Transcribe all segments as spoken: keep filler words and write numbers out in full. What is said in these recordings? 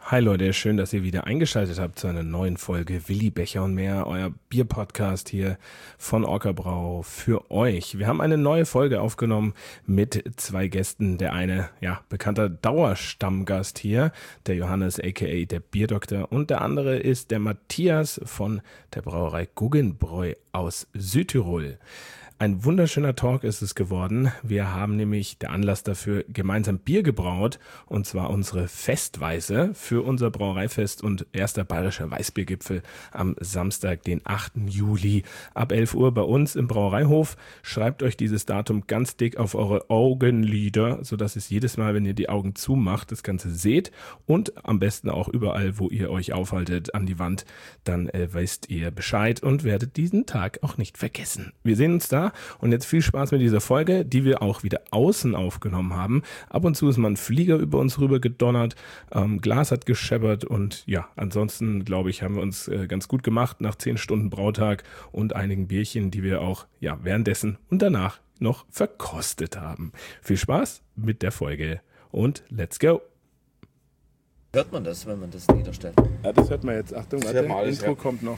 Hi Leute, schön, dass ihr wieder eingeschaltet habt zu einer neuen Folge Willi Becher und mehr, euer Bierpodcast hier von Orca Brau für euch. Wir haben eine neue Folge aufgenommen mit zwei Gästen. Der eine, ja, bekannter Dauerstammgast hier, der Johannes aka der Bierdoktor, und der andere ist der Matthias von der Brauerei Guggenbräu aus Südtirol. Ein wunderschöner Talk ist es geworden. Wir haben nämlich, der Anlass dafür, gemeinsam Bier gebraut, und zwar unsere Festweiße für unser Brauereifest und erster bayerischer Weißbiergipfel am Samstag, den achten Juli ab elf Uhr bei uns im Brauereihof. Schreibt euch dieses Datum ganz dick auf eure Augenlider, sodass es jedes Mal, wenn ihr die Augen zumacht, das Ganze seht, und am besten auch überall, wo ihr euch aufhaltet, an die Wand. Dann äh, wisst ihr Bescheid und werdet diesen Tag auch nicht vergessen. Wir sehen uns da. Und jetzt viel Spaß mit dieser Folge, die wir auch wieder außen aufgenommen haben. Ab und zu ist mal ein Flieger über uns rüber gedonnert, ähm, Glas hat gescheppert und ja, ansonsten glaube ich, haben wir uns äh, ganz gut gemacht nach zehn Stunden Brautag und einigen Bierchen, die wir auch ja währenddessen und danach noch verkostet haben. Viel Spaß mit der Folge und let's go! Hört man das, wenn man das niederstellt? Ja, das hört man jetzt. Achtung, warte, alles, Intro ja. kommt noch.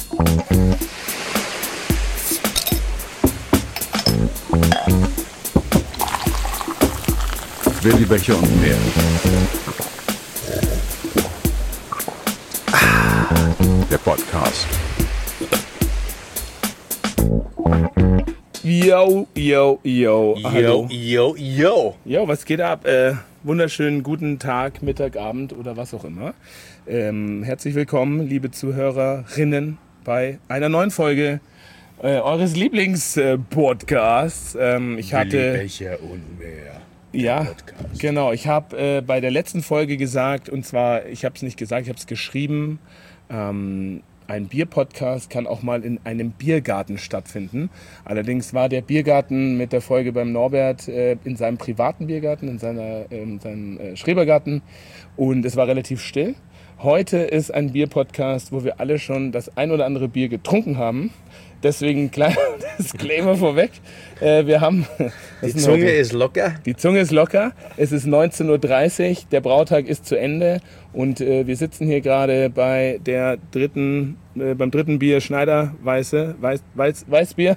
Willi Becher und mehr. Der Podcast. Yo, yo, yo. Hallo. Yo, yo, yo. Jo, was geht ab? Äh, wunderschönen guten Tag, Mittag, Abend oder was auch immer. Ähm, herzlich willkommen, liebe Zuhörerinnen, bei einer neuen Folge äh, eures Lieblings-Podcasts. Ähm, ich hatte... Willi Becher und mehr. Ja, Podcast. genau. Ich habe äh, bei der letzten Folge gesagt, und zwar, ich habe es nicht gesagt, ich habe es geschrieben, ähm, ein Bierpodcast kann auch mal in einem Biergarten stattfinden. Allerdings war der Biergarten mit der Folge beim Norbert äh, in seinem privaten Biergarten, in, seiner, äh, in seinem äh, Schrebergarten, und es war relativ still. Heute ist ein Bierpodcast, wo wir alle schon das ein oder andere Bier getrunken haben. Deswegen kleiner Disclaimer vorweg. Äh, wir haben, Die Zunge heute? ist locker. Die Zunge ist locker. Es ist neunzehn Uhr dreißig. Der Brautag ist zu Ende. Und äh, wir sitzen hier gerade bei der dritten, äh, beim dritten Bier Schneider Weiße, Weiß, Weiß, Weißbier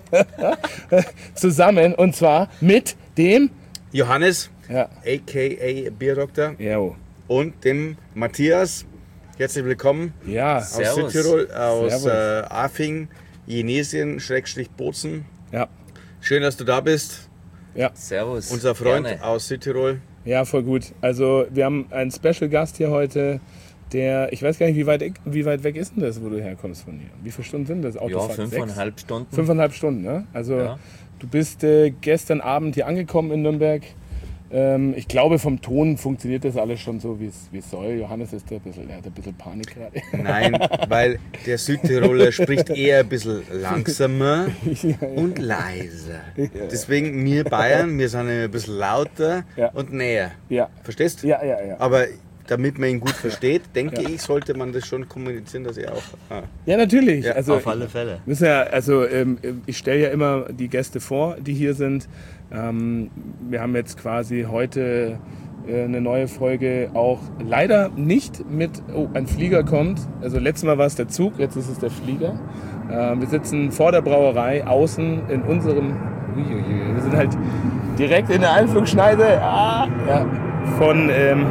zusammen. Und zwar mit dem Johannes, ja. aka Bierdoktor, Jo. und dem Matthias. Herzlich willkommen Ja. aus Servus. Südtirol, aus Servus. äh, Afing, Jenesien, Schrägstrich Bozen. Ja. Schön, dass du da bist. Ja. Servus. Unser Freund Gerne. aus Südtirol. Ja, voll gut. Also wir haben einen Special Gast hier heute, der, ich weiß gar nicht, wie weit, wie weit weg ist denn das, wo du herkommst von hier? Wie viele Stunden sind das? Ja, Autofahrt? fünfeinhalb Sechs? Stunden. Fünfeinhalb Stunden, ne? Also Ja. du bist äh, gestern Abend hier angekommen in Nürnberg. Ähm, ich glaube, vom Ton funktioniert das alles schon so, wie es wie es soll. Johannes ist da ein bisschen, er hat ein bisschen Panik gerade. Nein, weil der Südtiroler spricht eher ein bisschen langsamer und leiser. Deswegen wir Bayern, wir sind ein bisschen lauter Ja. und näher. Ja, Verstehst? ja, ja, ja. Aber damit man ihn gut versteht, denke Ja. ich, sollte man das schon kommunizieren, dass er auch... Ah. Ja, natürlich. Ja, also, Auf alle Fälle. müssen ja, also ähm, ich stelle ja immer die Gäste vor, die hier sind. Ähm, wir haben jetzt quasi heute äh, eine neue Folge, auch leider nicht mit, oh, ein Flieger kommt. Also letztes Mal war es der Zug, jetzt ist es der Flieger. Ähm, wir sitzen vor der Brauerei, außen in unserem, uiuiui, wir sind halt direkt in der Einflugschneise ah, ja, von, ähm,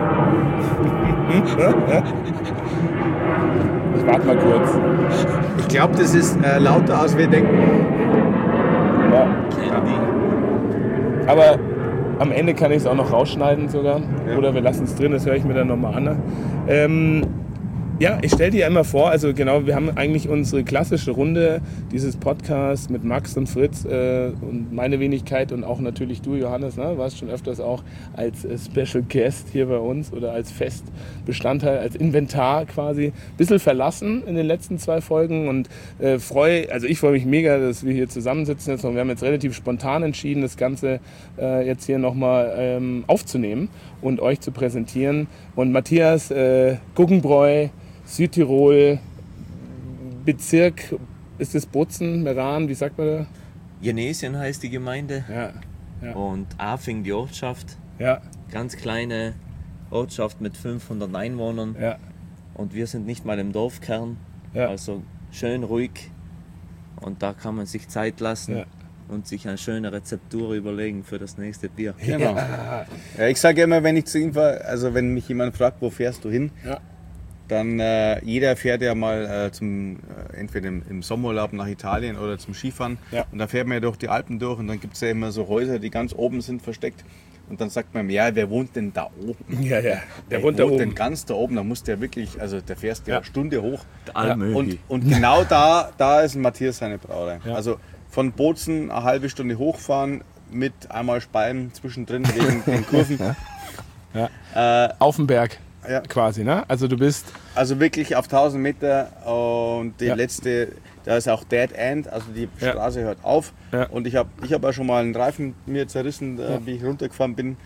ich warte mal kurz. Ich glaube, das ist äh, lauter, als wir denken. Ja. Kennen die? Aber am Ende kann ich es auch noch rausschneiden sogar. Ja. Oder wir lassen es drin, das höre ich mir dann nochmal an. Ähm, ja, ich stelle dir ja immer vor, also genau, wir haben eigentlich unsere klassische Runde dieses Podcasts mit Max und Fritz äh, und meine Wenigkeit und auch natürlich du, Johannes, ne? Warst schon öfters auch als äh, Special Guest hier bei uns oder als Festbestandteil, als Inventar quasi. Ein bisschen verlassen in den letzten zwei Folgen und äh, freue, also ich freue mich mega, dass wir hier zusammensitzen jetzt und wir haben jetzt relativ spontan entschieden, das Ganze äh, jetzt hier nochmal ähm, aufzunehmen und euch zu präsentieren. Und Matthias, äh, Guggenbräu, Südtirol, Bezirk, ist es Bozen, Meran, wie sagt man da? Jenesien heißt die Gemeinde Ja, ja, und Afing die Ortschaft. ja, Ganz kleine Ortschaft mit fünfhundert Einwohnern. Ja. Und wir sind nicht mal im Dorfkern. Ja. Also schön ruhig. Und da kann man sich Zeit lassen. Ja. Und sich eine schöne Rezeptur überlegen für das nächste Bier. Genau. Ja, ich sage immer, wenn ich zu ihm fahre, also wenn mich jemand fragt, wo fährst du hin, Ja. dann äh, jeder fährt ja mal äh, zum, äh, entweder im, im Sommerurlaub nach Italien oder zum Skifahren. Ja. Und da fährt man ja durch die Alpen durch und dann gibt es ja immer so Häuser, die ganz oben sind versteckt. Und dann sagt man, ja, wer wohnt denn da oben? Ja, ja. Der Wer wohnt da oben. denn ganz da oben? Da musst du ja wirklich, also da fährst du ja Ja. eine Stunde hoch. Almöhi. Und, und genau da, da ist ein Matthias seine Brauerei. Ja. Also von Bozen eine halbe Stunde hochfahren mit einmal Speien zwischendrin wegen den Kurven. Ja. Äh, Auf dem Berg Ja. quasi, ne? Also du bist... Also wirklich auf tausend Meter und die Ja. letzte, da ist auch Dead End, also die Ja. Straße hört auf. Ja. Und ich habe ich hab auch schon mal einen Reifen mir zerrissen, äh, wie ich runtergefahren bin.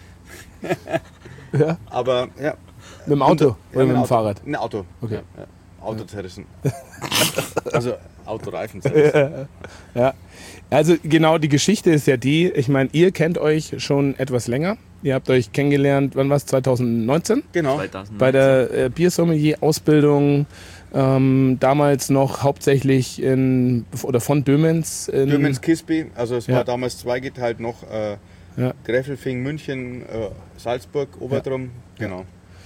Ja. Aber ja. Mit dem Auto Ja, oder mit dem Auto. Fahrrad? Ein Auto. Okay. Ja, ja. Auto zerrissen. Also Autoreifen zerrissen. Ja, also genau, die Geschichte ist ja die, ich meine, ihr kennt euch schon etwas länger. Ihr habt euch kennengelernt, wann war es, zwanzig neunzehn? Genau. zweitausendneunzehn. Bei der äh, Biersommelier-Ausbildung, ähm, damals noch hauptsächlich in, oder von Dömens. In, Dürmens Kisby, also es Ja. war damals zweigeteilt noch äh, Ja. Gräfelfing, München, äh, Salzburg, Obertrum. Genau.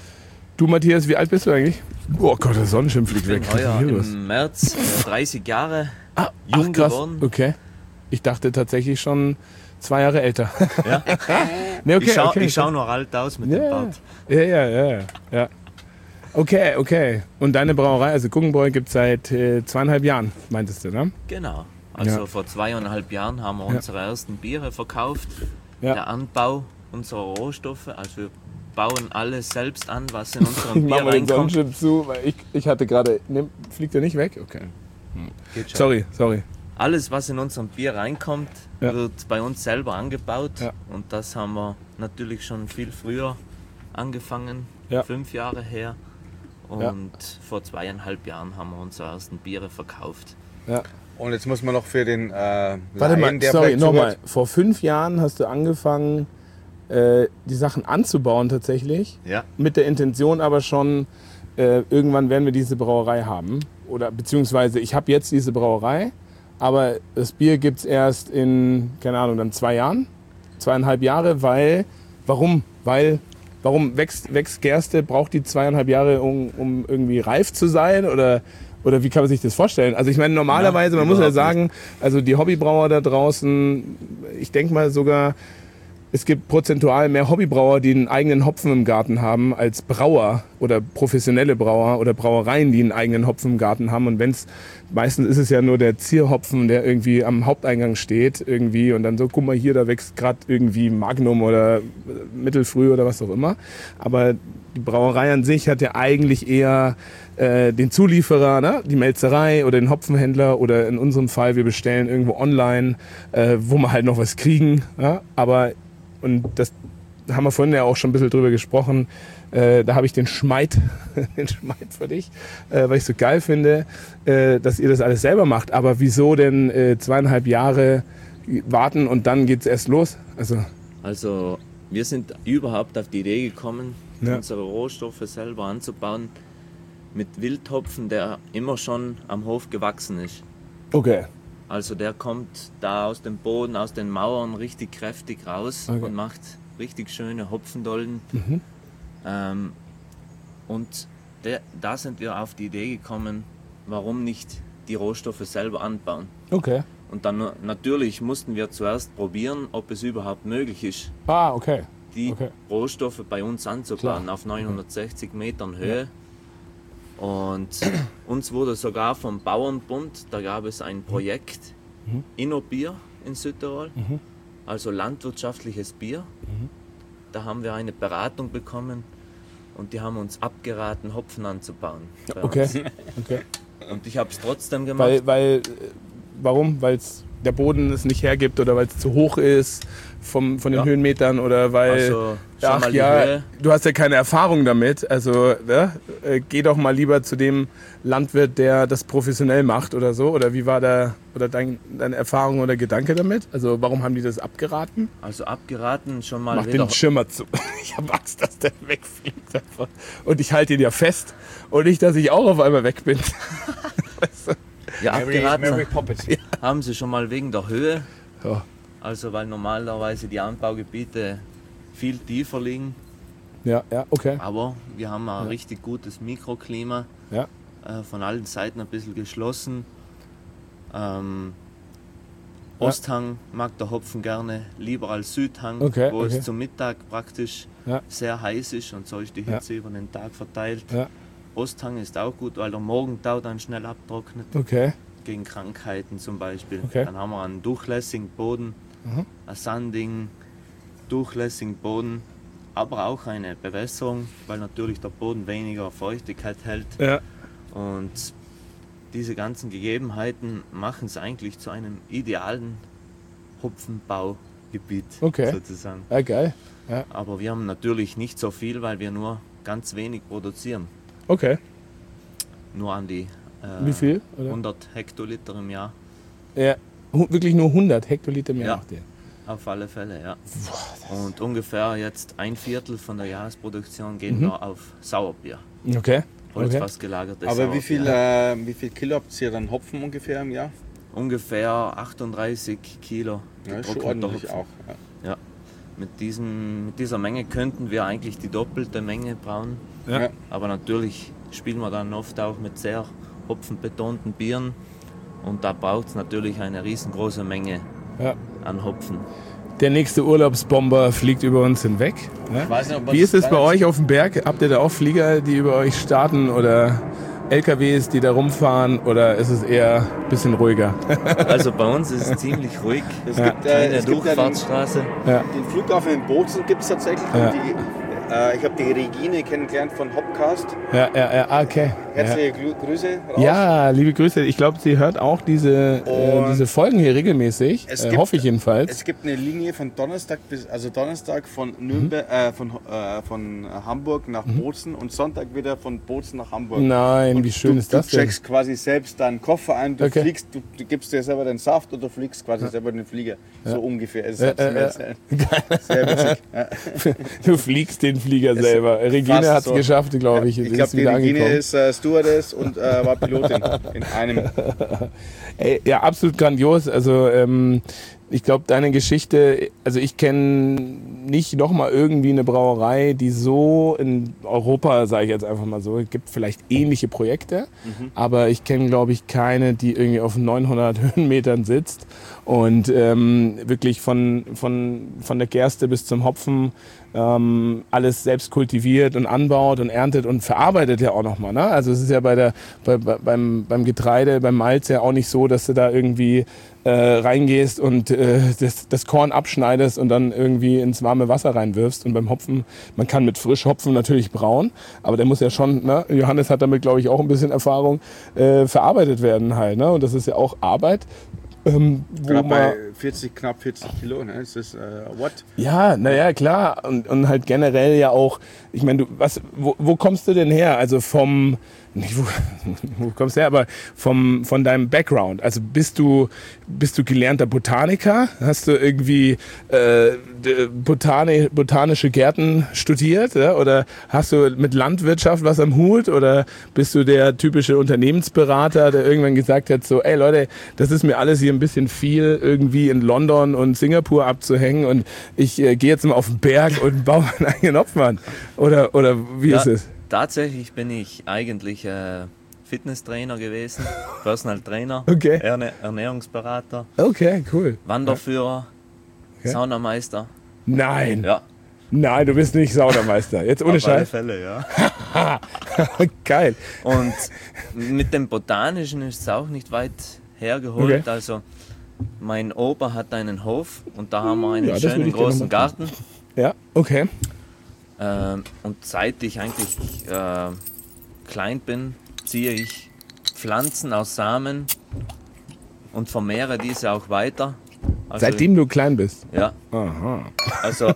Du, Matthias, wie alt bist du eigentlich? Oh Gott, der Sonnenschirm fliegt Ich bin weg. Was ist heuer denn hier los? im März äh, dreißig Jahre Ah, jung ach, krass. geworden. Okay. Ich dachte tatsächlich schon zwei Jahre älter. Ja. Nee, okay, ich schaue okay. schau noch alt aus mit Ja. dem Bart. Ja, ja, ja, ja. Okay, okay. Und deine Brauerei, also Guggenbräu, gibt es seit äh, zweieinhalb Jahren, meintest du, ne? Genau. Also Ja. vor zweieinhalb Jahren haben wir Ja. unsere ersten Biere verkauft. Ja. Der Anbau unserer Rohstoffe, also wir bauen alles selbst an, was in unserem Ich Bier mach mal den reinkommt. Sonnenschirm zu, weil ich, ich hatte gerade... Ne, fliegt er nicht weg? Okay. Geht schon. Sorry, sorry. Alles, was in unserem Bier reinkommt, Ja. wird bei uns selber angebaut. Ja. Und das haben wir natürlich schon viel früher angefangen, Ja. fünf Jahre her. Und Ja. vor zweieinhalb Jahren haben wir unsere ersten Biere verkauft. Ja. Und jetzt muss man noch für den äh, Warte mal, Laien, der sorry, vielleicht nochmal. zuhört- Vor fünf Jahren hast du angefangen, äh, die Sachen anzubauen tatsächlich. Ja. Mit der Intention aber schon, äh, irgendwann werden wir diese Brauerei haben. Oder beziehungsweise ich habe jetzt diese Brauerei, aber das Bier gibt es erst in, keine Ahnung, dann zwei Jahren, zweieinhalb Jahre, weil, warum? Weil, warum wächst, wächst Gerste, braucht die zweieinhalb Jahre, um, um irgendwie reif zu sein? Oder, oder wie kann man sich das vorstellen? Also ich meine, normalerweise, Ja, man muss ja überhaupt sagen, also die Hobbybrauer da draußen, ich denke mal sogar, es gibt prozentual mehr Hobbybrauer, die einen eigenen Hopfen im Garten haben, als Brauer oder professionelle Brauer oder Brauereien, die einen eigenen Hopfen im Garten haben. Und wenn's, meistens ist es ja nur der Zierhopfen, der irgendwie am Haupteingang steht irgendwie und dann so, guck mal hier, da wächst gerade irgendwie Magnum oder Mittelfrüh oder was auch immer. Aber die Brauerei an sich hat ja eigentlich eher äh, den Zulieferer, ne? Die Melzerei oder den Hopfenhändler oder in unserem Fall, wir bestellen irgendwo online, äh, wo wir halt noch was kriegen. Ja? Aber und das haben wir vorhin ja auch schon ein bisschen drüber gesprochen. Äh, da habe ich den Schmeid, den Schmeid für dich, äh, weil ich so geil finde, äh, dass ihr das alles selber macht. Aber wieso denn äh, zweieinhalb Jahre warten und dann geht's erst los? Also, Also wir sind überhaupt auf die Idee gekommen, Ja. unsere Rohstoffe selber anzubauen mit Wildhopfen, der immer schon am Hof gewachsen ist. okay. Also der kommt da aus dem Boden, aus den Mauern richtig kräftig raus Okay. und macht richtig schöne Hopfendollen. Mhm. Ähm, und der, da sind wir auf die Idee gekommen, warum nicht die Rohstoffe selber anbauen. Okay. Und dann natürlich mussten wir zuerst probieren, ob es überhaupt möglich ist, Ah, okay. die Okay. Rohstoffe bei uns anzubauen Klar. auf neunhundertsechzig Metern Höhe. Und uns wurde sogar vom Bauernbund, da gab es ein Projekt, Mhm. Innobier in Südtirol, Mhm. also landwirtschaftliches Bier. Mhm. Da haben wir eine Beratung bekommen und die haben uns abgeraten, Hopfen anzubauen. bei Okay. uns. Okay. Und ich habe es trotzdem gemacht. Weil, weil, äh, warum? Weil es der Boden es nicht hergibt oder weil es zu hoch ist vom, von den Ja. Höhenmetern oder weil... Also, schon ach mal die ja, Höhe. du hast ja keine Erfahrung damit, also ne? äh, geh doch mal lieber zu dem Landwirt, der das professionell macht oder so. Oder wie war da oder dein, deine Erfahrung oder Gedanke damit? Also warum haben die das abgeraten? Also abgeraten schon mal Mach wieder. den Schimmer zu. Ich habe Angst, dass der wegfliegt einfach. Und ich halte ihn ja fest. Und nicht, dass ich auch auf einmal weg bin. Weißt du? Ja, Mary, abgeraten Mary Poppins. haben sie schon mal wegen der Höhe. Ja. Also weil normalerweise die Anbaugebiete viel tiefer liegen. Ja, ja, okay. Aber wir haben ein richtig gutes Mikroklima. Ja. Äh, von allen Seiten ein bisschen geschlossen. Ähm, Ja. Osthang mag der Hopfen gerne lieber als Südhang, Okay, wo okay. es zum Mittag praktisch Ja. sehr heiß ist und so ist die Ja. Hitze über den Tag verteilt. Ja. Osthang ist auch gut, weil der Morgentau dann schnell abtrocknet, Okay. gegen Krankheiten zum Beispiel. Okay. Dann haben wir einen durchlässigen Boden, Mhm. einen sandigen, durchlässigen Boden, aber auch eine Bewässerung, weil natürlich der Boden weniger Feuchtigkeit hält. Ja. Und diese ganzen Gegebenheiten machen es eigentlich zu einem idealen Hopfenbaugebiet Okay. sozusagen. Ja, geil. Ja. Aber wir haben natürlich nicht so viel, weil wir nur ganz wenig produzieren. Okay. Nur an die äh, Wie viel? Oder? hundert Hektoliter im Jahr. Ja. Hu- Wirklich nur hundert Hektoliter mehr Ja. nach dir. Auf alle Fälle, ja. Und ungefähr jetzt ein Viertel von der Jahresproduktion gehen Mhm. wir auf Sauerbier. Okay. Okay. Holzfass gelagertes Aber Sauerbier. wie viel, äh, wie viel Kilo habt ihr dann Hopfen ungefähr im Jahr? Ungefähr achtunddreißig Kilo Ja, ist schon getrockneter ordentlich Hopfen. auch. Ja. Ja. Mit, diesem, mit dieser Menge könnten wir eigentlich die doppelte Menge brauen. Ja. Ja. Aber natürlich spielen wir dann oft auch mit sehr hopfenbetonten Bieren. Und da braucht es natürlich eine riesengroße Menge Ja. an Hopfen. Der nächste Urlaubsbomber fliegt über uns hinweg. Ne? Ich weiß nicht, ob Wie ist es bei das- euch auf dem Berg? Habt ihr da auch Flieger, die über euch starten oder L K Ws, die da rumfahren oder ist es eher ein bisschen ruhiger? Also bei uns ist es ziemlich ruhig. Es Ja. gibt, äh, Keine es gibt ja den, Durchfahrtsstraße. Ja. den Flughafen in Bozen gibt es tatsächlich. Ja. Und die, äh, ich habe die Regine kennengelernt von Hopcast. Ja, ja, ja, okay. Ja. Herzliche Grü- Grüße raus. Ja, liebe Grüße. Ich glaube, sie hört auch diese, äh, Und diese Folgen hier regelmäßig. es Äh, gibt- hoffe ich jedenfalls. Es gibt eine Linie von Donnerstag bis, also Donnerstag von Mhm. Nürnberg, äh, von, äh, von Hamburg nach Bozen und Sonntag wieder von Bozen nach Hamburg. Nein, Und wie schön du, ist das Du denn? checkst quasi selbst deinen Koffer ein, du Okay. fliegst, du, du gibst dir selber den Saft oder fliegst quasi selber den Flieger. So ungefähr ist es. Äh, hab's mir äh, erzählt. Sehr witzig. Ja. Du fliegst den Flieger selber. Regine fast hat es so. geschafft, glaube ich. Ich Sie glaube, ist die wieder Regine angekommen. ist äh, Stewardess und äh, war Pilotin in einem. Ey, ja, absolut grandios. Also ähm, ich glaube, deine Geschichte, also ich kenne nicht nochmal irgendwie eine Brauerei, die so in Europa, sage ich jetzt einfach mal so, es gibt vielleicht ähnliche Projekte, aber ich kenne, glaube ich, keine, die irgendwie auf neunhundert Höhenmetern sitzt und ähm, wirklich von, von, von der Gerste bis zum Hopfen ähm, alles selbst kultiviert und anbaut und erntet und verarbeitet ja auch nochmal. Ne? Also es ist ja bei der, bei, bei, beim, beim Getreide, beim Malz ja auch nicht so, dass du da irgendwie äh, reingehst und äh, das, das Korn abschneidest und dann irgendwie ins warme Wasser reinwirfst. Und beim Hopfen, man kann mit Frischhopfen natürlich brauen, aber der muss ja schon, ne? Johannes hat damit, glaube ich, auch ein bisschen Erfahrung, äh, verarbeitet werden halt. Ne? Und das ist ja auch Arbeit. Ähm, wo Gerade man, bei vierzig, knapp vierzig Kilo. Ne? Das ist äh, what? ja, naja, klar. Und, und halt generell ja auch, ich meine, du, was, wo, wo kommst du denn her? Also vom, nicht wo, wo kommst du her, aber vom, von deinem Background. Also bist du, bist du gelernter Botaniker? Hast du irgendwie äh, d- Botani, botanische Gärten studiert? Ja? Oder hast du mit Landwirtschaft was am Hut? Oder bist du der typische Unternehmensberater, der irgendwann gesagt hat, so, ey Leute, das ist mir alles hier ein bisschen viel, irgendwie in London und Singapur abzuhängen und ich äh, gehe jetzt mal auf den Berg und baue meinen eigenen Hopfen an. Oder, oder wie Ja, ist es? tatsächlich bin ich eigentlich äh, Fitnesstrainer gewesen, Personal Trainer, Okay. Erne Ernährungsberater, Okay, cool. Wanderführer, Okay. Saunameister. Nein, Ja, nein, du bist nicht Saunameister. Jetzt ohne auf alle Scheiß. Fälle, ja. Geil. Und mit dem Botanischen ist es auch nicht weit hergeholt. Okay. Also mein Opa hat einen Hof und da haben wir einen Ja, das würde schönen ich gerne großen mal Garten. Ja, okay. Ähm, und seit ich eigentlich äh, klein bin, ziehe ich Pflanzen aus Samen, und vermehre diese auch weiter. Also, Seitdem du klein bist? Ja. Aha. Also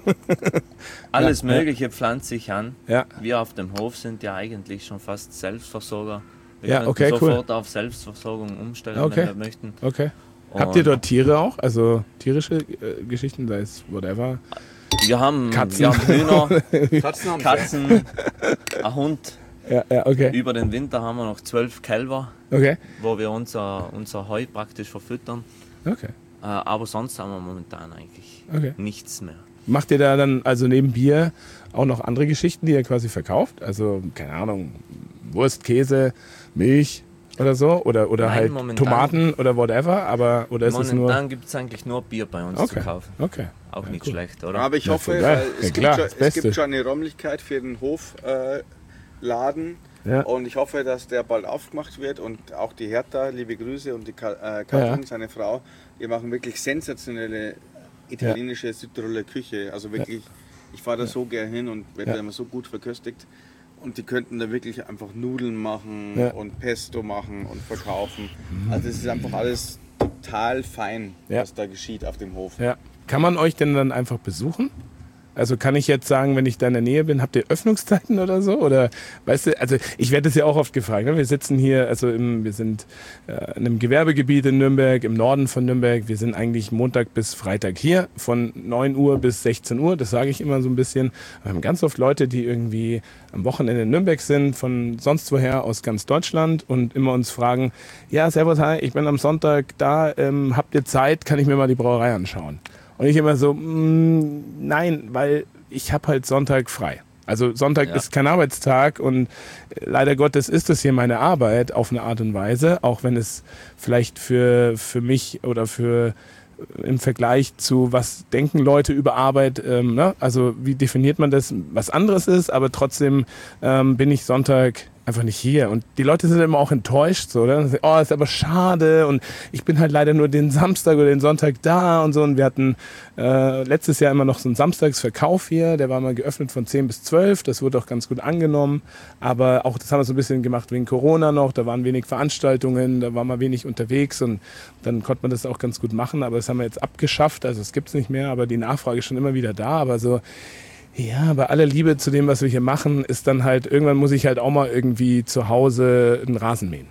alles Ja, Mögliche ja. pflanze ich an. Ja. Wir auf dem Hof sind ja eigentlich schon fast Selbstversorger. Wir Ja, könnten okay, sofort cool. auf Selbstversorgung umstellen, Okay. wenn wir möchten. Okay. Und Habt ihr dort Tiere auch? Also tierische äh, Geschichten, sei es whatever? Wir haben, Katzen. wir haben Hühner, Katzen haben Katzen, ein Hund. Ja, ja, okay. Über den Winter haben wir noch zwölf Kälber, Okay. wo wir unser, unser Heu praktisch verfüttern. Okay. Äh, aber sonst haben wir momentan eigentlich Okay. nichts mehr. Macht ihr da dann also neben Bier auch noch andere Geschichten, die ihr quasi verkauft? Also, keine Ahnung, Wurst, Käse, Milch oder so? Oder, oder Nein, halt momentan- Tomaten oder whatever? Aber, oder ist es nur... Momentan gibt es eigentlich nur Bier bei uns Okay. zu kaufen. Okay. Auch Ja, nicht cool. schlecht, oder? Aber ich Ja, hoffe, voll geil. weil es, Ja, gibt klar, schon, das es Beste. gibt schon eine Räumlichkeit für den Hofladen äh, Laden. Ja. Und ich hoffe, dass der bald aufgemacht wird und auch die Hertha, liebe Grüße, und die Ka äh, Katrin, Ja. seine Frau, die machen wirklich sensationelle italienische Südtiroler Küche. Also wirklich, ich fahre da so gern hin und werde Ja. da immer so gut verköstigt. Und die könnten da wirklich einfach Nudeln machen Ja. und Pesto machen und verkaufen. Also es ist einfach alles total fein, Ja. was da geschieht auf dem Hof. Ja. Kann man euch denn dann einfach besuchen? Also kann ich jetzt sagen, wenn ich da in der Nähe bin, habt ihr Öffnungszeiten oder so? Oder weißt du, also ich werde das ja auch oft gefragt. Ne? Wir sitzen hier, also im, wir sind äh, in einem Gewerbegebiet in Nürnberg, im Norden von Nürnberg. Wir sind eigentlich Montag bis Freitag hier, von neun Uhr bis sechzehn Uhr. Das sage ich immer so ein bisschen. Wir haben ganz oft Leute, die irgendwie am Wochenende in Nürnberg sind, von sonst woher aus ganz Deutschland und immer uns fragen, ja, servus, hi, ich bin am Sonntag da, ähm, habt ihr Zeit, kann ich mir mal die Brauerei anschauen? Und ich immer so, mm, nein, weil ich habe halt Sonntag frei. Also Sonntag Ja. ist kein Arbeitstag und leider Gottes ist das hier meine Arbeit auf eine Art und Weise, auch wenn es vielleicht für, für mich oder für im Vergleich zu, was denken Leute über Arbeit, ähm, ne? Also wie definiert man das, was anderes ist, aber trotzdem ähm, bin ich Sonntag einfach nicht hier. Und die Leute sind immer auch enttäuscht, so, oder? Oh, ist aber schade und ich bin halt leider nur den Samstag oder den Sonntag da und so. Und wir hatten äh, letztes Jahr immer noch so einen Samstagsverkauf hier, der war mal geöffnet von zehn bis zwölf, das wurde auch ganz gut angenommen. Aber auch das haben wir so ein bisschen gemacht wegen Corona noch, da waren wenig Veranstaltungen, da war man wenig unterwegs und dann konnte man das auch ganz gut machen. Aber das haben wir jetzt abgeschafft, also es gibt es nicht mehr, aber die Nachfrage ist schon immer wieder da. Aber so, ja, bei aller Liebe zu dem, was wir hier machen, ist dann halt, irgendwann muss ich halt auch mal irgendwie zu Hause einen Rasen mähen.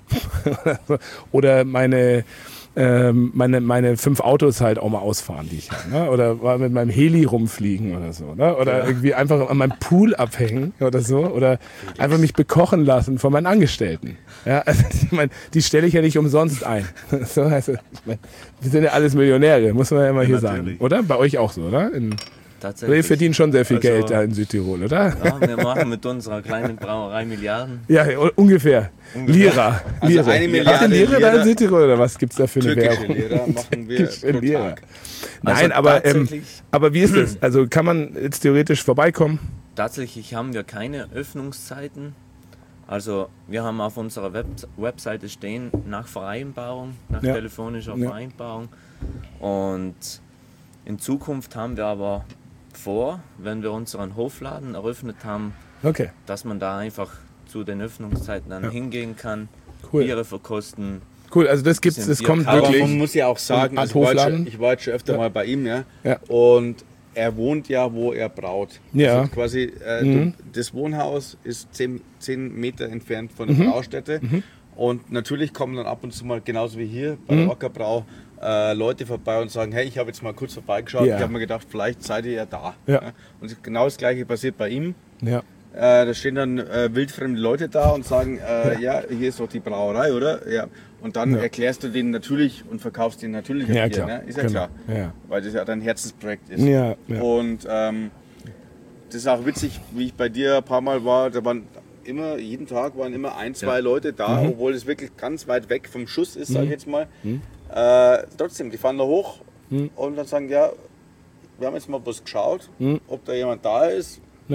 Oder meine, ähm, meine, meine fünf Autos halt auch mal ausfahren, die ich habe. Ne? Oder mal mit meinem Heli rumfliegen oder so. Ne? Oder ja. irgendwie einfach an meinem Pool abhängen oder so. Oder einfach mich bekochen lassen von meinen Angestellten. Ja, also ich meine, die stelle ich ja nicht umsonst ein. So, also, ich mein, wir sind ja alles Millionäre, muss man ja immer ja, hier natürlich. Sagen. Oder? Bei euch auch so, oder? In, Tatsächlich. Wir verdienen schon sehr viel also, Geld da in Südtirol, oder? Ja, wir machen mit unserer kleinen Brauerei Milliarden. Ja, ungefähr. ungefähr. Lira. Also Lira. eine Milliarde Habt ihr Lira da in Lira? Südtirol oder was gibt es da für eine Türkische Währung? Lira machen wir pro Lira. Tag. Nein, Also aber, ähm, tatsächlich- aber wie ist das? Also kann man jetzt theoretisch vorbeikommen? Tatsächlich haben wir keine Öffnungszeiten. Also wir haben auf unserer Web Webseite stehen nach Vereinbarung, nach Ja. telefonischer Ja. Vereinbarung. Und in Zukunft haben wir aber vor, wenn wir unseren Hofladen eröffnet haben, Okay, dass man da einfach zu den Öffnungszeiten dann Ja. hingehen kann, cool. Biere verkosten. Cool, also das gibt's, Bisschen das Bier kommt kaufen. Aber wirklich. man muss ja auch sagen, Art also ich, war jetzt Hofladen. schon, ich war jetzt schon öfter Ja. mal bei ihm, ja? Ja. Und er wohnt ja, wo er braut. Ja. Also quasi, äh, Mhm. du, das Wohnhaus ist zehn, zehn Meter entfernt von der Mhm. Braustätte. Und natürlich kommen dann ab und zu mal, genauso wie hier bei Mhm. der Ockerbrau, äh, Leute vorbei und sagen, hey, ich habe jetzt mal kurz vorbeigeschaut, Ja. ich habe mir gedacht, vielleicht seid ihr ja da. Ja. Und genau das Gleiche passiert bei ihm. Ja. Äh, da stehen dann äh, wildfremde Leute da und sagen, äh, ja. hier ist doch die Brauerei, oder? Ja. Und dann Ja. erklärst du denen natürlich und verkaufst denen natürlich Ja, ein Bier, klar. ne? Ist ja Genau. klar. Ja. Weil das ja dein Herzensprojekt ist. Ja, ja. Und ähm, das ist auch witzig, wie ich bei dir ein paar Mal war, da waren immer, jeden Tag waren immer ein, zwei Ja. Leute da, Mhm. obwohl es wirklich ganz weit weg vom Schuss ist, sage ich jetzt mal. Äh, trotzdem, die fahren da hoch und dann sagen, ja, wir haben jetzt mal bloß geschaut, ob da jemand da ist. Ja. Und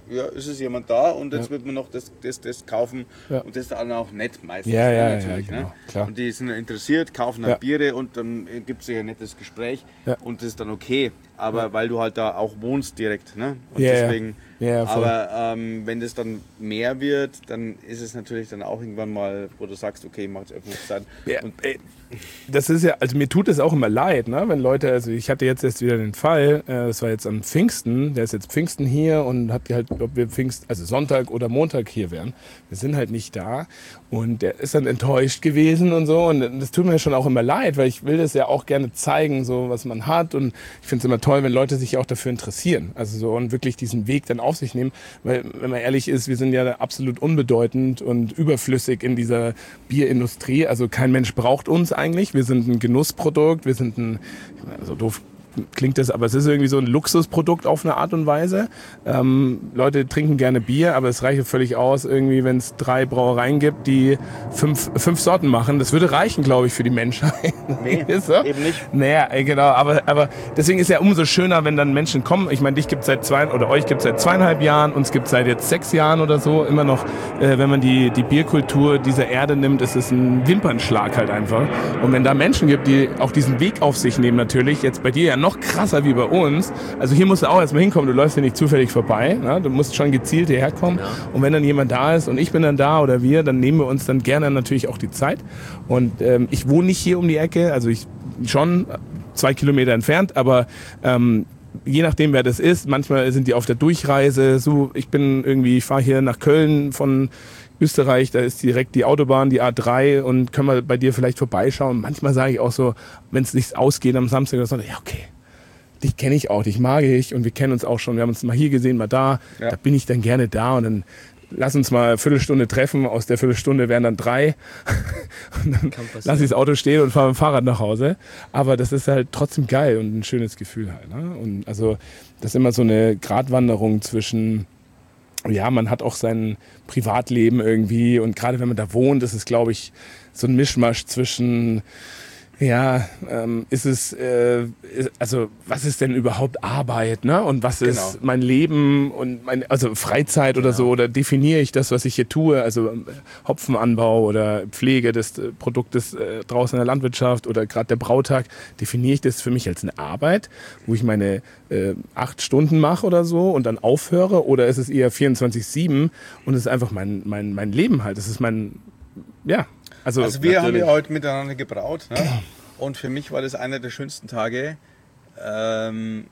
ja, ist es jemand da und jetzt Ja. wird man noch das, das, das kaufen Ja. und das ist dann auch nett meistens. Ja, ja, ne, ja, natürlich, genau, ne? klar. Und die sind interessiert, kaufen dann Ja. Biere und dann gibt es ja ein nettes Gespräch Ja. und das ist dann okay. Aber weil du halt da auch wohnst direkt, ne? Und Ja, ja. deswegen. Ja, ja, voll. aber ähm, wenn das dann mehr wird, dann ist es natürlich dann auch irgendwann mal, wo du sagst, okay, ich mache jetzt Öffnungszeit. Ja, Und ey, das ist ja, also mir tut es auch immer leid, ne? Wenn Leute, also ich hatte jetzt erst wieder den Fall, äh, das war jetzt am Pfingsten, der ist jetzt Pfingsten hier und hat halt, ob wir Pfingst, also Sonntag oder Montag hier wären. Wir sind halt nicht da und der ist dann enttäuscht gewesen und so und das tut mir schon auch immer leid, weil ich will das ja auch gerne zeigen, so was man hat und ich finde es immer toll, wenn Leute sich auch dafür interessieren, also so und wirklich diesen Weg dann auf sich nehmen, weil wenn man ehrlich ist, wir sind ja absolut unbedeutend und überflüssig in dieser Bierindustrie, also kein Mensch braucht uns eigentlich, wir sind ein Genussprodukt, wir sind ein, also doof klingt das, aber es ist irgendwie so ein Luxusprodukt auf eine Art und Weise. Ähm, Leute trinken gerne Bier, aber es reicht völlig aus, irgendwie, wenn es drei Brauereien gibt, die fünf, fünf Sorten machen. Das würde reichen, glaube ich, für die Menschheit. Nee, Ist so? eben nicht. Naja, ey, genau, aber, aber deswegen ist ja umso schöner, wenn dann Menschen kommen. Ich meine, dich gibt es seit zwei, oder euch gibt es seit zweieinhalb Jahren, uns gibt es seit jetzt sechs Jahren oder so. Immer noch, äh, wenn man die, die Bierkultur dieser Erde nimmt, ist es ein Wimpernschlag halt einfach. Und wenn da Menschen gibt, die auch diesen Weg auf sich nehmen natürlich, jetzt bei dir ja noch krasser wie bei uns. Also hier musst du auch erstmal hinkommen, du läufst hier nicht zufällig vorbei. Ne? Du musst schon gezielt hierher kommen. Ja. Und wenn dann jemand da ist und ich bin dann da oder wir, dann nehmen wir uns dann gerne natürlich auch die Zeit. Und ähm, ich wohne nicht hier um die Ecke, also ich schon zwei Kilometer entfernt, aber ähm, je nachdem, wer das ist, manchmal sind die auf der Durchreise. So, ich bin irgendwie, ich fahre hier nach Köln von Österreich, da ist direkt die Autobahn, die A drei und können wir bei dir vielleicht vorbeischauen. Manchmal sage ich auch so, wenn es nicht ausgeht am Samstag oder Sonntag, ja okay, dich kenne ich auch, dich mag ich und wir kennen uns auch schon, wir haben uns mal hier gesehen, mal da, Ja. da bin ich dann gerne da und dann lass uns mal eine Viertelstunde treffen, aus der Viertelstunde wären dann drei und dann Kann passieren. lass ich das Auto stehen und fahre mit dem Fahrrad nach Hause, aber das ist halt trotzdem geil und ein schönes Gefühl halt. Ne? Und also das ist immer so eine Gratwanderung zwischen, ja, man hat auch sein Privatleben irgendwie und gerade wenn man da wohnt, ist es, glaube ich, so ein Mischmasch zwischen, ja, ähm, ist es, äh, ist, also was ist denn überhaupt Arbeit, ne? Und was ist Genau. mein Leben und mein, also Freizeit oder so, oder definiere ich das, was ich hier tue, also ähm, Hopfenanbau oder Pflege des äh, Produktes äh, draußen in der Landwirtschaft oder gerade der Brautag, definiere ich das für mich als eine Arbeit, wo ich meine äh, acht Stunden mache oder so und dann aufhöre, oder ist es eher vierundzwanzig sieben und es ist einfach mein, mein, mein Leben halt, das ist mein, ja, also, Also wir haben natürlich. ja heute miteinander gebraut, ne? Und für mich war das einer der schönsten Tage. Ähm,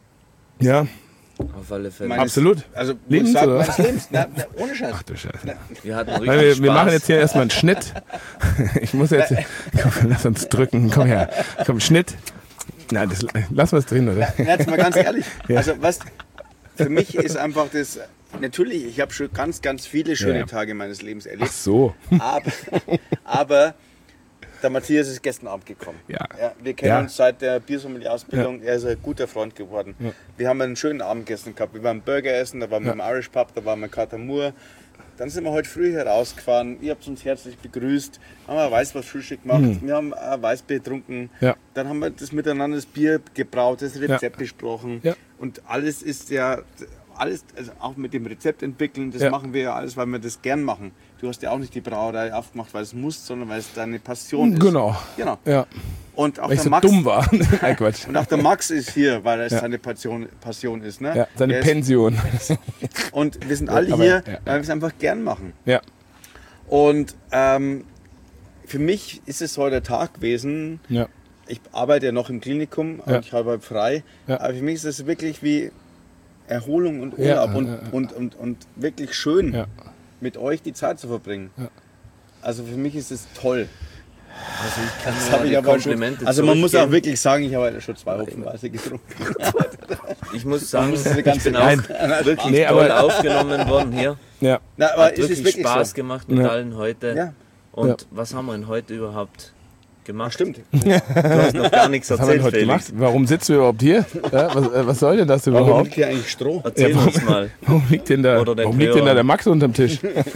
Ja, Auf alle Fälle. meines- absolut. Also Lebens, ich sag, oder? meines Lebens. Na, na, ohne Scheiß. Ach du Scheiße. Wir hatten richtig Weil wir, Spaß. wir machen jetzt hier erstmal einen Schnitt. Ich muss jetzt, komm, lass uns drücken, komm her. Komm, Schnitt. Nein, das, lass was drin, oder? Na, jetzt mal ganz ehrlich. Ja. Also was für mich ist einfach das. Natürlich, ich habe schon ganz, ganz viele schöne Ja. Tage meines Lebens Ach erlebt. so. Aber, aber der Matthias ist gestern Abend gekommen. Ja. Ja, wir kennen Ja. uns seit der Biersommelier-Ausbildung. Er ist ein guter Freund geworden. Ja. Wir haben einen schönen Abend gestern gehabt. Wir waren Burger essen, da waren wir Ja. im Irish Pub, da waren wir in Katamur. Dann sind wir heute früh herausgefahren. Ihr habt uns herzlich begrüßt. Haben wir ein Weißwurst-Frühstück gemacht. Mhm. Wir haben ein Weißbier getrunken. Ja. Dann haben wir das miteinander das Bier gebraut, das Rezept besprochen. Ja. Und alles ist ja, alles, also auch mit dem Rezept entwickeln, das Ja. machen wir ja alles, weil wir das gern machen. Du hast ja auch nicht die Brauerei aufgemacht, weil es muss, sondern weil es deine Passion ist. Genau. Genau. Ja, Und auch weil ich der so Max, dumm war. Nein, Quatsch. und auch der Max ist hier, weil es Ja. seine Passion, Passion ist. Ne? Ja, seine Der ist- Pension. Und wir sind alle aber- hier, ja, ja. weil wir es einfach gern machen. Ja, Und ähm, für mich ist es heute der Tag gewesen. ja, Ich arbeite ja noch im Klinikum Ja. und ich habe halt frei. Ja. Aber für mich ist es wirklich wie Erholung und Ja, Urlaub und, ja, ja. Und, und, und wirklich schön, ja. mit euch die Zeit zu verbringen. Ja. Also für mich ist es toll. Also ich kann Das nur habe ich die aber schon, Komplimente also man muss auch zurückgeben. wirklich sagen, ich habe heute schon zwei Hopfenweise getrunken. Ich muss sagen, muss eine ich ganze bin auch Nein. wirklich Nee, toll aber- aufgenommen worden hier. Ja, Na, aber Hat es ist wirklich wirklich Spaß so. gemacht mit Ja. allen heute. Ja. Und Ja. was haben wir denn heute überhaupt gemacht. Stimmt. Du hast noch gar nichts Was haben wir denn erzählt, heute Felix. gemacht? Warum sitzen wir überhaupt hier? Ja, was, äh, was soll denn das Warum überhaupt? liegt hier eigentlich Stroh? Erzähl Ja, warum- uns mal. Warum liegt denn da, Oder den warum liegt denn da Hörern. der Max unterm Tisch?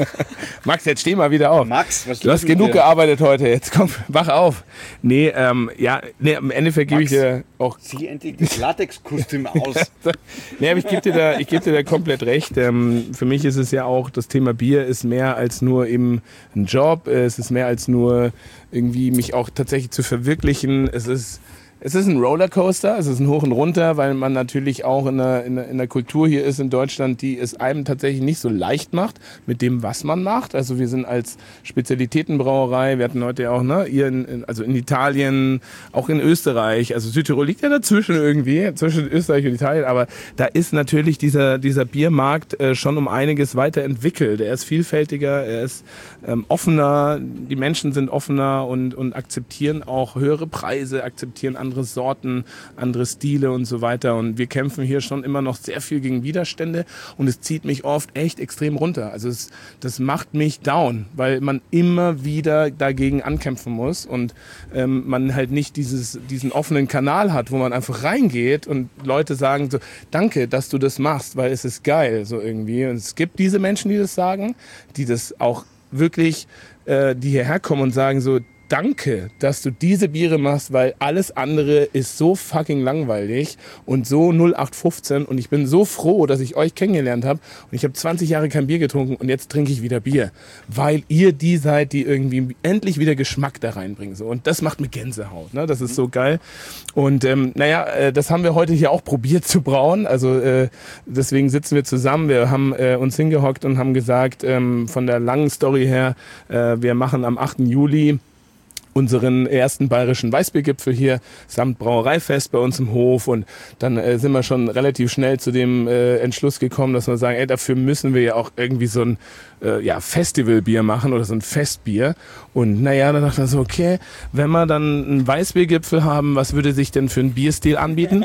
Max, jetzt steh mal wieder auf. Max, was Du hast genug gearbeitet heute. Jetzt komm, wach auf. Nee, ähm, ja, nee, im Endeffekt gebe ich Max. dir auch. Zieh endlich das Latexkostüm aus. Nee, aber ich gebe dir da, ich gebe dir da komplett recht. Ähm, für mich ist es ja auch, das Thema Bier ist mehr als nur eben ein Job. Es ist mehr als nur irgendwie mich auch tatsächlich zu verwirklichen. Es ist Es ist ein Rollercoaster, es ist ein Hoch und Runter, weil man natürlich auch in einer, in einer, in einer Kultur hier ist in Deutschland, die es einem tatsächlich nicht so leicht macht mit dem, was man macht. Also wir sind als Spezialitätenbrauerei, wir hatten heute ja auch, ne, ihr in, in, also in Italien, auch in Österreich, also Südtirol liegt ja dazwischen irgendwie, zwischen Österreich und Italien, aber da ist natürlich dieser, dieser Biermarkt äh, schon um einiges weiterentwickelt. Er ist vielfältiger, er ist ähm, offener, die Menschen sind offener und, und akzeptieren auch höhere Preise, akzeptieren andere Sorten, andere Stile und so weiter. Und wir kämpfen hier schon immer noch sehr viel gegen Widerstände und es zieht mich oft echt extrem runter. Also es, das macht mich down, weil man immer wieder dagegen ankämpfen muss und ähm, man halt nicht dieses, diesen offenen Kanal hat, wo man einfach reingeht und Leute sagen so, danke, dass du das machst, weil es ist geil, so irgendwie. Und es gibt diese Menschen, die das sagen, die das auch wirklich, äh, die hierher kommen und sagen so, danke, dass du diese Biere machst, weil alles andere ist so fucking langweilig und so null acht fünfzehn und ich bin so froh, dass ich euch kennengelernt habe und ich habe zwanzig Jahre kein Bier getrunken und jetzt trinke ich wieder Bier, weil ihr die seid, die irgendwie endlich wieder Geschmack da reinbringen. So. Und das macht mir Gänsehaut, ne? Das ist so geil. Und ähm, naja, äh, das haben wir heute hier auch probiert zu brauen, also äh, deswegen sitzen wir zusammen, wir haben äh, uns hingehockt und haben gesagt, ähm, von der langen Story her, äh, wir machen am achten Juli unseren ersten bayerischen Weißbiergipfel hier samt Brauereifest bei uns im Hof und dann äh, sind wir schon relativ schnell zu dem äh, Entschluss gekommen, dass wir sagen, ey, dafür müssen wir ja auch irgendwie so ein äh, ja, Festivalbier machen oder so ein Festbier und naja, dann dachte ich so, okay, wenn wir dann einen Weißbiergipfel haben, was würde sich denn für einen Bierstil anbieten?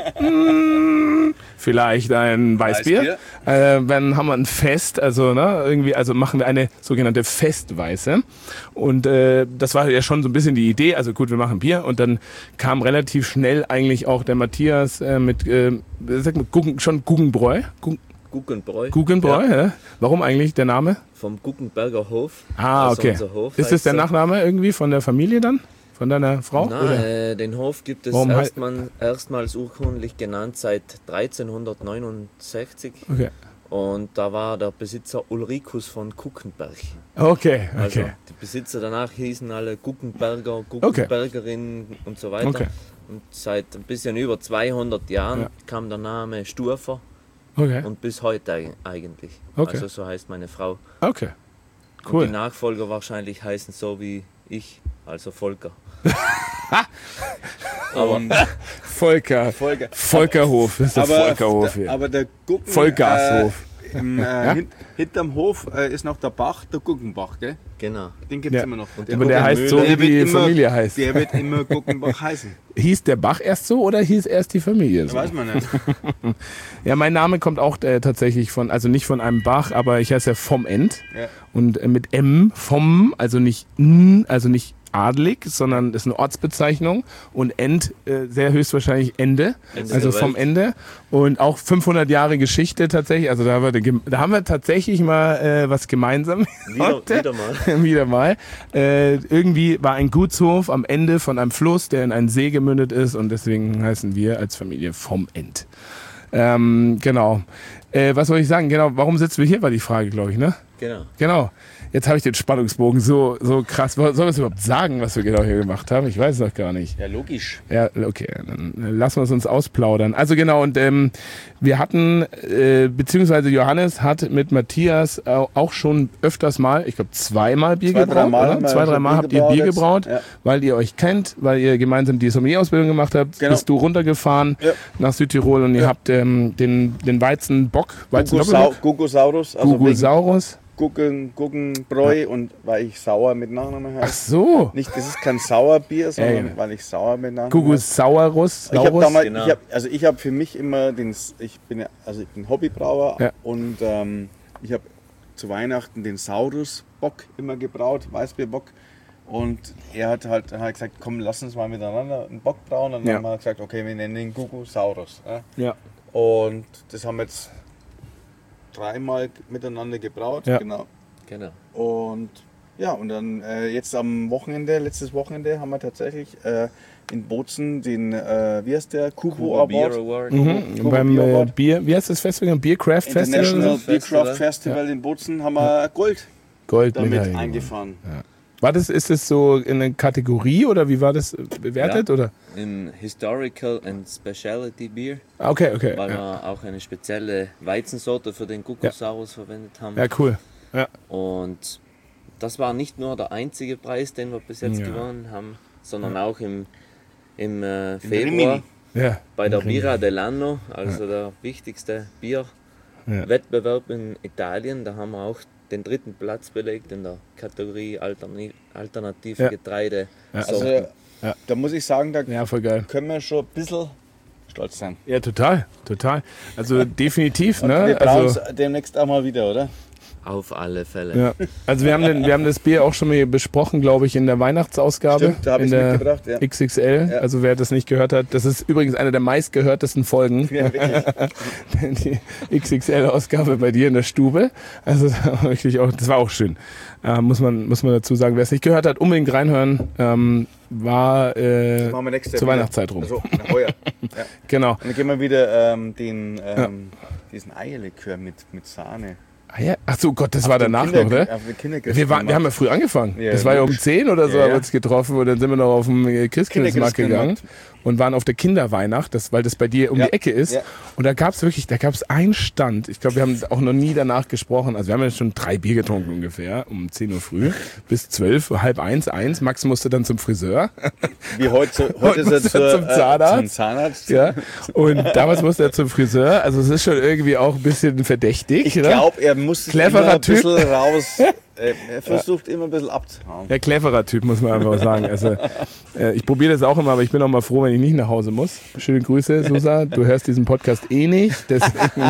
hm, vielleicht ein Weißbier. Weißbier. Äh, dann haben wir ein Fest, also ne, irgendwie, also machen wir eine sogenannte Festweiße und äh, das war ja schon so ein bisschen die Idee, also gut, wir machen Bier und dann kam relativ schnell eigentlich auch der Matthias äh, mit, äh, sag mal, Guggen, schon Guggenbräu? Guggen, Guggenbräu. Guggenbräu, ja. Ja. Warum eigentlich der Name? Vom Guggenberger Hof. Ah, Also okay. unser Hof Ist das der heißt so. Nachname irgendwie von der Familie dann? Von deiner Frau? Nein, oder? äh, den Hof gibt es Warum hei- erstmal, erstmals urkundlich genannt seit dreizehnhundertneunundsechzig. Okay. Und da war der Besitzer Ulrikus von Guggenberg. Okay, Also okay. die Besitzer danach hießen alle Guggenberger, Guggenbergerinnen und so weiter. Okay. Und seit ein bisschen über zweihundert Jahren Ja. kam der Name Sturfer Okay. und bis heute eig- eigentlich. Okay. Also so heißt meine Frau. Okay. Und Cool. die Nachfolger wahrscheinlich heißen so wie ich, also Volker. Aber, Volker. Volker. Volkerhof. Das ist der aber, Volkerhof hier. aber der Guggen, Vollgashof. Äh, im, äh, hint, hinterm Hof äh, ist noch der Bach, der Guggenbach, gell? Genau. Den gibt es Ja. immer noch. Und Aber der heißt so, der wie wird die immer, Familie heißt. Der wird immer Guggenbach heißen. Hieß der Bach erst so oder hieß erst die Familie so? Weiß man nicht. Ja, mein Name kommt auch äh, tatsächlich von, also nicht von einem Bach, aber ich heiße ja vom End. Ja. Und äh, mit M, vom, also nicht N, also nicht adlig, sondern das ist eine Ortsbezeichnung und End, äh, sehr höchstwahrscheinlich Ende, Ende also der vom Welt. Ende und auch fünfhundert Jahre Geschichte tatsächlich, also da haben wir, eine, da haben wir tatsächlich mal äh, was gemeinsam. Wieder, heute. wieder mal. Wieder mal. Äh, irgendwie war ein Gutshof am Ende von einem Fluss, der in einen See gemündet ist und deswegen heißen wir als Familie vom End. Ähm, genau. Äh, was soll ich sagen? Genau, warum sitzen wir hier, war die Frage, glaube ich, ne? Genau. Genau. Jetzt habe ich den Spannungsbogen so, so krass. Sollen wir es überhaupt sagen, was wir genau hier gemacht haben? Ich weiß es noch gar nicht. Ja, logisch. Ja, okay, dann lassen wir es uns ausplaudern. Also genau, und ähm, wir hatten, äh, beziehungsweise Johannes hat mit Matthias äh, auch schon öfters mal, ich glaube zweimal Bier Zwei, gebraut, dreimal oder? haben wir Zwei, schon dreimal Bier habt ihr Bier gebraut gebraut, jetzt. Ja. weil ihr euch kennt, weil ihr gemeinsam die Sommelier-Ausbildung gemacht habt. Genau. Bist du runtergefahren Ja. nach Südtirol und ihr Ja. habt ähm, den, den Weizenbock, Weizen Gugusau- Gugusaurus, also wegen Gugusaurus. Guggen, Guggenbräu und weil ich sauer mit Nachnamen Ach heiße. so, Nicht, das ist kein Sauerbier, sondern Ey. weil ich sauer mit Nachnamen heiße. Gugusaurus. Ich habe damals, Genau. ich hab, also ich habe für mich immer den, ich bin ja- also ich bin Hobbybrauer Ja. und ähm, ich habe zu Weihnachten den Saurusbock immer gebraut, Weißbierbock Und er hat halt hat gesagt, komm, lass uns mal miteinander einen Bock brauen. Und dann Ja. haben wir gesagt, okay, wir nennen ihn Gugusaurus. Ja. Ja. Und das haben wir jetzt dreimal miteinander gebraut. Ja. Genau. Genau. Und ja, und dann äh, jetzt am Wochenende, letztes Wochenende, haben wir tatsächlich äh, in Bozen den, äh, wie heißt der, Kubo Kuba Beer Award. Award. Mhm. Kuba Beim Beer äh, Award. Bier, wie heißt das Festival? Biercraft Festival? International oder so? Beercraft Festival in Bozen haben wir Gold Gold damit Medaille gewonnen. eingefahren. War das, ist das so in einer Kategorie oder wie war das bewertet? Ja. Oder? Im Historical and Specialty Beer, Ah, Okay, okay. weil Ja. wir auch eine spezielle Weizensorte für den Gugusaurus verwendet haben. ja, cool. Ja. Und das war nicht nur der einzige Preis, den wir bis jetzt Ja. gewonnen haben, sondern auch im, im äh, In Februar Rimini. Ja. bei der Birra dell'Anno, also der wichtigste Bierwettbewerb in Italien. Da haben wir auch den dritten Platz belegt in der Kategorie Alterni alternative Ja. Getreide. Ja. Also Ja. da muss ich sagen, da ja, voll geil. können wir schon ein bisschen stolz sein. Ja, total, total. Also definitiv, Und wir ne? brauchen Also, es demnächst auch mal wieder, oder? Auf alle Fälle. ja. Also wir haben, den, wir haben das Bier auch schon mal besprochen, glaube ich, in der Weihnachtsausgabe. Stimmt, da hab in ich's der mitgebracht, ja. X X L. Ja. Also wer das nicht gehört hat, das ist übrigens eine der meistgehörtesten Folgen. Ja, wirklich. Die X X L-Ausgabe bei dir in der Stube. Also das war wirklich auch, das war auch schön. Äh, muss man, muss man dazu sagen. Wer es nicht gehört hat, unbedingt reinhören. Ähm, war äh, Machen wir nächstes zur Jahr Weihnachtszeit rum. Also, na, heuer. Ja. Genau. Und dann gehen wir wieder ähm, den, ähm, diesen Eierlikör mit, mit Sahne. Ah, ja. Ach so, Gott, das war danach noch, ne? Auf den Kindergriff Wir, waren, wir haben ja früh angefangen. Ja, das war ja um logisch. zehn oder so, Ja, haben wir ja. uns getroffen und dann sind wir noch auf dem äh, Christkindlesmarkt gegangen Kinderchristkind. und waren auf der Kinderweihnacht, das, weil das bei dir um Ja. die Ecke ist. Ja. Und da gab es wirklich, da gab es einen Stand. Ich glaube, wir haben auch noch nie danach gesprochen. Also wir haben ja schon drei Bier getrunken ungefähr, um zehn Uhr früh bis zwölf, halb eins, eins. Max musste dann zum Friseur. Wie heute, heute ist Und er zur, zum Zahnarzt. Äh, zum Zahnarzt. Ja. Und damals musste er zum Friseur. Also es ist schon irgendwie auch ein bisschen verdächtig. Ich ne? glaube, er muss sich Cleverer immer ein Typ. bisschen raus. äh, er versucht immer ein bisschen abzuhauen. Ja, cleverer Typ, muss man einfach sagen. Also, äh, ich probiere das auch immer, aber ich bin auch mal froh, wenn ich nicht nach Hause muss. Schöne Grüße, Susa. Du hörst diesen Podcast eh nicht. Deswegen.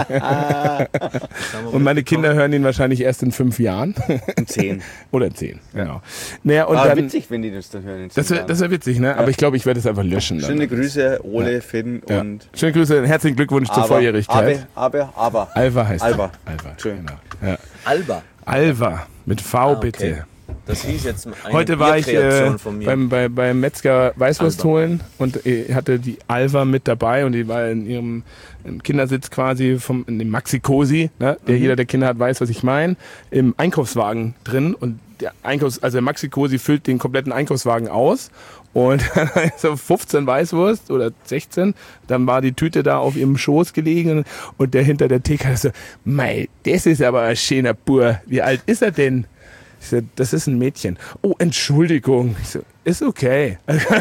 Und meine Kinder hören ihn wahrscheinlich erst in fünf Jahren. Um zehn. Oder in zehn, genau. Naja, und Aber dann, witzig, wenn die das dann hören. in zehn das wäre Jahren. das wär witzig, ne? Aber ich glaube, ich werde es einfach löschen. Dann. Schöne Grüße, Ole, Finn Ja. und Schöne Grüße und herzlichen Glückwunsch zur Aber, Volljährigkeit. Aber, aber, aber. Alva heißt Alva. er. Alva, Schön. genau. Ja. Alba. Alva, mit V Ah, okay. bitte. Das hieß jetzt eine Heute war ich äh, Bierkreation von mir. beim, bei, beim Metzger Weißwurst Alva. holen und äh, hatte die Alva mit dabei und die war in ihrem im Kindersitz quasi vom in dem Maxi-Cosi, ne? Der Mhm. jeder, der Kinder hat, weiß, was ich meine, im Einkaufswagen drin und der Einkaufs, also der Maxi-Cosi füllt den kompletten Einkaufswagen aus und dann so fünfzehn Weißwurst oder sechzehn, dann war die Tüte da auf ihrem Schoß gelegen und der hinter der Theke so, mei, das ist aber ein schöner Bur, wie alt ist er denn? Ich so, das ist ein Mädchen. Oh, Entschuldigung. Ich so, ist okay.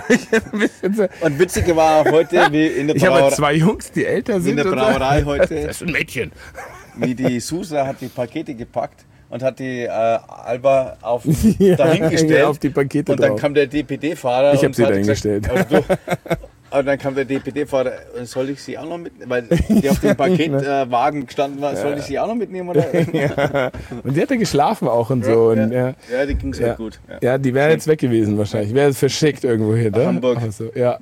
Und witziger war auch heute, wie in der Ich habe halt Brauerei, zwei Jungs, die älter wie in sind. der und so. Brauerei heute, Das ist ein Mädchen. wie die Susa hat die Pakete gepackt und hat die äh, Alba auf Ja, dahingestellt. auf die Pakete und dann drauf. kam der D P D-Fahrer. Ich hab und sie hat dahingestellt. gesagt, also du, und dann kam der D P D-Fahrer, soll ich sie auch noch mitnehmen? Weil die auf dem Paketwagen äh, gestanden war, soll ich sie auch noch mitnehmen? Oder? Ja. Und die hatte geschlafen auch und so. ja, Und, ja. ja, die ging es Ja. halt gut. Ja. Ja, die wäre jetzt weg gewesen wahrscheinlich. Wäre jetzt verschickt irgendwo hin. Ne? Hamburg. Ach so, ja.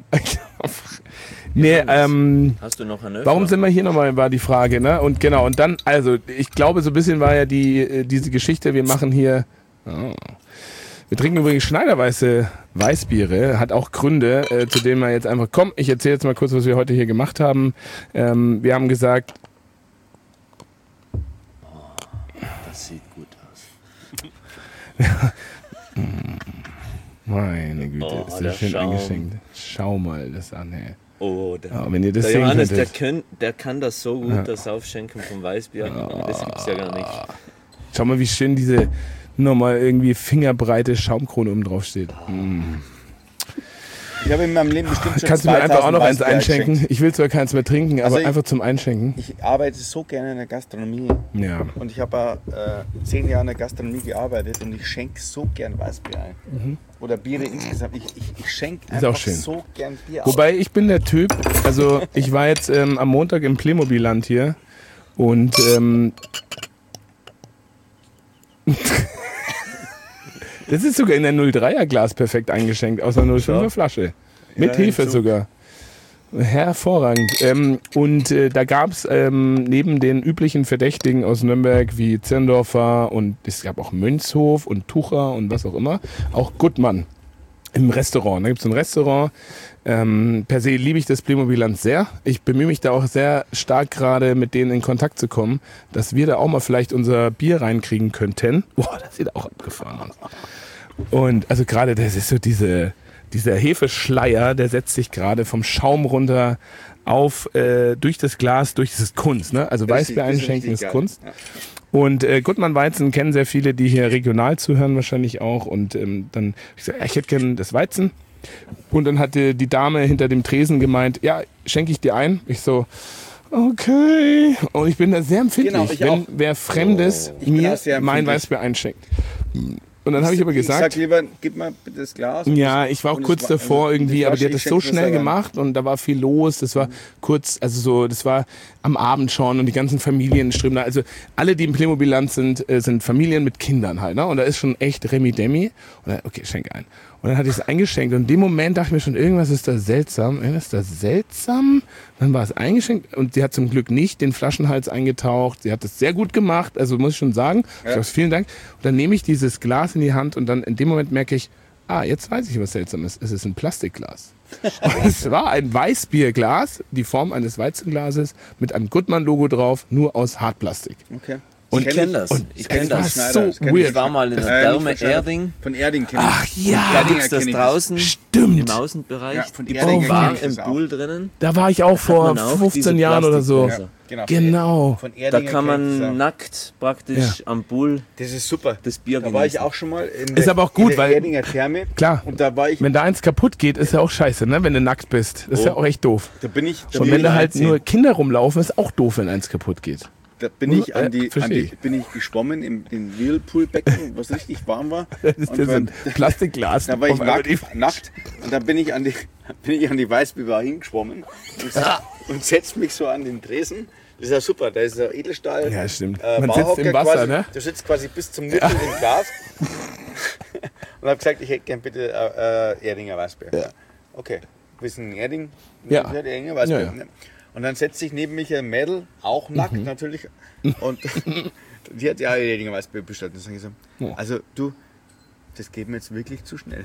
Nee, ähm, Hast du noch eine? warum sind wir hier nochmal, war die Frage, ne? Und genau, und dann, also, ich glaube, so ein bisschen war ja die, äh, diese Geschichte, wir machen hier, oh. Wir trinken übrigens Schneiderweiße Weißbiere, hat auch Gründe, äh, zu denen wir jetzt einfach, komm, ich erzähle jetzt mal kurz, was wir heute hier gemacht haben. Ähm, wir haben gesagt, Das sieht gut aus. meine Güte, Oh, ist das der schön Schaum. eingeschenkt. Schau mal das an, hey. Oh, der, Ja, wenn ihr das der sehen Johannes, der, könntet. könnt, der kann das so gut, das Aufschenken vom Weißbier. Das gibt's ja gar nicht. Schau mal, wie schön diese nochmal irgendwie fingerbreite Schaumkrone oben drauf steht. Mm. Ich habe in meinem Leben bestimmt schon Kannst du mir einfach auch noch eins Weißbier einschenken? geschenkt. Ich will zwar keins mehr trinken, aber Also ich- einfach zum Einschenken. Ich arbeite so gerne in der Gastronomie Ja. und ich habe äh, zehn Jahre in der Gastronomie gearbeitet und ich schenke so gern Weißbier ein. Oder Biere insgesamt. Ich, ich, ich schenke Ist auch einfach schön. so gern Bier aus. Wobei ich bin der Typ, also ich war jetzt ähm, am Montag im Playmobil-Land hier und ähm, Das ist sogar in der null Dreier Glas perfekt eingeschenkt, aus einer null Fünfer Flasche. Mit ja, Hefe sogar. Hervorragend. Ähm, und äh, da gab es ähm, neben den üblichen Verdächtigen aus Nürnberg wie Zirndorfer und es gab auch Mönchshof und Tucher und was auch immer, auch Gutmann im Restaurant. Da gibt es ein Restaurant. Ähm, per se liebe ich das Playmobil-Land sehr. Ich bemühe mich da auch sehr stark gerade mit denen in Kontakt zu kommen, dass wir da auch mal vielleicht unser Bier reinkriegen könnten. Boah, das sieht auch abgefahren aus. Und also gerade das ist so diese... Dieser Hefeschleier, der setzt sich gerade vom Schaum runter auf, äh, durch das Glas, durch dieses Kunst. Ne? Also Weißbier einschenken ist Kunst. Ja. Und äh, Gutmann Weizen kennen sehr viele, die hier regional zuhören wahrscheinlich auch. Und ähm, dann, ich sag, ich hätte gern das Weizen. Und dann hatte die Dame hinter dem Tresen gemeint, ja, schenke ich dir ein. Ich so, okay. Und ich bin da sehr empfindlich, genau, wenn auch. wer Fremdes oh. mir mein Weißbier einschenkt. Und dann habe ich aber gesagt... Ich sag lieber, gib mal bitte das Glas. Ja, ich war auch kurz war, davor irgendwie, aber die hat das so schnell gemacht und da war viel los. Das war mhm. kurz, also so, das war am Abend schon und die ganzen Familien strömen da. Also alle, die im Playmobil-Land sind, sind Familien mit Kindern halt. Ne? Und da ist schon echt Remi-Demi. Und dann, okay, schenke ein. Und dann hatte ich es eingeschenkt und in dem Moment dachte ich mir schon, irgendwas ist da seltsam. Irgendwas ist da seltsam. Dann war es eingeschenkt und sie hat zum Glück nicht den Flaschenhals eingetaucht. Sie hat das sehr gut gemacht, also muss ich schon sagen. Ja. Ich sage, vielen Dank. Und dann nehme ich dieses Glas in die Hand und dann in dem Moment merke ich, ah, jetzt weiß ich, was seltsam ist. Es ist ein Plastikglas. Und es war ein Weißbierglas, die Form eines Weizenglases mit einem Gutmann-Logo drauf, nur aus Hartplastik. Okay. Und ich kenne das. Und ich kenne das. das so das weird. Ich war mal in der Therme äh, Erding. Von Erding kenne ich. Ach ja. Da gibt's das draußen. Stimmt. Im Außenbereich. Ja, von die Erding war im Pool drinnen. Da war ich auch vor fünfzehn Jahren oder so. Ja, genau. genau. Von da kann man nackt praktisch ja. am Pool. Das ist super. Das Bier Da genießen. war ich auch schon mal in ist der, aber auch gut, in der weil Erdinger Therme. Klar. Und da war ich. Wenn da eins kaputt geht, ist ja auch scheiße, ne? Wenn du nackt bist. Das ist oh. ja auch echt doof. Da bin ich. Da Und bin wenn ich da halt einziehen. nur Kinder rumlaufen, ist auch doof, wenn eins kaputt geht. Da bin ich an die, an die bin ich geschwommen im, im Whirlpool-Becken, was richtig warm war. Das ist und das ein Plastikglas. Da war ich nackt, nackt und dann bin ich an die, bin ich an die Weißbier hingeschwommen und, und setze mich so an den Tresen. Das ist ja super, da ist ja Edelstahl. Ja, stimmt. Äh, Man sitzt im Wasser, quasi, ne? Du sitzt quasi bis zum Mittel ja. im Glas und habe gesagt, ich hätte gern bitte äh, äh, Erdinger Weißbier. Ja. Okay, wir sind in Erding. Ja. Erdinger Weißbier. Ja, ja. Und dann setzt sich neben mich ein Mädel, auch nackt mhm. natürlich, und die hat ja Erdinger Weißbier bestellt. Und dann ich so, ja. also du, das geht mir jetzt wirklich zu schnell.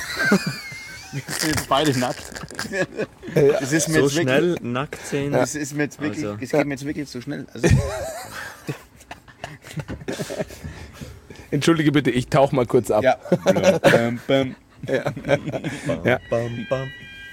Wir sind jetzt beide nackt. Das ist mir so jetzt schnell wirklich, nackt sehen. Das ist mir jetzt wirklich, also. Das geht mir jetzt wirklich zu schnell. Also, Entschuldige bitte, ich tauche mal kurz ab. Ja. bam, bam. Ja. ja. Bam, bam.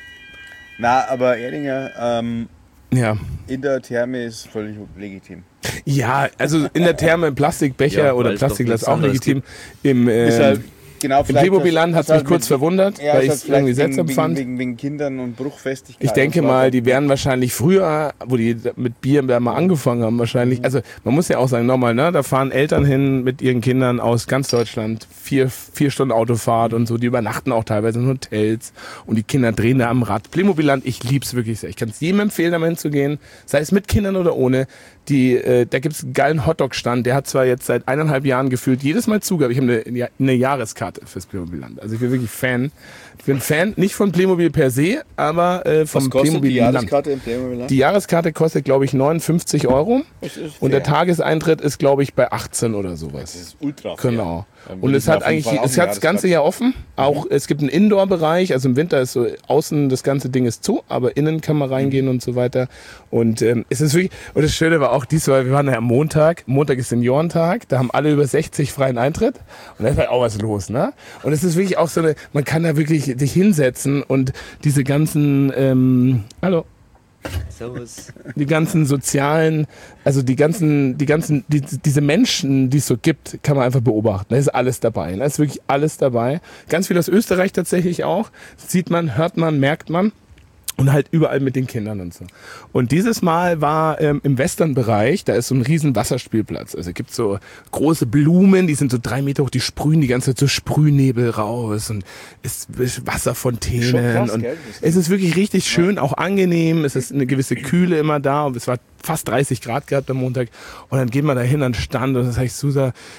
Na, aber Erdinger, ähm, ja. in der Therme ist völlig legitim. Ja, also in der Therme Plastikbecher ja, oder Plastikglas auch legitim. Im, äh, ist halt, genau, im Playmobil-Land hat es mich kurz mit, verwundert, ja, weil ich es irgendwie seltsam wegen, fand. Wegen, wegen Kindern und Bruchfestigkeit. Ich denke so mal, die wären wahrscheinlich früher, wo die mit Bier mal angefangen haben, wahrscheinlich, also man muss ja auch sagen, nochmal, ne, da fahren Eltern hin mit ihren Kindern aus ganz Deutschland, vier, vier Stunden Autofahrt und so, die übernachten auch teilweise in Hotels und die Kinder drehen da am Rad. Playmobil-Land, ich lieb's wirklich sehr. Ich kann es jedem empfehlen, da mal hinzugehen, sei es mit Kindern oder ohne. Die, äh, da gibt's einen geilen Hotdog-Stand, der hat zwar jetzt seit eineinhalb Jahren gefühlt jedes Mal Zugabe. Ich habe eine, eine Jahreskarte fürs Playmobil-Land. Also ich bin wirklich Fan. Ich bin Fan, nicht von Playmobil per se, aber äh, vom Playmobil-Land. Die Jahreskarte im Playmobil-Land? Die Jahreskarte kostet, glaube ich, neunundfünfzig Euro. Und der Tageseintritt ist, glaube ich, bei achtzehn oder sowas. Das ist ultra fair. Genau. Und es hat eigentlich, es hat das ganze Jahr offen. Auch, es gibt einen Indoor-Bereich, also im Winter ist so, außen das ganze Ding ist zu, aber innen kann man reingehen mhm. und so weiter. Und ähm, es ist wirklich, und das Schöne war auch diesmal, wir waren ja am Montag, Montag ist Seniorentag, da haben alle über sechzig freien Eintritt und da ist halt auch was los, ne? Und es ist wirklich auch so eine, man kann da wirklich sich hinsetzen und diese ganzen, ähm, hallo? Servus. Die ganzen sozialen, also die ganzen, die ganzen, die, diese Menschen, die es so gibt, kann man einfach beobachten. Da ist alles dabei. Da ist wirklich alles dabei. Ganz viel aus Österreich tatsächlich auch. Das sieht man, hört man, merkt man. Und halt überall mit den Kindern und so. Und dieses Mal war ähm, im Western-Bereich, da ist so ein riesen Wasserspielplatz. Also es gibt so große Blumen, die sind so drei Meter hoch, die sprühen die ganze Zeit so Sprühnebel raus und es ist Wasserfontänen. Krass, und gell? Es ist wirklich richtig schön, auch angenehm. Es ist eine gewisse Kühle immer da und es war fast dreißig Grad gehabt am Montag. Und dann geht man da hin an den Stand und dann sag ich, Susa,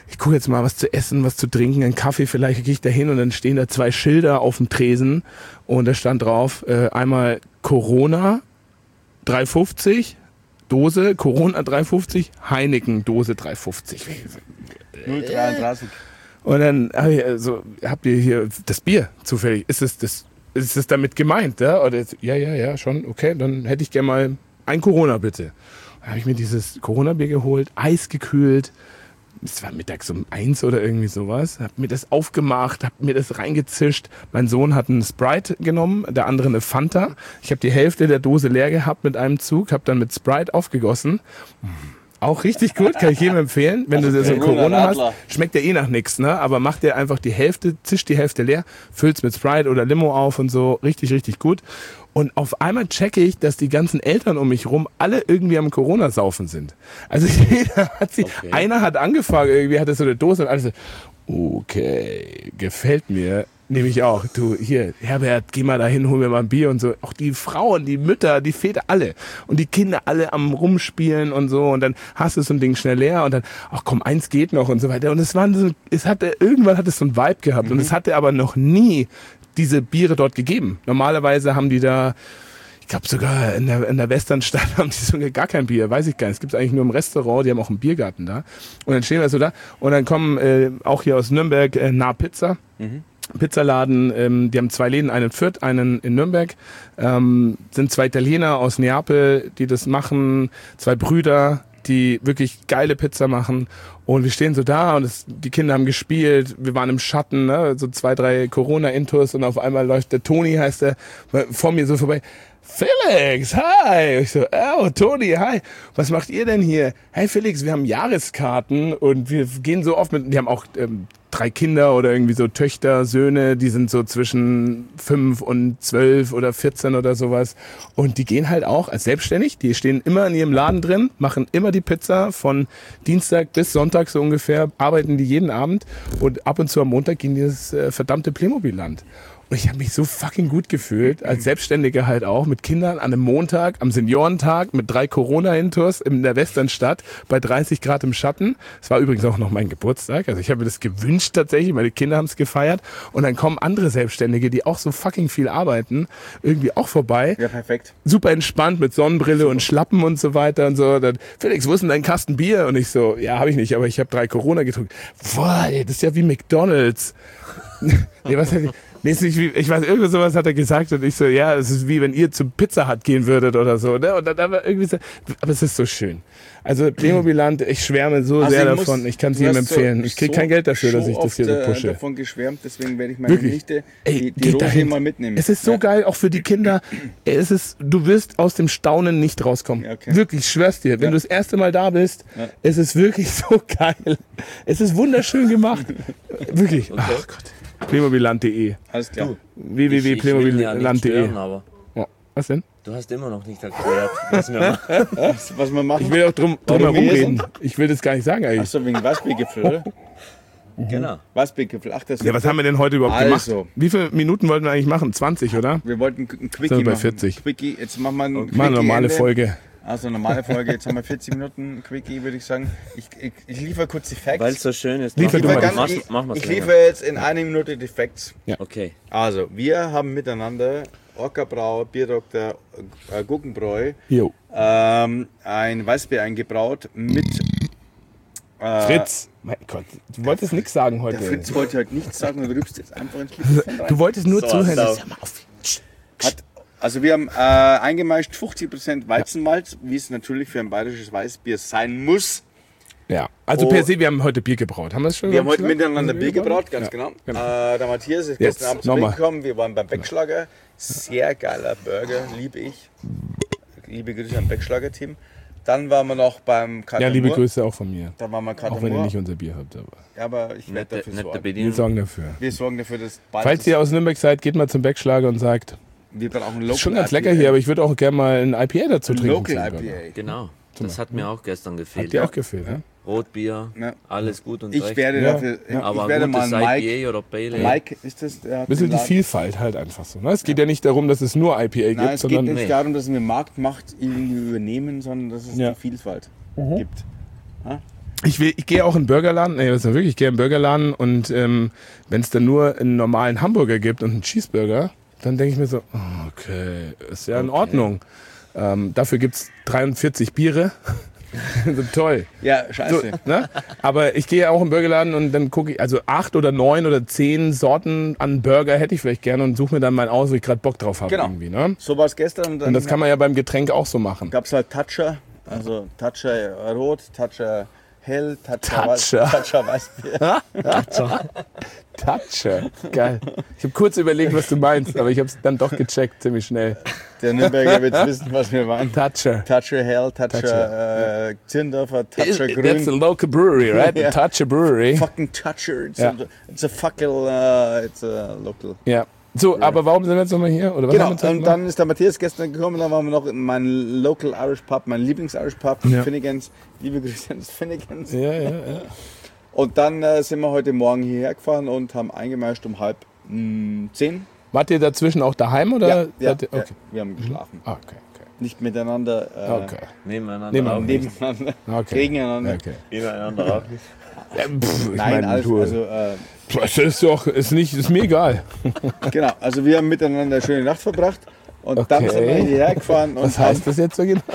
ich gucke jetzt mal was zu essen, was zu trinken, einen Kaffee vielleicht, gehe ich da hin und dann stehen da zwei Schilder auf dem Tresen und da stand drauf, äh, einmal Corona drei fünfzig Dose, Corona drei fünfzig, Heineken Dose drei fünfzig. null dreiunddreißig. Und dann hab ich, also, habt ihr hier das Bier zufällig? Ist es das, ist es damit gemeint? Ja, Oder, ja, ja, ja, schon, okay, dann hätte ich gerne mal ein Corona bitte. Dann habe ich mir dieses Corona-Bier geholt, eisgekühlt. Es war mittags um eins oder irgendwie sowas. Hab mir das aufgemacht, hab mir das reingezischt. Mein Sohn hat einen Sprite genommen, der andere eine Fanta. Ich habe die Hälfte der Dose leer gehabt mit einem Zug, hab dann mit Sprite aufgegossen. Auch richtig gut, kann ich jedem empfehlen. Wenn du so Corona hast, schmeckt ja eh nach nichts, ne? Aber mach dir einfach die Hälfte, zisch die Hälfte leer, füll's mit Sprite oder Limo auf und so. Richtig, richtig gut. Und auf einmal checke ich, dass die ganzen Eltern um mich rum alle irgendwie am Corona-Saufen sind. Also jeder hat sie, okay. Einer hat angefangen, irgendwie hatte so eine Dose und alles so, okay, gefällt mir. Nehme ich auch. Du, hier, Herbert, geh mal dahin, hol mir mal ein Bier und so. Auch die Frauen, die Mütter, die Väter, alle. Und die Kinder alle am Rumspielen und so. Und dann hast du so ein Ding schnell leer und dann, ach komm, eins geht noch und so weiter. Und es war so, es hatte, irgendwann hat es so ein Vibe gehabt. Mhm. Und es hatte aber noch nie diese Biere dort gegeben. Normalerweise haben die da, ich glaube sogar in der, in der Westernstadt haben die sogar gar kein Bier, weiß ich gar nicht. Es gibt es eigentlich nur im Restaurant, die haben auch einen Biergarten da. Und dann stehen wir so da und dann kommen äh, auch hier aus Nürnberg äh, Nah Pizza. Mhm. Pizzaladen, ähm, die haben zwei Läden, einen in Fürth, einen in Nürnberg. Ähm, sind zwei Italiener aus Neapel, die das machen, zwei Brüder, die wirklich geile Pizza machen. Und wir stehen so da und es, die Kinder haben gespielt, wir waren im Schatten, ne? So zwei, drei Corona-Intos und auf einmal läuft der Toni, heißt der, vor mir so vorbei. Felix, hi! Ich so, oh, Toni, hi! Was macht ihr denn hier? Hey Felix, wir haben Jahreskarten und wir gehen so oft mit, die haben auch ähm, drei Kinder oder irgendwie so Töchter, Söhne, die sind so zwischen fünf und zwölf oder vierzehn oder sowas. Und die gehen halt auch als selbstständig, die stehen immer in ihrem Laden drin, machen immer die Pizza von Dienstag bis Sonntag so ungefähr, arbeiten die jeden Abend und ab und zu am Montag gehen die das äh, verdammte Playmobil-Land. Und ich habe mich so fucking gut gefühlt, als Selbstständiger halt auch, mit Kindern an einem Montag, am Seniorentag, mit drei Corona-Intos in der Westernstadt bei dreißig Grad im Schatten. Es war übrigens auch noch mein Geburtstag, also ich habe mir das gewünscht tatsächlich, meine Kinder haben es gefeiert. Und dann kommen andere Selbstständige, die auch so fucking viel arbeiten, irgendwie auch vorbei. Ja, perfekt. Super entspannt mit Sonnenbrille Super. Und Schlappen und so weiter und so. Dann, Felix, wo ist denn dein Kasten Bier? Und ich so, ja, habe ich nicht, aber ich habe drei Corona getrunken. Boah, ey, das ist ja wie McDonald's. nee, was hat ich... Nee, ist nicht wie, ich weiß, irgendwie sowas hat er gesagt und ich so, ja, es ist wie wenn ihr zum Pizza Hut gehen würdet oder so, ne? Und dann aber irgendwie so, aber es ist so schön. Also Playmobil-Land, ich schwärme so also sehr ich davon, muss, ich kann es jedem empfehlen. So, ich kriege so kein Geld dafür, dass ich das hier so pushe. Ich habe davon geschwärmt, deswegen werde ich meine Wirklich? Nichte, Ey, die, die Rosi mal mitnehmen. Es ist so ja. geil, auch für die Kinder. Es ist, du wirst aus dem Staunen nicht rauskommen. Ja, okay. Wirklich, ich schwör's dir. Wenn ja. du das erste Mal da bist, ja. es ist wirklich so geil. Es ist wunderschön gemacht. Wirklich. Okay. Ach Gott. Playmobilland punkt de. Alles klar. w w w punkt playmobilland punkt de. Ja, was denn? Du hast immer noch nicht erklärt, was wir machen. was wir machen. Ich will auch drum, drum herum reden. Ich will das gar nicht sagen eigentlich. Achso, wegen Weißbiergipfel, oder? Mhm. Genau. Weißbiergipfel. Ach, das ja, was haben wir denn heute überhaupt also. gemacht? Wie viele Minuten wollten wir eigentlich machen? zwanzig, oder? Wir wollten ein Quickie Sind wir bei machen. vierzig. Quickie. Jetzt machen wir ein Quickie. Mal eine normale Ende. Folge. Also normale Folge, jetzt haben wir vierzig Minuten Quickie, würde ich sagen. Ich, ich, ich liefere kurz die Facts. Weil es so schön ist. Liefer ich ganz, ganz, ich, ich liefere jetzt in einer Minute die Facts. Ja. Okay. Also, wir haben miteinander Orca-Brau, Bierdoktor, äh, Guggenbräu, ähm, ein Weißbier eingebraut mit... Äh, Fritz, mein Gott, du wolltest nichts sagen heute. Der Fritz wollte heute nichts sagen und rübst jetzt einfach ins Mikrofon rein. Du wolltest nur so, zuhören. So. Mal auf. Hat, Also wir haben äh, eingemeischt fünfzig Prozent Weizenmalz, wie es natürlich für ein bayerisches Weißbier sein muss. Ja, also oh, per se, wir haben heute Bier gebraut. Haben wir es schon Wir haben heute miteinander Bier gebraut, ganz ja, genau. genau. Äh, der Matthias ist Jetzt, gestern Abend zu mir gekommen, wir waren beim Beckschlager. Sehr geiler Burger, liebe ich. Liebe Grüße am Beckschlager-Team. Dann waren wir noch beim Katamur. Ja, liebe Grüße auch von mir. Dann waren wir Katamur. Auch wenn ihr nicht unser Bier habt. Aber, ja, aber ich werde dafür sorgen. Wir sorgen dafür. Wir sorgen dafür, dass bald Falls ihr aus Nürnberg seid, geht mal zum Beckschlager und sagt... Wir brauchen Local ist schon ganz I P A. lecker hier, aber ich würde auch gerne mal ein I P A dazu trinken. Local I P A. Genau, das hat mir auch gestern gefehlt. Hat dir auch gefehlt, ja? Rotbier, ja. Alles gut und ich recht. werde ja. dafür, ja. Aber ich werde gutes mal Mike, I P A oder Pale Ale. Mike ist das, der ein bisschen die Vielfalt halt einfach so. Ne? Es geht ja. ja nicht darum, dass es nur I P A Nein, gibt, es sondern... geht nicht nee. darum, dass wir Marktmacht irgendwie übernehmen, sondern dass es ja. die Vielfalt mhm. gibt. Ja? Ich, will, ich gehe auch in den Burgerladen, nee, das ist wirklich, ich gehe in den Burgerladen und ähm, wenn es dann nur einen normalen Hamburger gibt und einen Cheeseburger, dann denke ich mir so, okay, ist ja in Okay. Ordnung. Ähm, dafür gibt es dreiundvierzig Biere. So toll. Ja, So, scheiße. ne? Aber ich gehe auch im Burgerladen und dann gucke ich, also acht oder neun oder zehn Sorten an Burger hätte ich vielleicht gerne und suche mir dann mal aus, wo ich gerade Bock drauf habe Genau. irgendwie. Ne? So war es gestern. Und dann Und das kann man ja beim Getränk auch so machen. gab es halt Toucher, also Toucher Rot, Toucher Hell, Toucher, Weiß, Toucher. Toucher Weißbier. Toucher. Geil. Ich habe kurz überlegt, was du meinst, aber ich habe es dann doch gecheckt, ziemlich schnell. Der Nürnberger wird wissen, was wir meinen. Toucher. Toucher Hell, Toucher, Toucher, äh, Zirndorfer, Toucher That's Grün. a local brewery, right? Ja. Toucher Brewery. Fucking Toucher. It's, Ja. a, it's a fucking, uh, it's a local. Ja. So, aber warum sind wir jetzt nochmal hier? Oder was Genau, haben wir jetzt und dann ist der Matthias gestern gekommen, dann waren wir noch in meinem Local Irish Pub, mein Lieblings-Irish Pub, Ja. Finnegans. Liebe Grüße ans Finnegans. Ja, ja, ja. Und dann äh, sind wir heute Morgen hierher gefahren und haben eingemeischt um halb mh, zehn. Wart ihr dazwischen auch daheim oder? ja, ja, seid ihr, okay. ja, wir haben geschlafen. Ah, okay, okay. Nicht miteinander, äh, Okay. Nebeneinander Nebeneinander. auch nicht. nebeneinander, Okay. gegeneinander. Okay. Übereinander auch nicht. Ja, pff, ich Nein, meine, alles, du, also äh, das ist doch, ist nicht, ist mir egal. genau, also wir haben miteinander eine schöne Nacht verbracht und dann Okay. sind wir hierher gefahren und Was heißt das jetzt so genau?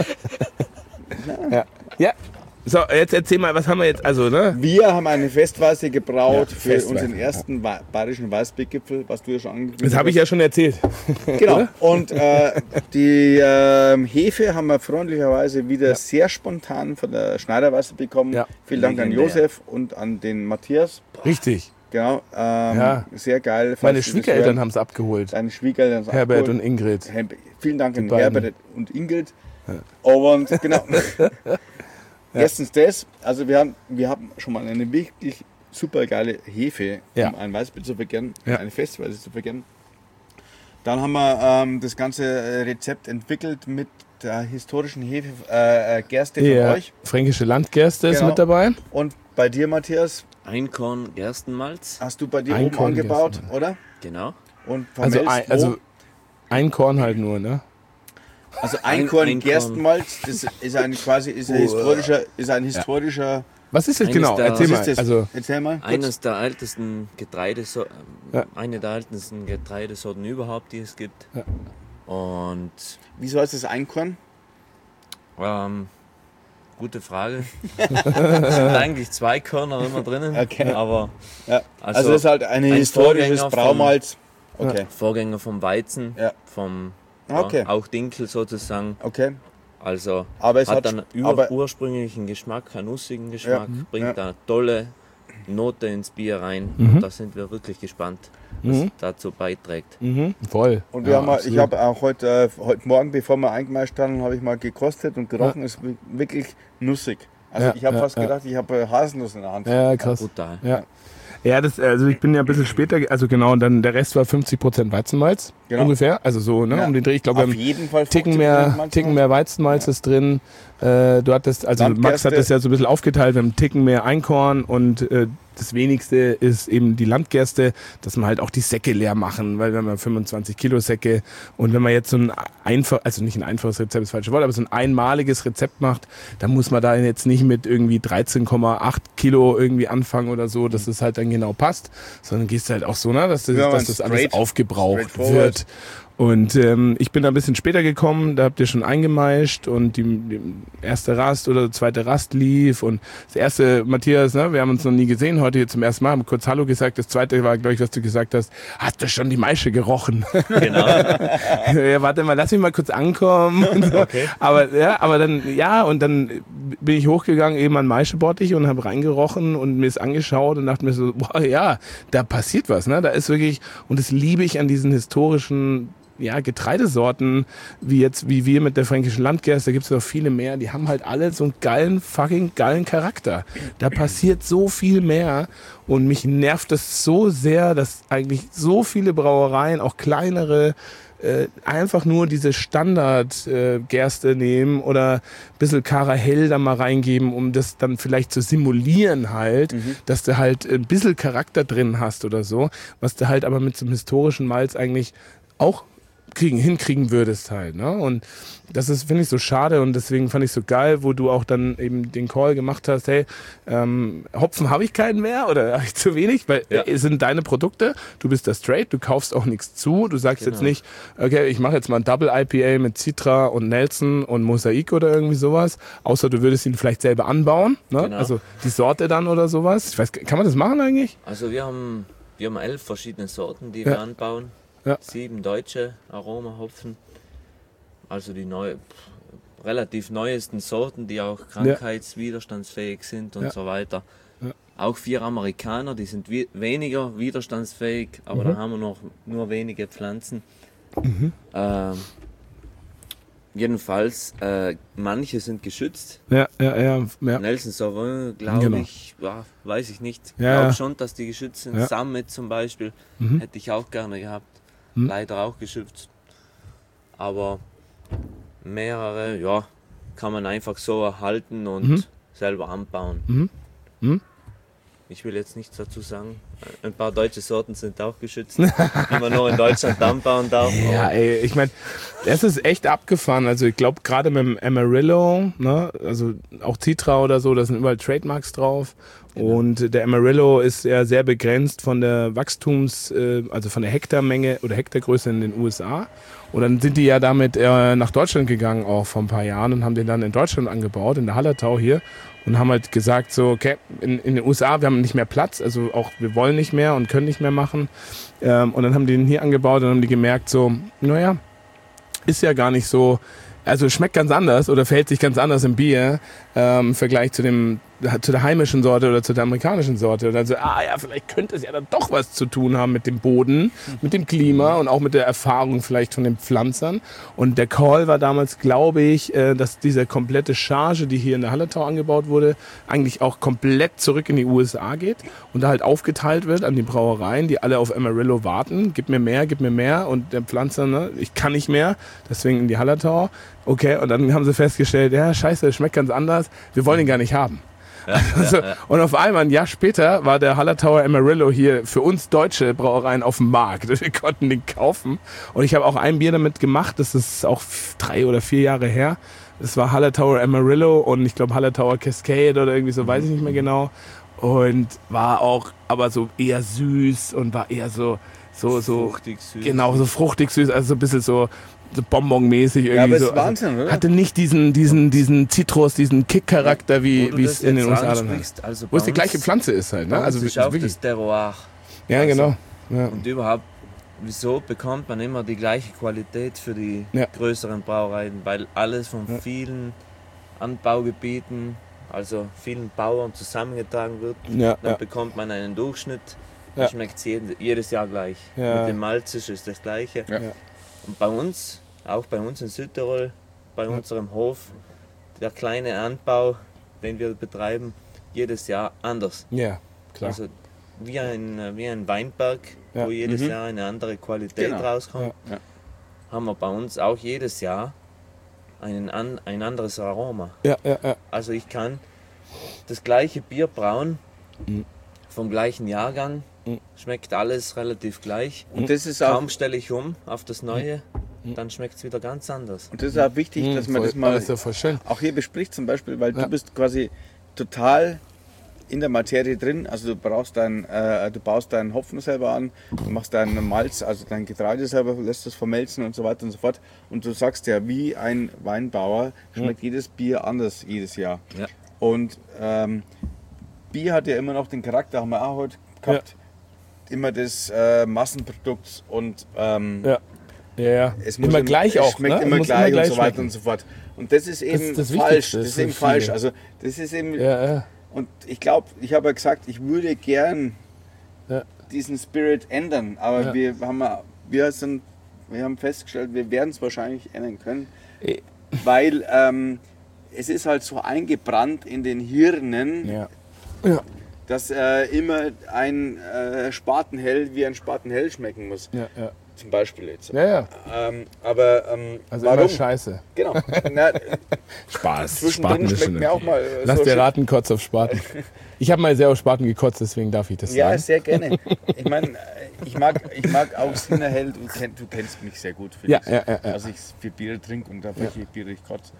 Ja. Ja. So, jetzt erzähl mal, was haben wir jetzt, also, ne? wir haben eine Festweise gebraut Ja, für Festweise, unseren ersten ba- bayerischen Weißbiergipfel, was du ja schon angekündigt Das habe ich hast. ja schon erzählt. Genau. Und äh, die ähm, Hefe haben wir freundlicherweise wieder sehr spontan von der Schneiderweiße bekommen. Ja. Vielen Dank an Legendär. Josef und an den Matthias. Richtig. Genau. Ähm, Ja. Sehr geil. falls Meine Sie das Schwiegereltern hören. haben es abgeholt. Deine Schwiegereltern haben Herbert abgeholt. und Ingrid. Her- Vielen Dank an beiden. Herbert und Ingrid. Und genau. Erstens das, also wir haben, wir haben schon mal eine wirklich super geile Hefe, Ja. um ein Weißbier zu vergären, Ja. eine Festweise zu vergären. Dann haben wir ähm, das ganze äh, Rezept entwickelt mit der historischen Hefe, äh, äh, Gerste von Ja, euch. fränkische Landgerste ist Genau. mit dabei. Und bei dir, Matthias, Einkorn, Gerstenmalz, hast du bei dir Einkorn oben angebaut, Gerste. oder? genau. Und Also vermelzt ein, wo? also ein Korn halt nur, ne? Also Einkorn, Einkorn. Gerstenmalz, das ist ein quasi ist ein historischer, ist ein historischer. Was ist das Eines genau? der- Erzähl Was mal. ist das? Also, Erzähl mal. kurz. Eines der ältesten Getreidesorten, Ja. eine der ältesten Getreidesorten überhaupt, die es gibt. Ja. Und Wieso heißt das Einkorn? ähm, gute Frage. Es sind eigentlich zwei Körner immer drinnen, Okay. aber Ja. Also, Also, das ist halt ein, ein historisches Vorgänger vom- Braumalz. Okay, Vorgänger vom Weizen, Ja. vom Okay. ja, auch Dinkel sozusagen. okay. Also Aber es hat hat, einen ur aber, ursprünglichen Geschmack, einen nussigen Geschmack, Ja. bringt Ja. eine tolle Note ins Bier rein. Mhm. Und da sind wir wirklich gespannt, was Mhm. dazu beiträgt. mhm, voll. und wir Ja, haben mal, ich absolut. habe auch heute, äh, heute Morgen, bevor wir eingemeischt haben, habe ich mal gekostet und gerochen, ist wi- wirklich nussig. Also Ja, ich habe ja, fast ja. gedacht, ich habe äh, Haselnuss in der Hand. Ja, krass. Brutal. Ja. Ja, das, also ich bin ja ein bisschen später, ge- also genau, und dann der Rest war fünfzig Prozent Weizenmalz Genau. ungefähr, also so, ne, Ja. um den Dreh. Ich glaube, wir Auf haben jeden Fall Ticken fünfzig mehr, Prozent Ticken mehr Weizenmalz ist drin. Äh, du hattest, also Max Landgerste. hat das ja so ein bisschen aufgeteilt, wir haben einen Ticken mehr Einkorn und äh, das wenigste ist eben die Landgerste, dass wir halt auch die Säcke leer machen, weil wir haben ja fünfundzwanzig Kilo Säcke und wenn man jetzt so ein einfach, also nicht ein einfaches Rezept, ist das falsche Wort, aber so ein einmaliges Rezept macht, dann muss man da jetzt nicht mit irgendwie dreizehn Komma acht Kilo irgendwie anfangen oder so, dass es halt dann genau passt, sondern gehst halt auch so, ne, dass das, Ja, dass das alles straight- aufgebraucht straightforward. wird. Und ähm, ich bin da ein bisschen später gekommen, da habt ihr schon eingemeischt und die, die erste Rast oder zweite Rast lief und das erste, Matthias, ne, wir haben uns noch nie gesehen, heute hier zum ersten Mal, haben kurz Hallo gesagt, das zweite war, glaube ich, was du gesagt hast, hast du schon die Maische gerochen? Genau. Ja, warte mal, lass mich mal kurz ankommen. Und so. Okay. Aber ja, aber dann, ja, und dann bin ich hochgegangen eben an Maischebottich und habe reingerochen und mir es angeschaut und dachte mir so, boah, ja, da passiert was, ne? Da ist wirklich, und das liebe ich an diesen historischen, ja, Getreidesorten, wie jetzt, wie wir mit der fränkischen Landgerste, da gibt es noch viele mehr, die haben halt alle so einen geilen, fucking geilen Charakter. Da passiert so viel mehr und mich nervt es so sehr, dass eigentlich so viele Brauereien, auch kleinere, äh, einfach nur diese Standard-Gerste äh, Gerste nehmen oder ein bisschen Karahell da mal reingeben, um das dann vielleicht zu simulieren halt, dass du halt ein bisschen Charakter drin hast oder so, was du halt aber mit so einem historischen Malz eigentlich auch kriegen, hinkriegen würdest halt. Ne? Und das ist, finde ich, so schade und deswegen fand ich so geil, wo du auch dann eben den Call gemacht hast, hey, ähm, Hopfen habe ich keinen mehr oder habe ich zu wenig, weil Ja. es sind deine Produkte, du bist da straight, du kaufst auch nichts zu, du sagst Genau. jetzt nicht, okay, ich mache jetzt mal ein Double I P A mit Citra und Nelson und Mosaik oder irgendwie sowas, außer du würdest ihn vielleicht selber anbauen, ne? Genau. Also die Sorte dann oder sowas. Ich weiß, kann man das machen eigentlich? Also wir haben, wir haben elf verschiedene Sorten, die Ja. wir anbauen. Ja. Sieben deutsche Aromahopfen. Also die neu, pff, relativ neuesten Sorten, die auch krankheitswiderstandsfähig sind und Ja. so weiter. Ja. Auch vier Amerikaner, die sind wi weniger widerstandsfähig, aber Mhm. da haben wir noch nur wenige Pflanzen. Mhm. Ähm, jedenfalls, äh, manche sind geschützt. Ja, ja, ja. ja. Nelson Sauvin, glaube Genau. ich, ja, weiß ich nicht. Ich Ja, glaube ja. schon, dass die geschützt sind. Ja. Summit zum Beispiel Mhm. hätte ich auch gerne gehabt. Mhm. Leider auch geschützt. Aber mehrere, ja, kann man einfach so erhalten und Mhm. selber anbauen. Mhm. Mhm. Ich will jetzt nichts dazu sagen. Ein paar deutsche Sorten sind auch geschützt, die man nur in Deutschland anbauen darf. Ja, aber ey, ich meine, das ist echt abgefahren. Also ich glaube gerade mit dem Amarillo, ne, also auch Citra oder so, da sind überall Trademarks drauf. Genau. Und der Amarillo ist ja sehr begrenzt von der Wachstums, äh, also von der Hektarmenge oder Hektargröße in den U S A. Und dann sind die ja damit äh, nach Deutschland gegangen auch vor ein paar Jahren und haben den dann in Deutschland angebaut, in der Hallertau hier. Und haben halt gesagt so, okay, in, in den U S A, wir haben nicht mehr Platz, also auch wir wollen nicht mehr und können nicht mehr machen. Ähm, und dann haben die den hier angebaut und haben die gemerkt so, naja, ist ja gar nicht so, also schmeckt ganz anders oder verhält sich ganz anders im Bier ähm, im Vergleich zu dem zu der heimischen Sorte oder zu der amerikanischen Sorte. Und dann so, ah ja, vielleicht könnte es ja dann doch was zu tun haben mit dem Boden, mit dem Klima und auch mit der Erfahrung vielleicht von den Pflanzern. Und der Call war damals, glaube ich, äh, dass diese komplette Charge, die hier in der Hallertau angebaut wurde, eigentlich auch komplett zurück in die U S A geht und da halt aufgeteilt wird an die Brauereien, die alle auf Amarillo warten. Gib mir mehr, gib mir mehr. Und der Pflanzer, ne, ich kann nicht mehr, deswegen in die Hallertau. Okay, und dann haben sie festgestellt, ja, scheiße, es schmeckt ganz anders, wir wollen ihn gar nicht haben. ja, Also, ja, ja. und auf einmal, ein Jahr später, war der Hallertauer Amarillo hier für uns deutsche Brauereien auf dem Markt. Wir konnten den kaufen. Und ich habe auch ein Bier damit gemacht, das ist auch f- drei oder vier Jahre her. Das war Hallertauer Amarillo und ich glaube Hallertauer Cascade oder irgendwie so, weiß ich nicht mehr genau. Und war auch aber so eher süß und war eher so, so, so, Fruchtig, süß. genau, so fruchtig süß, also so ein bisschen so, so Bonbon-mäßig irgendwie. Ja, aber es so. ist Wahnsinn, oder? Hatte nicht diesen, diesen, diesen Zitrus, diesen Kick-Charakter, Wo wie du wie das es in den jetzt U S A dann hat. ansprichst, also Wo es bei die uns- gleiche Pflanze ist halt, ne? bei uns Also ist auch wirklich. das Terroir. Ja, also- genau. Ja. Und überhaupt, wieso bekommt man immer die gleiche Qualität für die Ja. größeren Brauereien? Weil alles von Ja. vielen Anbaugebieten, also vielen Bauern zusammengetragen wird. Ja, Dann ja. bekommt man einen Durchschnitt. Ja. Ja. Schmeckt jedes Jahr gleich. Ja. Mit dem Malzisch ist das gleiche. Ja. Ja. Und bei uns, auch bei uns in Südtirol, bei unserem Hof, der kleine Anbau, den wir betreiben, jedes Jahr anders. Ja, klar. Also wie ein, wie ein Weinberg, Ja. wo jedes Mhm. Jahr eine andere Qualität Genau. rauskommt, Ja. haben wir bei uns auch jedes Jahr einen an, ein anderes Aroma. Ja, ja, ja. Also ich kann das gleiche Bier brauen, Mhm. vom gleichen Jahrgang, Mhm. schmeckt alles relativ gleich. Und das ist auch, Kaum stelle ich um auf das Neue, dann schmeckt es wieder ganz anders. und das ist auch wichtig, dass man voll, das mal das ist ja voll schön. auch hier bespricht, zum Beispiel, weil Ja. du bist quasi total in der Materie drin. Also du brauchst dein, äh, du baust deinen Hopfen selber an, du machst deinen Malz, also dein Getreide selber, lässt es vermelzen und so weiter und so fort. Und du sagst ja, wie ein Weinbauer schmeckt jedes Bier anders jedes Jahr. Ja. Und ähm, Bier hat ja immer noch den Charakter, haben wir auch heute gehabt, immer des äh, Massenprodukts und ähm, Ja. Ja, ja. es muss immer im- gleich es auch, schmeckt ne? immer Muss gleich, und so weiter schmecken. und so fort. Und das ist eben ist das falsch. Wichtigste Das ist für eben falsch. viele. Also das ist eben Ja, ja. und ich glaube, ich habe ja gesagt, ich würde gern Ja. diesen Spirit ändern, aber Ja. wir haben ja- wir sind wir haben festgestellt, wir werden es wahrscheinlich ändern können, Eh. weil ähm, es ist halt so eingebrannt in den Hirnen, Ja. Ja. dass äh, immer ein äh, Spatenhell wie ein Spatenhell schmecken muss. Ja, ja. Zum Beispiel jetzt. Ja, ja. Ähm, aber ähm, Also warum? immer Scheiße. Genau. Na, Spaß. zwischendrin Spaten schmeckt mir auch mal. äh, Lass so dir Shit. raten, Kotz auf Spaten. Ich habe mal sehr auf Spaten gekotzt, deswegen darf ich das Ja, sagen. sehr gerne. Ich meine, ich mag, ich mag auch Sinnerhell, du, kenn, du kennst mich sehr gut, Ja, Felix. ja, ja, ja. Also ich viel Bier trinke und dafür ja. Bier ich kotze.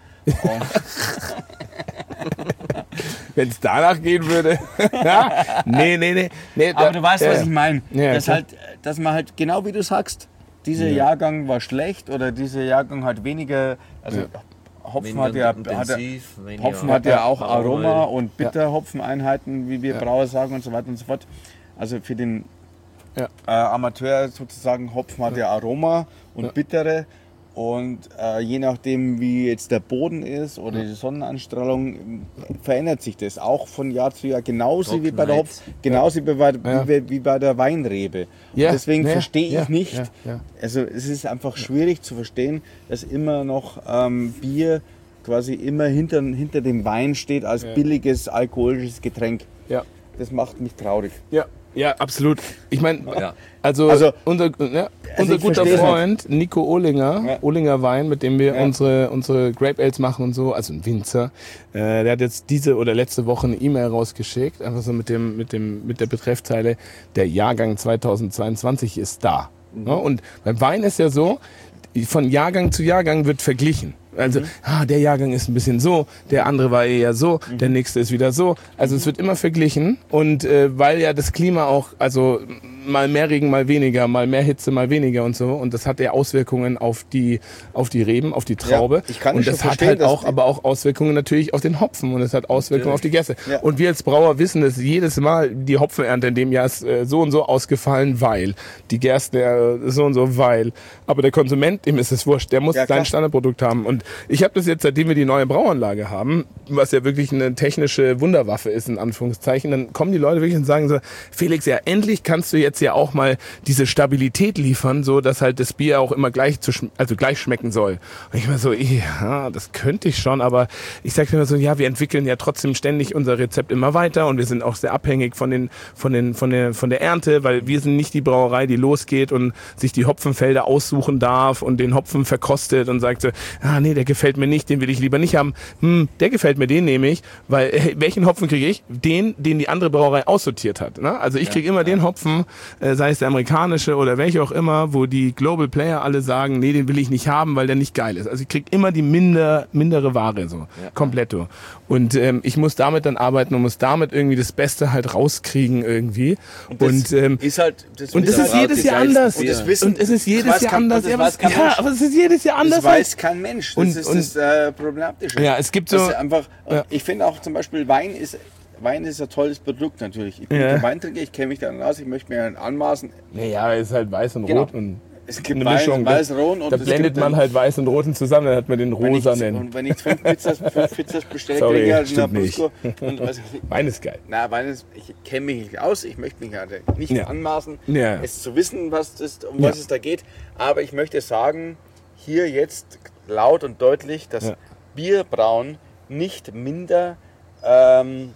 Wenn es danach gehen würde. Ja? Nee, nee, nee. nee Aber da, du weißt, äh, was ich meine. ja, dass, klar. halt, dass man halt, genau wie du sagst, dieser Ja. Jahrgang war schlecht oder dieser Jahrgang hat weniger, also Ja. Hopfen hat ja, hat ja, intensiv, weniger Hopfen hat ja auch Aroma. Aroma und Bitterhopfeneinheiten, wie wir Ja. Brauer sagen und so weiter und so fort. Also für den Ja. äh, Amateur sozusagen, Hopfen hat ja Aroma und Ja. Bittere. Und äh, je nachdem, wie jetzt der Boden ist oder die Sonnenanstrahlung, verändert sich das auch von Jahr zu Jahr. Genauso wie bei der Trockenheit. Hopf, genauso wie, bei, Ja. wie, wie bei der Weinrebe. Ja. Und deswegen Ja. verstehe ich Ja. nicht, Ja. Ja. also es ist einfach schwierig zu verstehen, dass immer noch ähm, Bier quasi immer hinter, hinter dem Wein steht als Ja. billiges alkoholisches Getränk. Ja. Das macht mich traurig. Ja, ja, absolut. Ich meine, Ja. also, Also- unser, ja, Also unser ich guter versteh's Freund Nico Ohlinger, Ja. Ohlinger Wein, mit dem wir Ja. unsere, unsere Grape Ales machen und so, also ein Winzer, äh, der hat jetzt diese oder letzte Woche eine E-Mail rausgeschickt, einfach so mit dem, mit dem, mit der Betreffzeile, der Jahrgang zweitausendzweiundzwanzig ist da. Mhm. Ja, und beim Wein ist ja so, von Jahrgang zu Jahrgang wird verglichen. Also, Mhm. ah, der Jahrgang ist ein bisschen so, der andere war eher so, Mhm. der nächste ist wieder so. Also es wird immer verglichen und äh, weil ja das Klima auch, also mal mehr Regen, mal weniger, mal mehr Hitze, mal weniger und so. Und das hat ja Auswirkungen auf die, auf die Reben, auf die Traube. Ja, ich kann und schon das hat verstehen, halt dass auch, die- aber auch Auswirkungen natürlich auf den Hopfen und es hat Auswirkungen auf die Gäste. Ja. Und wir als Brauer wissen, dass jedes Mal die Hopfenernte in dem Jahr ist äh, so und so ausgefallen, weil die Gerste äh, so und so, weil. Aber der Konsument, ihm ist es wurscht, der muss Ja, klar. sein Standardprodukt haben. Und ich habe das jetzt, seitdem wir die neue Brauanlage haben, was ja wirklich eine technische Wunderwaffe ist, in Anführungszeichen, dann kommen die Leute wirklich und sagen so, Felix, ja, endlich kannst du jetzt ja auch mal diese Stabilität liefern, so dass halt das Bier auch immer gleich zu schm- also gleich schmecken soll. Und ich war so, ja, das könnte ich schon, aber ich sage immer so, ja, wir entwickeln ja trotzdem ständig unser Rezept immer weiter und wir sind auch sehr abhängig von den von den von der von der Ernte, weil wir sind nicht die Brauerei, die losgeht und sich die Hopfenfelder aussuchen darf und den Hopfen verkostet und sagt so, ah nee, der gefällt mir nicht, den will ich lieber nicht haben. Hm, der gefällt mir, den nehme ich, weil äh, welchen Hopfen kriege ich? Den, den die andere Brauerei aussortiert hat. Ne? Also ich kriege immer den Hopfen, äh, sei es der amerikanische oder welche auch immer, wo die Global Player alle sagen, nee, den will ich nicht haben, weil der nicht geil ist. Also ich kriege immer die minder, mindere Ware so, kompletto. Und ähm, ich muss damit dann arbeiten und muss damit irgendwie das Beste halt rauskriegen irgendwie. Und, das ähm, ist halt, das und das wissen ist halt jedes die Jahr geilsten anders. Und das wissen, Und es ist jedes das weiß Jahr kein- anders. das Ja, weiß aber, kein ja, Mensch. aber es ist jedes Jahr anders. Das weiß kein Mensch. Das Und- ist und- das äh, Problematische. Ja, es gibt Das so- ist einfach, ja. Ich finde auch zum Beispiel Wein ist, Wein ist ein tolles Produkt natürlich. Ich bin Ja. kein Weintrinker, ich kenne mich daran aus, ich möchte mir anmaßen. Naja, es ist halt weiß und Genau. rot und Es gibt eine Wein, Mischung. Weiß, Da- Rot und da es blendet gibt man dann- halt weiß und roten zusammen, dann hat man den wenn ich, rosanen. und wenn ich fünf Pizzas, fünf Pizzas bestelle, Sorry, kriege ich halt stimmt einen nicht. Brusco und was, Wein ist geil. na, Wein ist, ich kenne mich nicht aus, ich möchte mich halt nicht Ja. anmaßen, Ja. es zu wissen, was das, um Ja. was es da geht. Aber ich möchte sagen, hier jetzt laut und deutlich, dass Ja. Bierbrauen nicht minder ähm,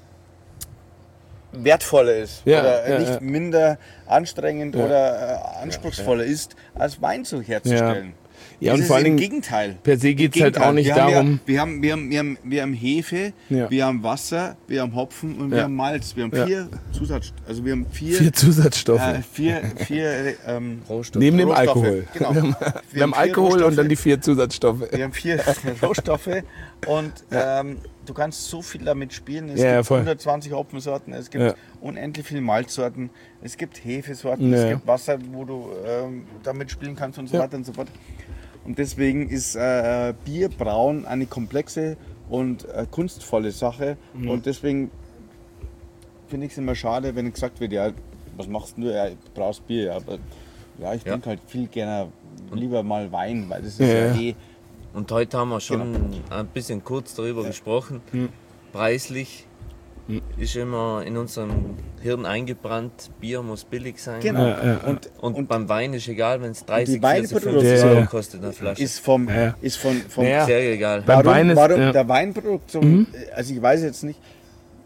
wertvoller ist Ja, oder ja, nicht ja. minder anstrengend Ja. oder äh, anspruchsvoller ist, als Wein zu herzustellen. Ja, Das und ist vor allen im Dingen, Gegenteil. per se Im geht's halt Gegenteil. auch nicht wir haben darum- Ja, wir, haben, wir, haben, wir, haben, wir haben Hefe, Ja. wir haben Wasser, wir haben Hopfen und wir Ja. haben Malz. Wir haben Ja. vier Zusatz, also wir haben vier, vier Zusatzstoffe. äh, vier, vier ähm, Rohstoff. Neben dem Rohstoffe. Alkohol. Genau. Wir haben, wir haben vier Alkohol Rohstoffe. und dann die vier Zusatzstoffe. Wir haben vier Rohstoffe und ähm, du kannst so viel damit spielen. Es Ja, ja, gibt voll. hundertzwanzig Hopfensorten, es gibt Ja. unendlich viele Malzsorten, es gibt Hefesorten, Ja. es gibt Wasser, wo du ähm, damit spielen kannst und so Ja. weiter und so fort. Und deswegen ist äh, Bierbrauen eine komplexe und äh, kunstvolle Sache. Mhm. Und deswegen finde ich es immer schade, wenn gesagt wird, ja, was machst du? Ja, du brauchst Bier. Ja, aber ja, ich Ja. trinke halt viel gerne lieber mal Wein, weil das ist Ja, ja, ja. eh. Und heute haben wir schon Genau. ein bisschen kurz darüber gesprochen. Hm. Preislich Hm. ist immer in unserem Hirn eingebrannt, Bier muss billig sein. Genau. Ja, ja. Und, Und, und beim Wein ist egal, wenn es dreißig, die vierzig, Weinprodukte- fünfzig Ja, Euro ja. kostet eine Flasche. ist vom, Ja, ja. ist von, vom Naja. Sehr egal. Beim warum, Wein ist- warum ja. der Weinprodukt, zum, also ich weiß jetzt nicht,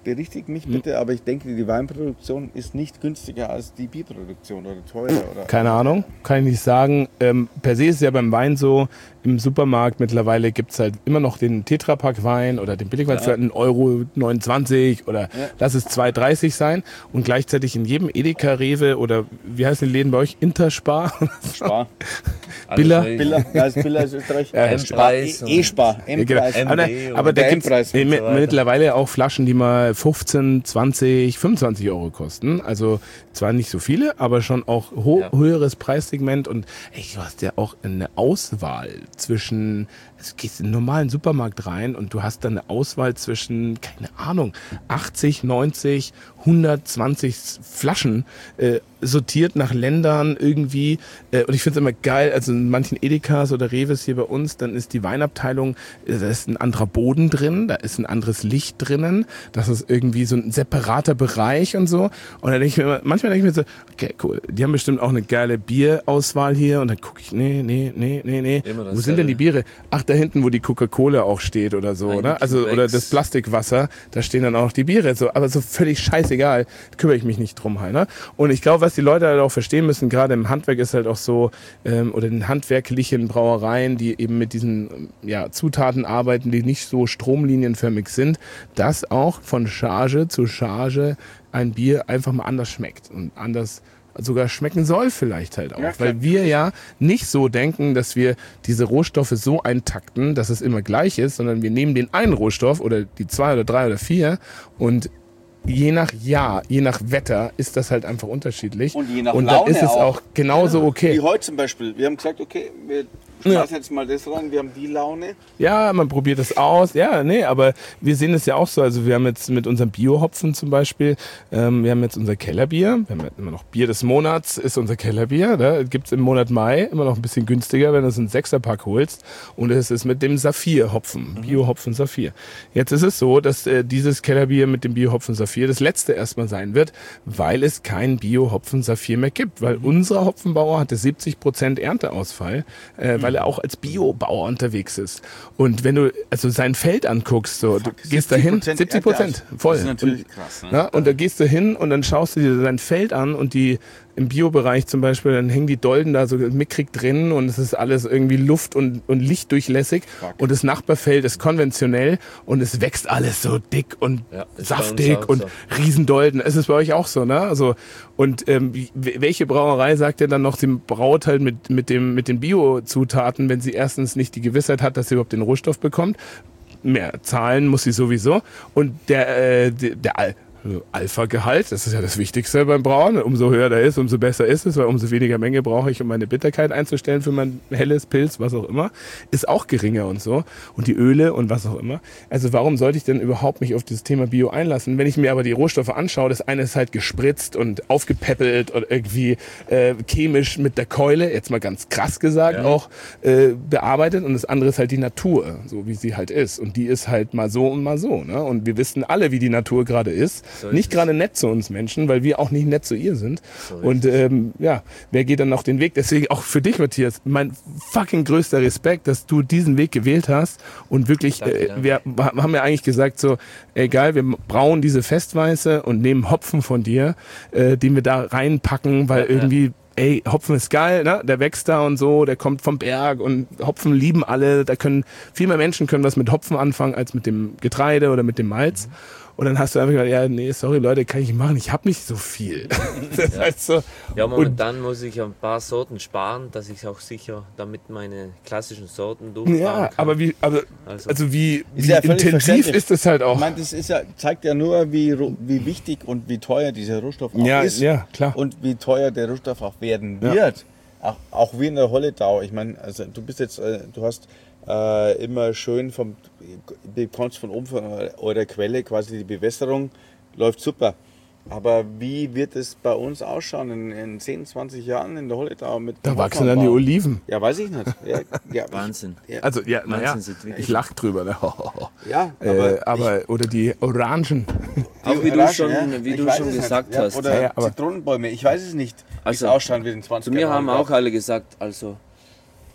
berichtigt mich bitte, aber ich denke, die Weinproduktion ist nicht günstiger als die Bierproduktion oder teurer. Oder Keine Ahnung, kann ich nicht sagen. Ähm, per se ist es ja beim Wein so, im Supermarkt mittlerweile gibt es halt immer noch den Tetrapack-Wein oder den Billigwein für einen Euro neunundzwanzig oder ja. lass es zwei dreißig sein und gleichzeitig in jedem Edeka, Rewe oder wie heißen die Läden bei euch? Interspar? Spar. Billa? Billa, ja, ist Billa ist Österreich. Ja, M-Preis. E-Spar. Ja, genau. Aber, aber da gibt es so mittlerweile auch Flaschen, die mal fünfzehn, zwanzig, fünfundzwanzig Euro kosten. Also zwar nicht so viele, aber schon auch ho- ja. höheres Preissegment. Und ey, du hast ja auch eine Auswahl zwischen, also du gehst in einen normalen Supermarkt rein und du hast dann eine Auswahl zwischen, keine Ahnung, achtzig, neunzig, hundertzwanzig Flaschen äh, sortiert nach Ländern irgendwie. Äh, und ich finde es immer geil, also in manchen Edekas oder Reves hier bei uns, dann ist die Weinabteilung, da ist ein anderer Boden drin, da ist ein anderes Licht drinnen, das ist irgendwie so ein separater Bereich und so. Und dann denke ich mir immer, manchmal denke ich mir so, okay, cool, die haben bestimmt auch eine geile Bierauswahl hier. Und dann gucke ich, nee, nee, nee, nee, nee. Wo sind denn die Biere? Ach, da hinten, wo die Coca-Cola auch steht oder so, Ein oder? Also, oder das Plastikwasser, da stehen dann auch die Biere. So, aber so völlig scheißegal, kümmere ich mich nicht drum halt, ne? Und ich glaube, was die Leute halt auch verstehen müssen, gerade im Handwerk ist halt auch so, ähm, oder in handwerklichen Brauereien, die eben mit diesen ja, Zutaten arbeiten, die nicht so stromlinienförmig sind, dass auch von Charge zu Charge ein Bier einfach mal anders schmeckt und anders sogar schmecken soll vielleicht halt auch. Ja, weil wir ja nicht so denken, dass wir diese Rohstoffe so eintakten, dass es immer gleich ist, sondern wir nehmen den einen Rohstoff oder die zwei oder drei oder vier und je nach Jahr, je nach Wetter ist das halt einfach unterschiedlich. Und je nach und Laune dann ist es auch, auch genauso okay. Wie heute zum Beispiel. Wir haben gesagt, okay, wir schmeißen jetzt mal das rein, wir haben die Laune. Ja, man probiert es aus. Ja, nee, aber wir sehen es ja auch so. Also wir haben jetzt mit unserem Bio-Hopfen zum Beispiel, ähm, wir haben jetzt unser Kellerbier. Wir haben jetzt immer noch Bier des Monats, ist unser Kellerbier. Da gibt's im Monat Mai immer noch ein bisschen günstiger, wenn du es einen Sechserpack holst. Und es ist mit dem Saphir-Hopfen, mhm. Bio-Hopfen Saphir. Jetzt ist es so, dass äh, dieses Kellerbier mit dem Bio-Hopfen Saphir das letzte erstmal sein wird, weil es kein Bio-Hopfen Saphir mehr gibt. Weil unser Hopfenbauer hatte siebzig Prozent Ernteausfall, äh, weil er auch als Biobauer unterwegs ist. Und wenn du also sein Feld anguckst, so, du gehst da hin, siebzig Prozent, voll. Das ist natürlich und, krass. Ne? Ja, und da gehst du hin und dann schaust du dir sein Feld an und die im Biobereich zum Beispiel, dann hängen die Dolden da so mickrig drin und es ist alles irgendwie luft- und, und lichtdurchlässig. Fuck. Und das Nachbarfeld ist konventionell und es wächst alles so dick und ja, saftig und so. Riesendolden. Es ist bei euch auch so, ne? Also, und ähm, welche Brauerei sagt denn dann noch, sie braut halt mit, mit, dem, mit den Bio-Zutaten, wenn sie erstens nicht die Gewissheit hat, dass sie überhaupt den Rohstoff bekommt? Mehr zahlen muss sie sowieso. Und der, äh, der, der Alpha-Gehalt, das ist ja das Wichtigste beim Brauen. Umso höher der ist, umso besser ist es, weil umso weniger Menge brauche ich, um meine Bitterkeit einzustellen für mein helles Pilz, was auch immer, ist auch geringer und so. Und die Öle und was auch immer. Also warum sollte ich denn überhaupt mich auf dieses Thema Bio einlassen? Wenn ich mir aber die Rohstoffe anschaue, das eine ist halt gespritzt und aufgepäppelt und irgendwie äh, chemisch mit der Keule, jetzt mal ganz krass gesagt, ja. auch äh, bearbeitet und das andere ist halt die Natur, so wie sie halt ist. Und die ist halt mal so und mal so. Ne? Und wir wissen alle, wie die Natur gerade ist. So nicht gerade nett zu uns Menschen, weil wir auch nicht nett zu ihr sind. So und ähm, ja, wer geht dann noch den Weg? Deswegen auch für dich, Matthias, mein fucking größter Respekt, dass du diesen Weg gewählt hast. Und wirklich, danke, äh, wir danke. haben ja eigentlich gesagt so, egal, wir brauen diese Festweiße und nehmen Hopfen von dir, äh, den wir da reinpacken, weil ja, irgendwie... Ja. Ey, Hopfen ist geil, ne? Der wächst da und so, der kommt vom Berg und Hopfen lieben alle. Da können viel mehr Menschen können was mit Hopfen anfangen als mit dem Getreide oder mit dem Malz. Mhm. Und dann hast du einfach gesagt, ja, nee, sorry Leute, kann ich nicht machen, ich habe nicht so viel. Das ja. heißt so, ja, momentan muss ich ein paar Sorten sparen, dass ich auch sicher damit meine klassischen Sorten durchfahren ja, kann. aber wie, aber, also, also wie, wie ja intensiv ist das halt auch? Ich meine, das ist ja, zeigt ja nur, wie, wie wichtig und wie teuer dieser Rohstoff auch ja, ist. Ja, klar. Und wie teuer der Rohstoff auch werden ja. wird. Auch, auch wie in der Holledau. Ich meine, also du bist jetzt, du hast äh, immer schön vom, bekommst von oben von eurer Quelle quasi die Bewässerung, läuft super. Aber wie wird es bei uns ausschauen in, in zehn, zwanzig Jahren in der Holledau? Mit da wachsen dann die Oliven. Ja, weiß ich nicht. Ja, ja, Wahnsinn. Ja. Also, ja, naja, ich lach drüber. Ne? Ja, aber, äh, aber ich, oder die Orangen. Auch wie du schon, ja, wie du schon gesagt hast. Ja, oder ja, ja, Zitronenbäume, ich weiß es nicht, wie also, es ausschauen wird in zwanzig Jahren. Zu mir haben auch alle gesagt, also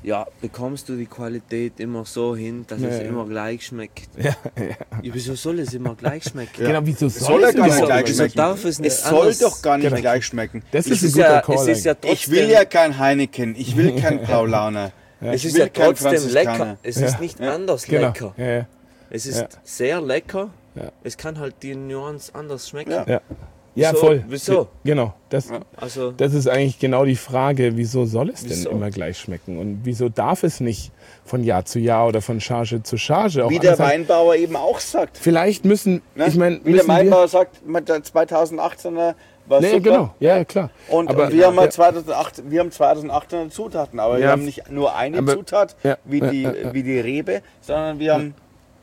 ja, bekommst du die Qualität immer so hin, dass Ja, es ja. immer gleich schmeckt. Ja, ja. Ja, wieso soll es immer gleich schmecken? Genau, wieso Es soll, soll es ja gar nicht überhaupt gleich nicht? schmecken. Darf es nicht Es soll anders doch gar nicht Genau. gleich schmecken. Das Es ist ein ist, guter ja, Call. es ist ja trotzdem, Ich will ja kein Heineken, ich will kein Paulaner. es Ich ist will ja kein trotzdem Franziskaner. lecker. Es Ja. ist nicht Ja. anders Genau. lecker. Ja, ja. Es ist Ja. sehr lecker. Ja. Es kann halt die Nuance anders schmecken. Ja. Ja, ja Wieso? voll. Wieso? Genau, das, Also, das ist eigentlich genau die Frage, wieso soll es denn Wieso? immer gleich schmecken und wieso darf es nicht von Jahr zu Jahr oder von Charge zu Charge auch Wie der anders sein? Weinbauer eben auch sagt. Vielleicht müssen, Ne? ich meine, Wie der müssen wir, Weinbauer sagt, mit der zweitausendachtzehner war nee, super. genau, ja, ja, klar. Und Aber- wir, haben ja. halt zweitausendachthundert, wir haben zweitausendachthundert Zutaten, aber wir Ja. haben nicht nur eine Aber- Zutat ja, wie, ja, die, ja, ja. wie die Rebe, sondern wir haben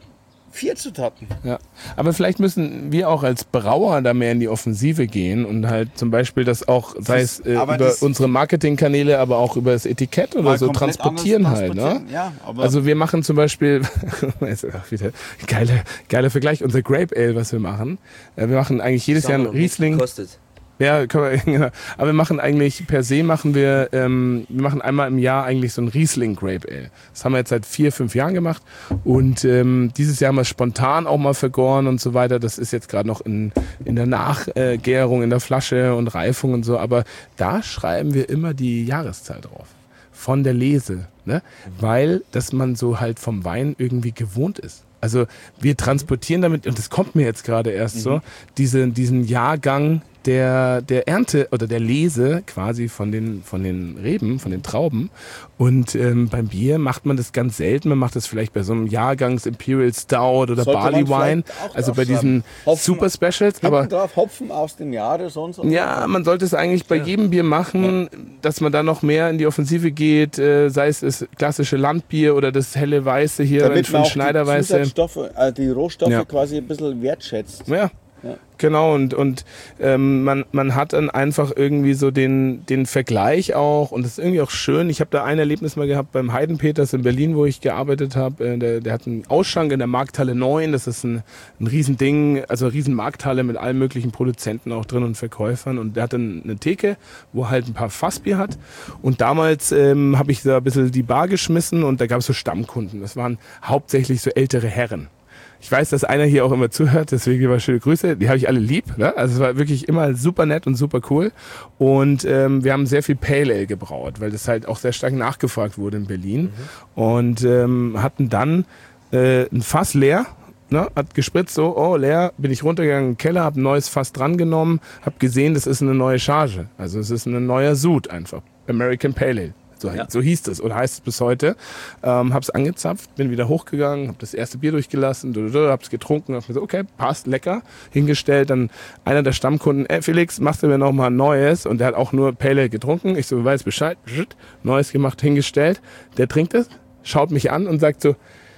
vier Zutaten. Ja, aber vielleicht müssen wir auch als Brauer da mehr in die Offensive gehen und halt zum Beispiel das auch, sei es äh, aber über das- unsere Marketingkanäle, aber auch über das Etikett oder Mal so komplett transportieren anders halt. Ne? transportieren. Ja, aber Also wir machen zum Beispiel, ist auch wieder geiler, geiler Vergleich, unser Grape Ale, was wir machen. Äh, Wir machen eigentlich jedes Jahr einen sagen wir, wie es Riesling. kostet. Ja, können wir, genau. Aber wir machen eigentlich, per se machen wir, ähm, wir machen einmal im Jahr eigentlich so ein Riesling Grape Ale. Das haben wir jetzt seit vier, fünf Jahren gemacht. Und ähm, dieses Jahr haben wir es spontan auch mal vergoren und so weiter. Das ist jetzt gerade noch in, in der Nachgärung, in der Flasche und Reifung und so. Aber da schreiben wir immer die Jahreszahl drauf. Von der Lese. Ne? Weil, dass man so halt vom Wein irgendwie gewohnt ist. Also wir transportieren damit, und das kommt mir jetzt gerade erst so, diese, diesen Jahrgang der, der Ernte oder der Lese quasi von den, von den Reben, von den Trauben. Und ähm, beim Bier macht man das ganz selten. Man macht das vielleicht bei so einem Jahrgangs Imperial Stout oder Sollte Barley man Wine, vielleicht auch also bei draufschreiben. diesen Hopfen- Super Specials. hinten Aber drauf Hopfen aus dem Jahre, so und so. ja, man sollte es eigentlich bei jedem Bier machen, dass man da noch mehr in die Offensive geht, äh, sei es das klassische Landbier oder das helle Weiße hier Damit von man auch die Schneiderweiße. Zusatzstoffe, äh, die Rohstoffe Ja. quasi ein bisschen wertschätzt. Ja, Ja. genau. Und, und ähm, man, man hat dann einfach irgendwie so den, den Vergleich auch. Und das ist irgendwie auch schön. Ich habe da ein Erlebnis mal gehabt beim Heidenpeters in Berlin, wo ich gearbeitet habe. Äh, der, der hat einen Ausschank in der Markthalle neun. Das ist ein, ein Riesending, also eine riesen Markthalle mit allen möglichen Produzenten auch drin und Verkäufern. Und der hat dann eine Theke, wo er halt ein paar Fassbier hat. Und damals ähm, habe ich da ein bisschen die Bar geschmissen und da gab es so Stammkunden. Das waren hauptsächlich so ältere Herren. Ich weiß, dass einer hier auch immer zuhört, deswegen lieber schöne Grüße. Die habe ich alle lieb. Ne? Also es war wirklich immer super nett und super cool. Und ähm, wir haben sehr viel Pale Ale gebraut, weil das halt auch sehr stark nachgefragt wurde in Berlin. Mhm. Und ähm, hatten dann äh, ein Fass leer. Ne, hat gespritzt, so, oh, leer, bin ich runtergegangen in den Keller, habe ein neues Fass drangenommen, habe gesehen, das ist eine neue Charge. Also es ist ein neuer Sud einfach. American Pale Ale. So, Ja. so hieß es oder heißt es bis heute. Ähm, hab's angezapft, bin wieder hochgegangen, hab das erste Bier durchgelassen, hab's getrunken, hab gesagt, okay, passt, lecker. Hingestellt, dann einer der Stammkunden, ey Felix, machst du mir noch mal ein neues? Und der hat auch nur Pale Ale getrunken. Ich so, weiß Bescheid, neues gemacht, hingestellt. Der trinkt es, schaut mich an und sagt so,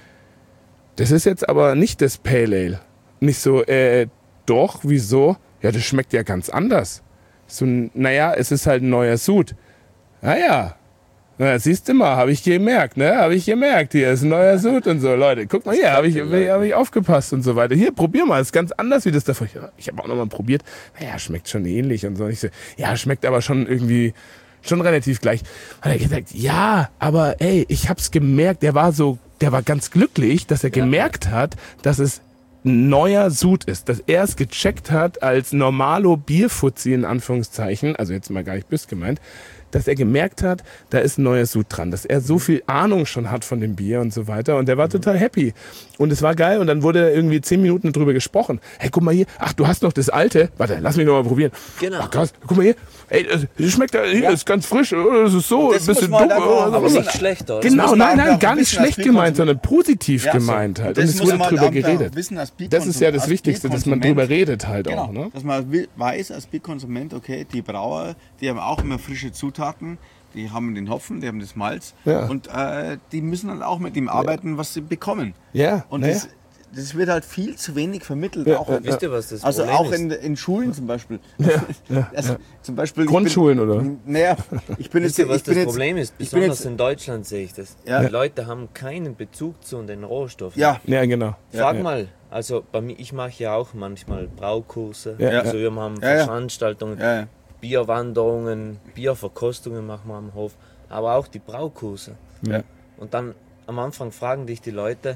das ist jetzt aber nicht das Pale Ale. Nicht so, äh, doch, wieso? Ja, das schmeckt ja ganz anders. So, naja, es ist halt ein neuer Sud. Ah ja, na, siehst du mal, habe ich gemerkt, ne? Habe ich gemerkt, hier ist ein neuer Sud und so. Leute, guck mal hier, habe ich, hab ich aufgepasst und so weiter. Hier, probier mal, ist ganz anders wie das davor. Ja, ich habe auch nochmal probiert. Naja, schmeckt schon ähnlich und so. Ich so, ja, schmeckt aber schon irgendwie, schon relativ gleich. Hat er gesagt, ja, aber ey, ich hab's gemerkt, der war so, der war ganz glücklich, dass er gemerkt hat, dass es ein neuer Sud ist, dass er es gecheckt hat als normalo Bierfuzzi in Anführungszeichen, also jetzt mal gar nicht böse gemeint, dass er gemerkt hat, da ist ein neuer Sud dran, dass er so viel Ahnung schon hat von dem Bier und so weiter und der war total happy und es war geil und dann wurde irgendwie zehn Minuten drüber gesprochen. Hey, guck mal hier, ach, du hast noch das alte, warte, lass mich noch mal probieren. Genau. Ach krass, guck mal hier, ey, das schmeckt da, hier, ist ganz frisch, oh, das ist so, ein Das muss bisschen man dumm. einfach- oh, Aber so. nicht schlechter. Das Genau, muss man nein, einfach nein, auch gar nicht wissen als schlecht gemeint, Bierkonsument. sondern positiv Ja, so. gemeint halt. Und Und das es muss wurde man drüber halt auch geredet. wissen als Das ist ja das als Wichtigste, dass man Bierkonsument. drüber redet halt Genau, auch. Ne? dass man wi- weiß als Bierkonsument, okay, die Brauer, die haben auch immer frische Zutaten, die haben den Hopfen, die haben das Malz Ja. und äh, die müssen dann auch mit dem arbeiten, was sie bekommen. Ja, Und naja. das, das wird halt viel zu wenig vermittelt. Ja, auch, ja, Wisst ihr, was das also Problem auch ist? in, in Schulen zum Beispiel. also, zum Beispiel ich Grundschulen, bin, oder? Naja, ich bin Wisst jetzt... ihr, was ich bin das jetzt, Problem ist? ich bin Besonders jetzt, in Deutschland sehe ich das. Ja. Die Leute haben keinen Bezug zu den Rohstoffen. ja, Ja, genau. Frag ja. mal, also bei mir, ich mache ja auch manchmal Braukurse. Ja, also wir haben Ja, ja. Veranstaltungen, ja, ja. Bierwanderungen, Bierverkostungen machen wir am Hof. aber auch die Braukurse. Ja. Und dann am Anfang fragen dich die Leute,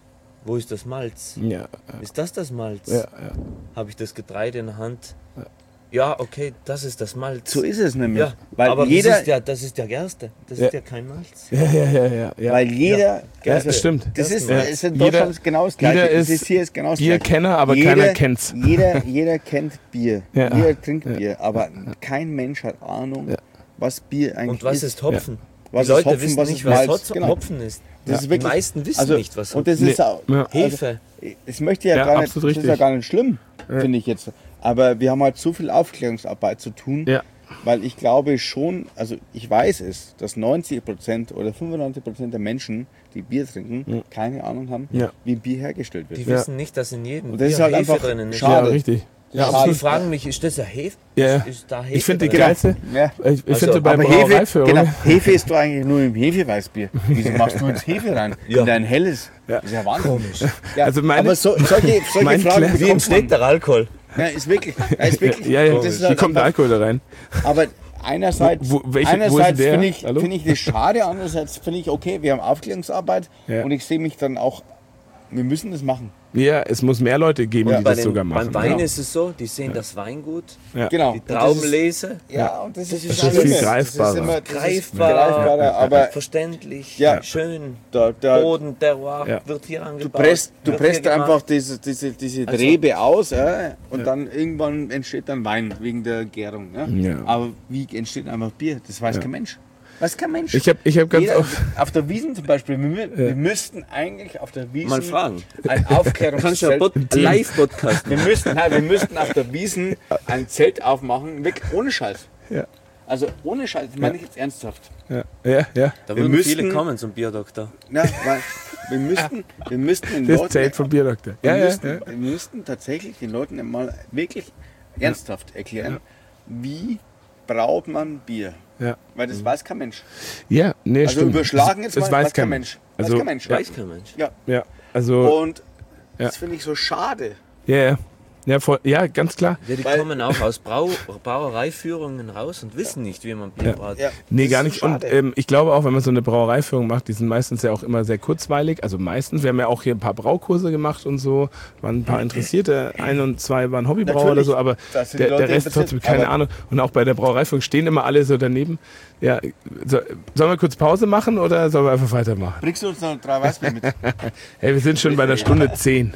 wo ist das Malz? Ja. Ist das das Malz? Ja, ja. Habe ich das Getreide in der Hand? Ja, okay, das ist das Malz. So ist es nämlich. Ja, weil aber jeder, das ist ja, das ist ja Gerste. Das Ja. ist ja kein Malz. Ja, ja, ja, ja, ja. weil jeder, Ja, also, das stimmt. Das ist, Ja. ist in Jeder- Deutschland genau das Gleiche. jeder Das ist ist hier ist genau das Bierkenner, aber Gleiche. keiner kennt's. Jeder, jeder kennt Bier. Ja. Jeder trinkt Bier, aber kein Mensch hat Ahnung, Ja. was Bier eigentlich Und was ist. ist Hopfen? Was Die ist Leute Hopfen, wissen was nicht, ist was Malz? Hopfen Genau. Hopfen ist. Das ist Die wirklich- meisten wissen also, nicht, was und Hopfen das ist Nee. auch, Ja. also, Hefe. das möchte ja, Ja, gar nicht, absolut das ist ja richtig. gar nicht schlimm, finde ich jetzt. Aber wir haben halt so viel Aufklärungsarbeit zu tun, Ja. weil ich glaube schon, also ich weiß es, dass neunzig Prozent oder fünfundneunzig Prozent der Menschen, die Bier trinken, keine Ahnung haben, Ja. wie Bier hergestellt wird. Die Ja. wissen nicht, dass in jedem Und das Bier ist halt Hefe einfach drinnen ist. schade. Ja, richtig. Ja, Schade. Die absolut. fragen mich, ist das ja Hefe? Ja, ja. Ist, ist da Hefe Ich finde die drin? geilste, Ja. ich, ich Also, finde bei Aber Hefe, Brauereiführung, genau, Hefe ist doch eigentlich nur im Hefeweißbier. Wieso machst du jetzt Hefe rein? Ja. In dein helles? Ja. Das ist ja Wahnsinn. Ja, Also meine- aber so, solche, solche Mein Fragen Klär- Wie bekommt entsteht man. der Alkohol? Ja, ist wirklich. Ja, ist wirklich. ja, ja, Und das ist wie halt kommt der einfach- Alkohol da rein? Aber einerseits, Wo- welche- wo ist einerseits der? finde ich, Hallo? find ich das schade, andererseits finde ich, okay, wir haben Aufklärungsarbeit Ja. und ich sehe mich dann auch, wir müssen das machen. Ja, es muss mehr Leute geben, Ja. die Bei das den, sogar machen. beim Wein Genau. ist es so, die sehen das Weingut, Ja. Genau. die Und das Traubenlese, ist- Ja, und das, ist, ist das viel Schlimme. greifbarer. Das ist immer, das ist greifbar, greifbarer, aber verständlich, Ja. schön, da, da, Boden, Terroir, Ja. wird hier du angebaut. presst, du wird hier presst gemacht. einfach diese, diese, diese Also- Rebe aus ja, und dann irgendwann entsteht dann Wein wegen der Gärung. Ja. Ja. Aber wie entsteht einfach Bier? Das weiß kein Mensch. Weiß kein Mensch. Ich habe ich hab ganz Jeder, oft, auf der Wiesn zum Beispiel, wir, mü- wir müssten eigentlich auf der Wiesn Mal fragen. ein Kannst du ja Aufklärungszelt. Pod- Live-Podcast Wir müssten, nein, wir müssten auf der Wiesn ein Zelt aufmachen, wirklich ohne Scheiß. ja, Also ohne Scheiß, das meine ich jetzt ernsthaft. ja, ja, ja. Da Wir würden viele müssten- kommen zum Bierdoktor. Na, weil wir müssten, wir müssten den Das Leuten, Zelt vom Bierdoktor. wir, Ja, ja, müssten, ja. wir müssten tatsächlich den Leuten mal wirklich ernsthaft erklären, wie braut man Bier. Ja, Weil das weiß kein Mensch. ja nee, Also stimmt. überschlagen jetzt das mal, weiß kein Mensch. Weiß Also, kein Mensch. Ja, Weiß kein Mensch. Ja. ja, also, Und Ja. das finde ich so schade. ja, ja. Ja, voll, ja, ganz klar. Ja, die Weil- kommen auch aus Brau Brauereiführungen raus und wissen nicht, wie man Bier Ja. braut. Ja, Nee, das gar ist nicht. so Und schade. ähm, ich glaube auch, wenn man so eine Brauereiführung macht, die sind meistens ja auch immer sehr kurzweilig. Also meistens, wir haben ja auch hier ein paar Braukurse gemacht und so, waren ein paar Interessierte, ein und zwei waren Hobbybrauer Natürlich, oder so, aber da sind der, die Leute der Rest interessiert. trotzdem keine Aber- Ahnung. Und auch bei der Brauereiführung stehen immer alle so daneben. Ja, so, sollen wir kurz Pause machen oder sollen wir einfach weitermachen? Bringst du uns noch drei Weißbier mit? Hey, wir sind schon bei der Stunde zehn.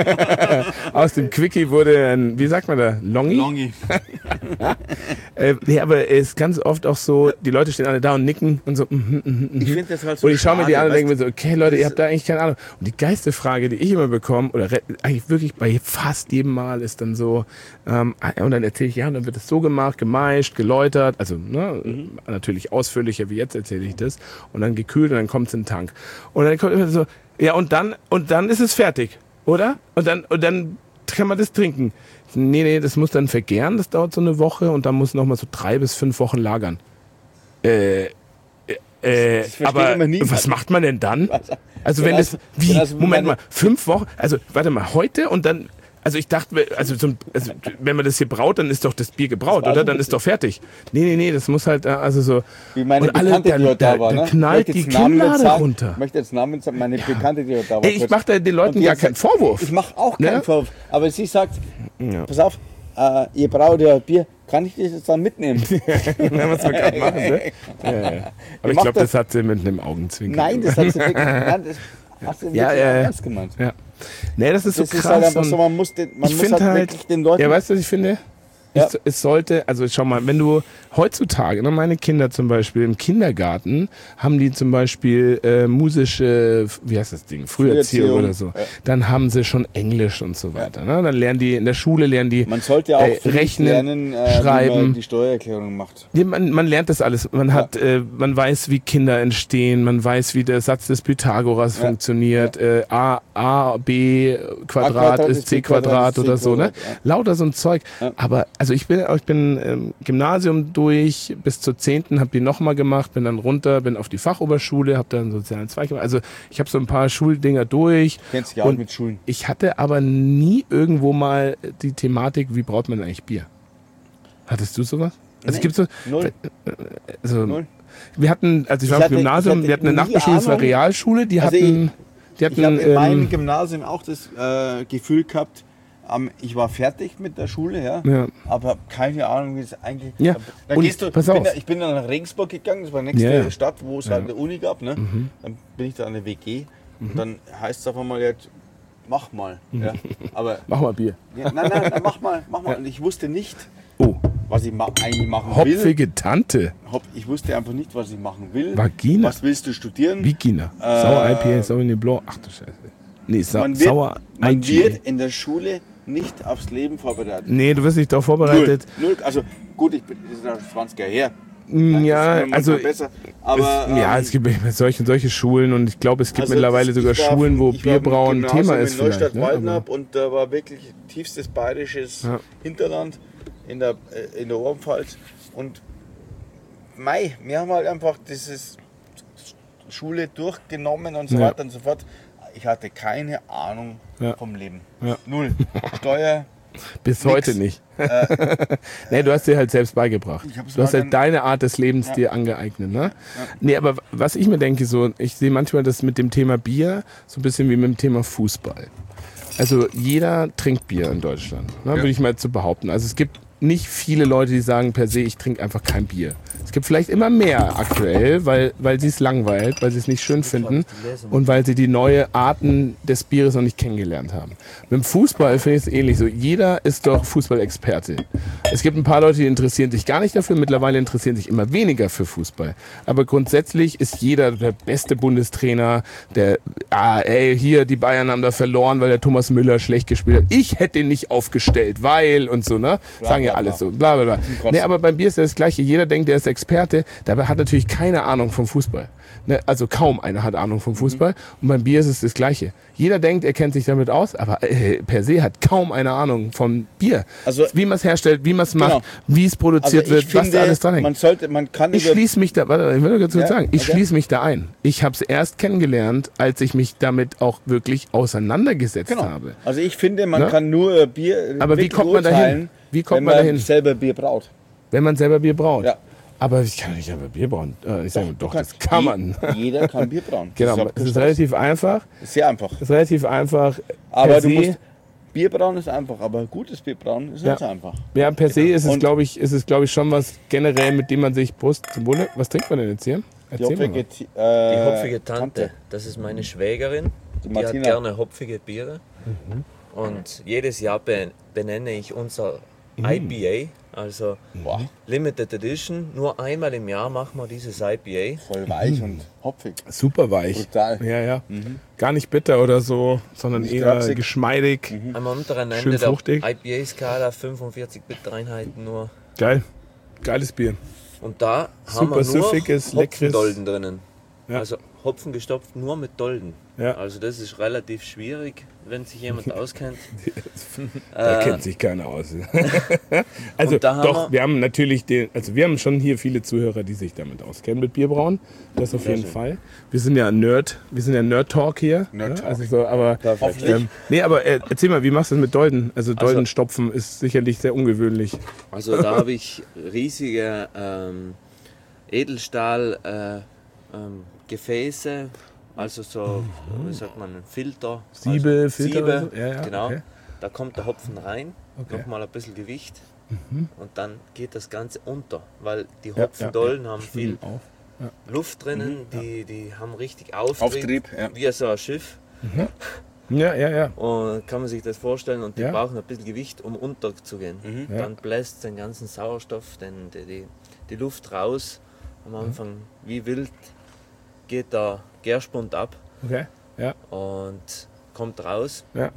Aus dem Quickie wurde ein, wie sagt man da, Longi? Longi. Äh, nee, aber es ist ganz oft auch so, die Leute stehen alle da und nicken und so. Mhm, mhm, mhm. Ich finde das halt so Und ich schaue mir die schade, an und denke weißt mir so, okay Leute, ihr habt da eigentlich keine Ahnung. Und die geilste Frage, die ich immer bekomme, oder re- eigentlich wirklich bei fast jedem Mal, ist dann so, ähm, und dann erzähle ich, ja, und dann wird es so gemacht, gemeischt, geläutert, also ne, natürlich ausführlicher wie jetzt erzähle ich das, und dann gekühlt und dann kommt es in den Tank. Und dann kommt immer so, ja, und dann, und dann ist es fertig, oder? Und dann, und dann kann man das trinken. Nee, nee, das muss dann vergären, das dauert so eine Woche und dann muss noch mal so drei bis fünf Wochen lagern. Äh, äh, versteht aber immer niemand. was macht man denn dann? Also wenn Genau, das, wie, genau, Moment meine- mal, fünf Wochen, also warte mal, heute und dann, also ich dachte, also, so, ein- also wenn man das hier braut, dann ist doch das Bier gebraut, war oder? so Dann ein ist doch fertig. Nee, nee, nee, das muss halt, äh, also so, Wie meine und alle, Bekannte, da, die heute da, da war. da Ne? knallt Ich die möchte jetzt Namen nicht Kinnlade sagen. runter. Ich möchte jetzt Namen sagen, meine Bekannte, die heute da war. Ey, ich mache da den Leuten Und gar jetzt- keinen Vorwurf. Ich mache auch keinen Ne? Vorwurf. Aber sie sagt, Ja. pass auf, äh, ihr braut ja Bier, kann ich das jetzt dann mitnehmen? Ja, was wir gerade machen, ne? Ja, ja. Aber Ich ich mach glaube, das- das hat sie mit einem Augenzwinkern. Nein, das hat sie wirklich, nein, das hast du wirklich Ja, ja, ja. ernst gemeint. Ja. Nee, das ist so Das krass. ist halt einfach und so, man muss, den, man ich muss finde halt, halt, wirklich den Leuten... ja, weißt du, was ich finde? Ja. Es, es sollte, also schau mal, wenn du heutzutage, ne, meine Kinder zum Beispiel im Kindergarten, haben die zum Beispiel äh, musische, wie heißt das Ding, Früherziehung Früherziehung, oder so, ja. dann haben sie schon Englisch und so weiter. Ne? Dann lernen die, in der Schule lernen die man sollte ja auch äh, für mich rechnen, lernen, äh, wie schreiben. man die Steuererklärung macht. Ja, man, man lernt das alles. Man hat, äh, man weiß, wie Kinder entstehen. Man weiß, wie der Satz des Pythagoras Ja. funktioniert. Äh, A, A, B Quadrat Quadrat ist C Quadrat ist oder C so, ne? Quadrat, ja. Lauter so ein Zeug. Ja. Aber also ich bin, ich bin ähm, Gymnasium durch bis zur zehnten, habe die nochmal gemacht, bin dann runter, bin auf die Fachoberschule, habe dann einen sozialen Zweig gemacht. Also ich habe so ein paar Schuldinger durch. Kennst dich ja auch Und mit Schulen. Ich hatte aber nie irgendwo mal die Thematik, wie braut man eigentlich Bier? Hattest du sowas? Also Nee. gibt so, Null. also, Null. Wir hatten, also ich, Ich war im hatte- ich Gymnasium, hatte wir hatten eine nie Nachbarschule, das war Ahnung. Realschule, die Also hatten, die hatten, Ich habe in meinem ähm, Gymnasium auch das äh, Gefühl gehabt, ähm, ich war fertig mit der Schule, ja, Ja. aber habe keine Ahnung, wie es eigentlich. Ja, Dann und gehst du, pass ich, bin auf. da, ich bin dann nach Regensburg gegangen, das war die nächste Ja, ja. Stadt, wo es halt eine Uni gab. Ne? Dann bin ich da an der W G und dann heißt es auf einmal jetzt, mach mal. Ja. Aber mach mal Bier. ja, nein, nein, nein, mach mal, mach mal. Und ich wusste nicht, Oh, was ich ma eigentlich machen will. hopfige Tante. Hop- Ich wusste einfach nicht, was ich machen will. Vagina. Was willst du studieren? Wikina. Äh, Sauer I P A, Sauvignon Blanc. Ach du Scheiße. Nee, Sa Man wird, Sauer man I G A. wird in der Schule nicht aufs Leben vorbereitet. Nee, du wirst nicht darauf Null, vorbereitet. null. Also gut, ich bin, das ist ja zwanzig Jahre her. Mm, Ja, Das ist also manchmal besser. Aber, es, ja, ähm, es gibt solche und solche Schulen und ich glaube, es gibt also mittlerweile das- sogar ich war- Schulen, wo ich war im Bierbrauen Gymnasium Thema ist in vielleicht. Ne? Neustadt-Waldnab Aber- und da war wirklich tiefstes bayerisches Ja. Hinterland in der, äh, in der Oberpfalz. Und Mai, wir haben halt einfach dieses Schule durchgenommen und so Ja. weiter und so fort. Ich hatte keine Ahnung Ja. vom Leben. Ja. Null. Steuer. Bis Nix. heute nicht. nee, du hast dir halt selbst beigebracht. Ich hab's Du hast mal halt deine Art des Lebens Ja. dir angeeignet. Ne? Nee, aber was ich mir denke, so, ich sehe manchmal das mit dem Thema Bier so ein bisschen wie mit dem Thema Fußball. Also jeder trinkt Bier in Deutschland, ne, würde ich mal zu behaupten. Also es gibt nicht viele Leute, die sagen per se, ich trinke einfach kein Bier. Es gibt vielleicht immer mehr aktuell, weil, weil sie es langweilt, weil sie es nicht schön finden und weil sie die neue Arten des Bieres noch nicht kennengelernt haben. Mit dem Fußball finde ich es ähnlich so. Jeder ist doch Fußballexperte. Es gibt ein paar Leute, die interessieren sich gar nicht dafür. Mittlerweile interessieren sich immer weniger für Fußball. Aber grundsätzlich ist jeder der beste Bundestrainer, der, ah, ey, hier, die Bayern haben da verloren, weil der Thomas Müller schlecht gespielt hat. Ich hätte ihn nicht aufgestellt, weil und so, ne? Sagen ja bla, alles bla. so, bla, bla, bla. Nee, aber beim Bier ist ja das Gleiche. Jeder denkt, der ist Experte, dabei hat natürlich keine Ahnung vom Fußball. Ne? Also kaum einer hat Ahnung vom Fußball. Und beim Bier ist es das Gleiche. Jeder denkt, er kennt sich damit aus, aber äh, per se hat kaum eine Ahnung vom Bier. Also- wie man es herstellt, wie man es macht, Genau. wie es produziert Also wird, ich was finde, da alles dran hängt. man sollte, man kann Ich über- schließe mich da, warte, ich will nur ganz kurz Ja, sagen, ich okay. schließe mich da ein. Ich habe es erst kennengelernt, als ich mich damit auch wirklich auseinandergesetzt Genau. habe. Also ich finde, man Ne? kann nur Bier Aber wie wirklich kommt man dahin? urteilen, Wie kommt wenn man man dahin? selber Bier braut. Wenn man selber Bier braut. Ja. Aber ich kann nicht selber Bier brauen. Äh, ich sage, doch, Du das kannst- kann man. je- Jeder kann Bier brauen. Das Genau, ist es ist abgeschlossen. relativ einfach. Sehr einfach. Es ist relativ einfach. Aber per du se, musst, Bier brauen ist einfach, aber gutes Bier brauen ist Ja. nicht so einfach. ja, per se ist es, Und- glaube ich, ist es, glaube ich, schon was generell, mit dem man sich Brust zum Wohle. Was trinkt man denn jetzt hier? Die Erzähl mal. hopfige, Die äh, hopfige Tante, das ist meine Schwägerin. Die, hat Martina. gerne hopfige Biere. Und jedes Jahr be benenne ich unser I P A, also Boah, Limited Edition. Nur einmal im Jahr machen wir dieses I P voll weich und hopfig. Super weich. Brutal. Ja, ja. Gar nicht bitter oder so, sondern Nicht eher kratzig. geschmeidig. A. Am unteren Schön Ende der fruchtig. I P A-Skala fünfundvierzig Bittereinheiten nur. Geil. Geiles Bier. Und da Super haben wir nur süffiges, leckeres- Hopfendolden drinnen. Ja. Also Hopfen gestopft nur mit Dolden. Ja. Also das ist relativ schwierig, wenn sich jemand auskennt. Da Äh, kennt sich keiner aus. also Und da haben doch, wir- wir haben natürlich den, also wir haben schon hier viele Zuhörer, die sich damit auskennen mit Bierbrauen. Das auf jeden schön. Fall. Wir sind ja Nerd, wir sind ja Nerd Talk hier. Nerd ne? Talk. Also so, aber Perfekt. ähm, nee, aber äh, erzähl mal, wie machst du das mit Dolden? Also Dolden stopfen ist sicherlich sehr ungewöhnlich. Also da habe ich riesige ähm, Edelstahl äh, ähm, Gefäße, also so, wie sagt man, Filter. Siebe, also Filter Siebe, oder so? Ja, ja, genau. okay. Da kommt der Hopfen rein, Okay. nochmal ein bisschen Gewicht und dann geht das Ganze unter, weil die Ja, Hopfendollen ja, ja. haben viel Auf. Luft drinnen, die, die haben richtig Auftrieb, Auftrieb, ja. wie so ein Schiff. Ja, ja, ja. Und kann man sich das vorstellen und die Ja. brauchen ein bisschen Gewicht, um unterzugehen. Ja. Dann bläst den ganzen Sauerstoff, den, die, die, die Luft raus. Am Mhm. Anfang wie wild geht der Gärspund ab Okay. Ja, und kommt raus. ja.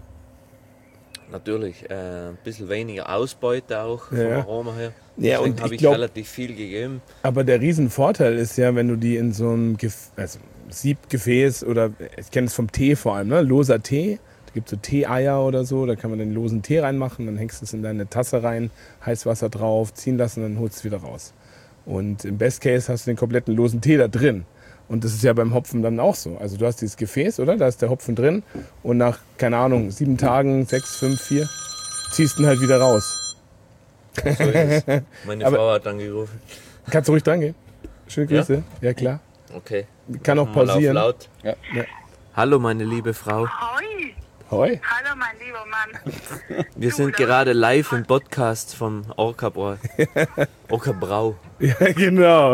Natürlich äh, ein bisschen weniger Ausbeute auch vom Ja. Aroma her. Ja, Deswegen und habe ich ich glaub- relativ viel gegeben. Aber der Riesenvorteil ist ja, wenn du die in so einem Gef also Siebgefäß oder ich kenne es vom Tee vor allem, ne? Loser Tee. Da gibt es so Tee-Eier oder so, da kann man den losen Tee reinmachen, dann hängst du es in deine Tasse rein, Heißwasser drauf, ziehen lassen, dann holst du es wieder raus. Und im Best Case hast du den kompletten losen Tee da drin. Und das ist ja beim Hopfen dann auch so. Also du hast dieses Gefäß, oder? Da ist der Hopfen drin und nach, keine Ahnung, sieben Tagen, sechs, fünf, vier, ziehst du ihn halt wieder raus. So ist es. Meine Aber- Frau hat dann gerufen. Kannst du ruhig dran gehen? Schöne Grüße. Ja, ja klar. Okay. Kann auch Mal pausieren. auf laut. Ja. Ja. Hallo meine liebe Frau. Hoi. Hoi. Hallo, mein lieber Mann. Wir sind gerade live im Podcast vom Orca Brau. Orca Brau. Ja, genau.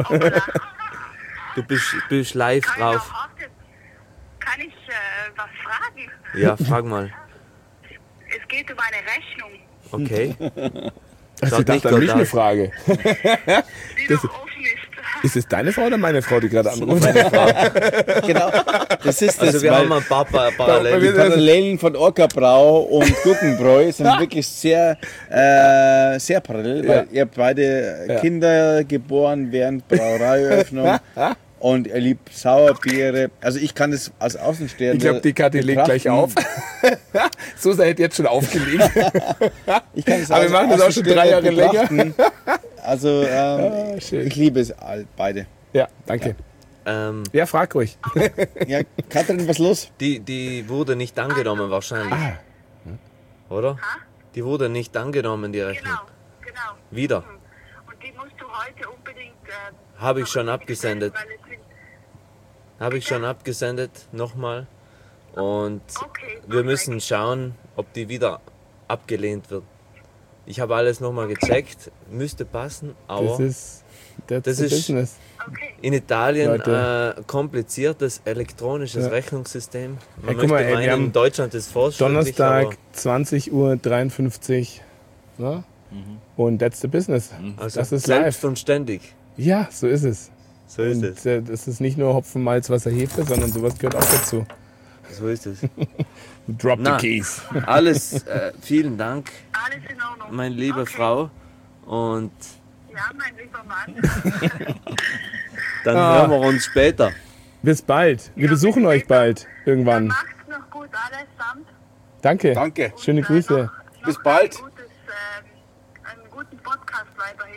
Du bist, bist live Kann ich, drauf. noch auf den, kann ich äh, was fragen? Ja, frag mal. Es geht um eine Rechnung, Okay. Also, Schaut ich nicht dachte an mich gut eine aus. Frage. die noch offen ist. Ist es deine Frau oder meine Frau, die gerade anruft? Genau, das ist das. Also wir weil haben ein paar Pa- die Parallelen. Parallelen von Orca-Brau und Gurkenbräu sind wirklich sehr, äh, sehr parallel, weil Ja. ihr habt beide Ja. Kinder geboren während Brauereiöffnung und ihr liebt Sauerbiere. Also ich kann das als Außenstehender Ich glaube, die Kathi legt gleich auf. betrachten. Susa hätte jetzt schon aufgelegt. Ich kann das Aber wir als machen das auch schon drei Jahre Außenstehender länger. betrachten. Also ähm, Ah, schön. ich liebe es all, beide. Ja, danke. Ähm, Ja, frag ruhig. Ja, Katrin, was los? die, die wurde nicht angenommen wahrscheinlich. Ah. Oder? Die wurde nicht angenommen, die Rechnung. Genau, genau. Wieder. Und die musst du heute unbedingt... Äh, Habe ich noch schon bestellen, abgesendet. weil es sind- Habe ich schon abgesendet, nochmal. Und Okay, wir müssen schauen, ob die wieder abgelehnt wird. Ich habe alles nochmal gecheckt, müsste passen, Das aber ist, that's Das the ist- business. Okay. in Italien Leute. äh, kompliziertes elektronisches Ja. Rechnungssystem. Man Hey, guck möchte mal, ey, wir meinen, haben in Deutschland ist fortschrittlich, Donnerstag, aber zwanzig Uhr dreiundfünfzig. Ne? Und that's the business. also Das ist live. selbst und ständig. Ja, so ist es. So ist Und es. äh, das ist nicht nur Hopfen, Malz, Wasser, Hefe, sondern sowas gehört auch dazu. So ist es. Drop Na. the keys. Alles, äh, vielen Dank, Alles in Ordnung. meine liebe okay. Frau. Und Ja, mein lieber Mann. dann Ah. hören wir uns später. Bis bald. Wir Ja, besuchen bis euch später. bald. Irgendwann. Macht's noch gut allesamt. Danke. Danke. Schöne Und, äh, Grüße. noch- noch Bis bald. Ein gutes, ähm, einen guten Podcast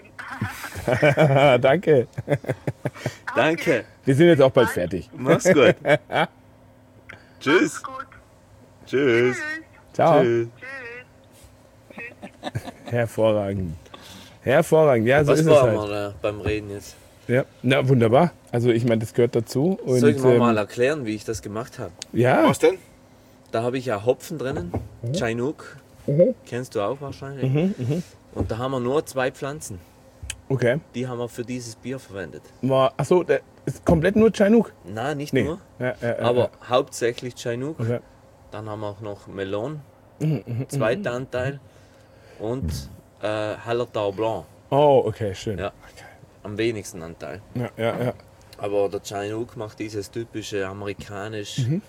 weiterhin. Danke. Danke. Wir sind jetzt auch bald fertig. Mach's gut. Tschüss. Macht's gut. Tschüss. Tschüss. Ciao. Tschüss. Tschüss. Hervorragend. Hervorragend. Ja, so Was ist es waren halt. wir da beim Reden jetzt? Ja. Na, wunderbar. Also ich meine, das gehört dazu. Und, Soll ich noch ähm, mal erklären, wie ich das gemacht habe? ja, Was denn? Da habe ich ja Hopfen drinnen, Mhm. Chinook, kennst du auch wahrscheinlich. Und da haben wir nur zwei Pflanzen. okay. Die haben wir für dieses Bier verwendet. War, achso, der ist komplett nur Chinook. Na, nicht Nee. nur, Ja, ja, ja, aber hauptsächlich Chinook. ja. Okay. Dann haben wir auch noch Melon, Mhm, zweiter Anteil. Und äh, Hallertau Blanc, Oh, okay, schön. Ja. am wenigsten Anteil. Ja, ja, ja. Aber der Chinook macht dieses typische amerikanisch Mhm.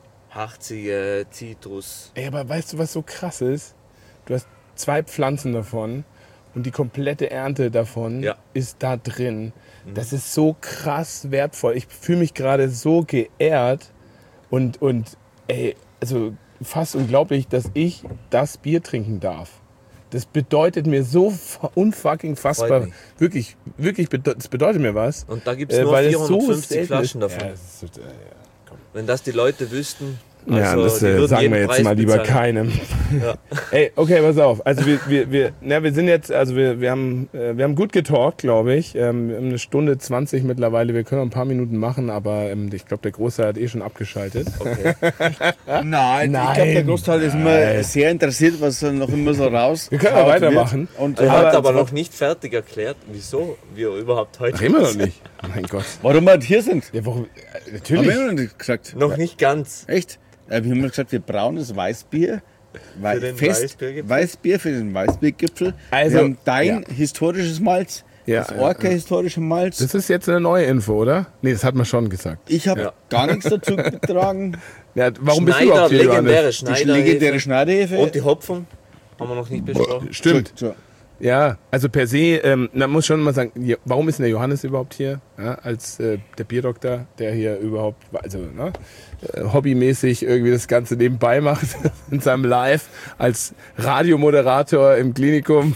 harzige Zitrus. Ey, aber weißt du, was so krass ist? Du hast zwei Pflanzen davon und die komplette Ernte davon Ja. ist da drin. Das ist so krass wertvoll. Ich fühle mich gerade so geehrt und, und ey, also fast unglaublich, dass ich das Bier trinken darf. Das bedeutet mir so fa- unfucking fassbar. mich. Wirklich, wirklich, bede das bedeutet mir was. Und da gibt es Äh, nur weil es so vierhundertfünfzig selten Flaschen ist. davon. Ja, das ist, äh, ja. Wenn das die Leute wüssten, Ja, also, das die äh, würden sagen jeden wir jetzt Preis mal lieber bezahlen. keinem. Ey, okay, pass auf. Also wir, wir, wir, na, wir sind jetzt, also wir, wir haben, äh, wir haben gut getalkt, glaube ich. Ähm, wir haben eine Stunde zwanzig mittlerweile. Wir können noch ein paar Minuten machen, aber ähm, ich glaube, der Großteil hat eh schon abgeschaltet. Okay. Nein, Nein. ich glaube, der Großteil ist immer Nein. sehr interessiert, was dann noch immer so raus. Wir können aber weitermachen. Und Er Aber- hat aber noch nicht fertig erklärt, wieso wir überhaupt heute Ach, immer noch nicht. Mein Gott. warum wir hier sind, Ja, warum? Äh, haben natürlich. wir noch nicht gesagt. Noch nicht ganz. Echt? Äh, Wir haben gesagt, wir braunes Weißbier. Wei Für den Fest, Weißbiergipfel? Weißbier für den Weißbiergipfel. Also, wir haben dein ja. historisches Malz, Ja, das ja, Orca-historische Malz. Das ist jetzt eine neue Info, oder? Nee, das hat man schon gesagt. Ich habe Ja. gar nichts dazu getragen. Ja, warum bist du Schneider, überhaupt hier, legendäre Johannes? Die Schneiderhefe. legendäre Schneiderhefe. Und die Hopfung haben wir noch nicht besprochen. Stimmt. So, so. Ja, also per se, ähm, man muss schon mal sagen, ja, warum ist denn der Johannes überhaupt hier? Ja, als äh, der Bierdoktor, der hier überhaupt, also ne, äh, hobbymäßig irgendwie das Ganze nebenbei macht in seinem Live als Radiomoderator im Klinikum,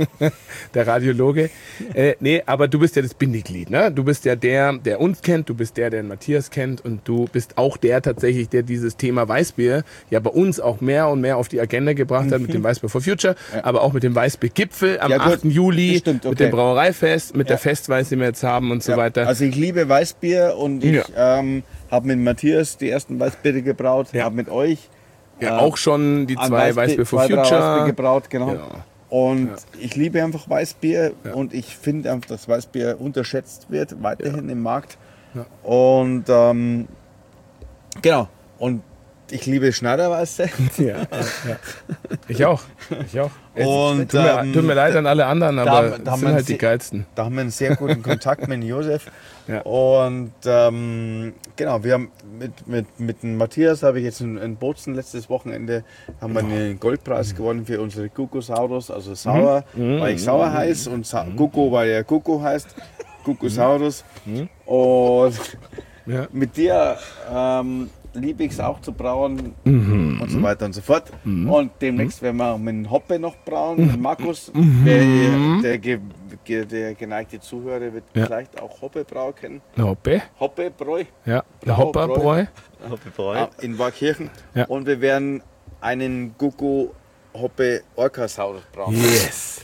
der Radiologe. Äh, nee, aber du bist ja das Bindeglied, ne? Du bist ja der, der uns kennt, du bist der, der den Matthias kennt und du bist auch der tatsächlich, der dieses Thema Weißbier ja bei uns auch mehr und mehr auf die Agenda gebracht hat mit dem Weißbier for Future, aber auch mit dem Weißbiergipfel. April, am Ja, gut, achten Juli das stimmt, mit okay. dem Brauereifest, mit Ja. der Festweiß, die wir jetzt haben und so Ja, weiter. Also ich liebe Weißbier und ich Ja. ähm, habe mit Matthias die ersten Weißbiere gebraut, Ja. habe mit euch ja, äh, auch schon die ein zwei Weißbier for zwei, drei Weißbier Future. gebraut, genau. Ja. Und ich liebe einfach Weißbier und ich finde einfach, dass Weißbier unterschätzt wird, weiterhin im Markt. Und ähm, genau, und ich liebe Schneiderweiße. Ja, ja, ja. Ich auch. Ich auch. Und, tut, mir, ähm, tut mir leid an alle anderen, da aber haben- da das haben sind wir halt die sie- geilsten. Da haben wir einen sehr guten Kontakt mit Josef. Ja. Und ähm, genau, wir haben mit, mit, mit dem Matthias habe ich jetzt in, in Bozen letztes Wochenende haben wir einen Goldpreis gewonnen für unsere Guccosaurus, also sauer, weil ich sauer heiß und Sa Gucco, weil er Gucco heißt. Guccosaurus. Und Ja. mit dir ähm, liebe ich es auch zu brauen Mhm. und so weiter und so fort. Und demnächst werden wir auch mit dem Hoppe noch brauen, mit Markus. Der, der, ge, ge, der geneigte Zuhörer wird Ja. vielleicht auch Hoppebrau kennen. Eine Hoppe. Hoppebräu Ja. Der Brau, Hopperbräu. ah, in Warkirchen. Ja. Und wir werden einen Gucco Hoppe Orcasaurus brauen. Yes.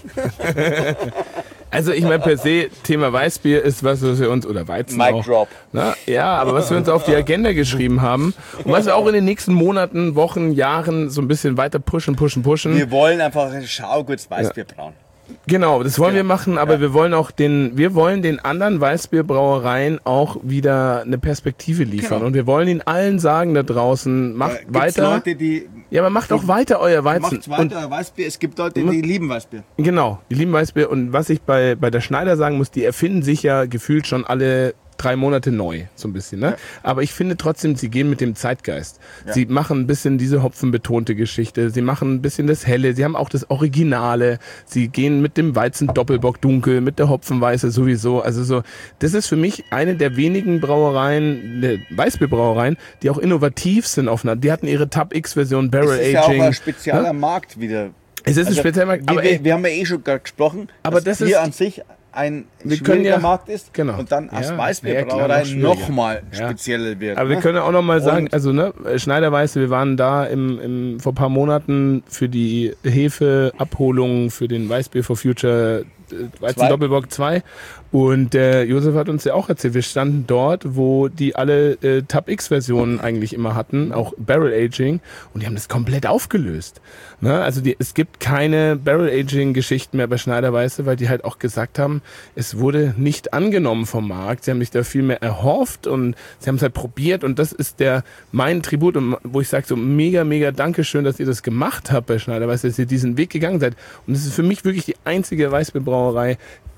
Also ich meine per se, Thema Weißbier ist was, was wir uns, oder Weizen Mic auch, drop. na, ja, aber was wir uns auf die Agenda geschrieben haben und was wir auch in den nächsten Monaten, Wochen, Jahren so ein bisschen weiter pushen, pushen, pushen. Wir wollen einfach ein Schauguts Weißbier brauen. Genau, das wollen Ja. wir machen, aber Ja. wir wollen auch den, wir wollen den anderen Weißbierbrauereien auch wieder eine Perspektive liefern Genau. und wir wollen ihnen allen sagen da draußen, macht Äh, gibt's weiter. Leute, die Ja, aber macht auch weiter euer Weizen. macht weiter Weißbier. Es gibt Leute, die lieben Weißbier. Genau, die lieben Weißbier. Und was ich bei, bei der Schneider sagen muss, die erfinden sich ja gefühlt schon alle drei Monate neu, so ein bisschen. Ne? Ja. Aber ich finde trotzdem, sie gehen mit dem Zeitgeist. Ja. Sie machen ein bisschen diese hopfenbetonte Geschichte. Sie machen ein bisschen das Helle. Sie haben auch das Originale. Sie gehen mit dem Weizen Doppelbock dunkel, mit der Hopfenweiße sowieso. Also so, das ist für mich eine der wenigen Brauereien, ne, Weißbierbrauereien, die auch innovativ sind auf einer. Die hatten ihre Tab X-Version, Barrel Das ist ja auch Aging. ein spezieller Ja? Markt wieder. Es ist ein Also, spezieller Markt, wir, aber wir, ey, wir haben ja eh schon gerade gesprochen, Aber dass das Bier ist- an sich ein Wir schwieriger können ja- Markt ist genau. und dann als Ja, Weißbierbrauerei ja, klar, noch schwieriger. nochmal Ja. spezieller wird. Aber wir ne? können ja auch noch mal sagen, Und- also ne, Schneiderweiße, wir waren da im, im, vor ein paar Monaten für die Hefeabholung für den Weißbier for Future äh, Weizen Zwei. Doppelbock zwei und der Josef hat uns ja auch erzählt, wir standen dort, wo die alle äh, Tab X-Versionen eigentlich immer hatten, auch Barrel Aging und die haben das komplett aufgelöst. Ne? Also die, es gibt keine Barrel Aging Geschichten mehr bei Schneiderweiße, weil die halt auch gesagt haben, es wurde nicht angenommen vom Markt. Sie haben sich da viel mehr erhofft und sie haben es halt probiert und das ist der mein Tribut, und wo ich sage so mega, mega Dankeschön, dass ihr das gemacht habt bei Schneiderweiße, dass ihr diesen Weg gegangen seid. Und es ist für mich wirklich die einzige Weißbierbrauerei,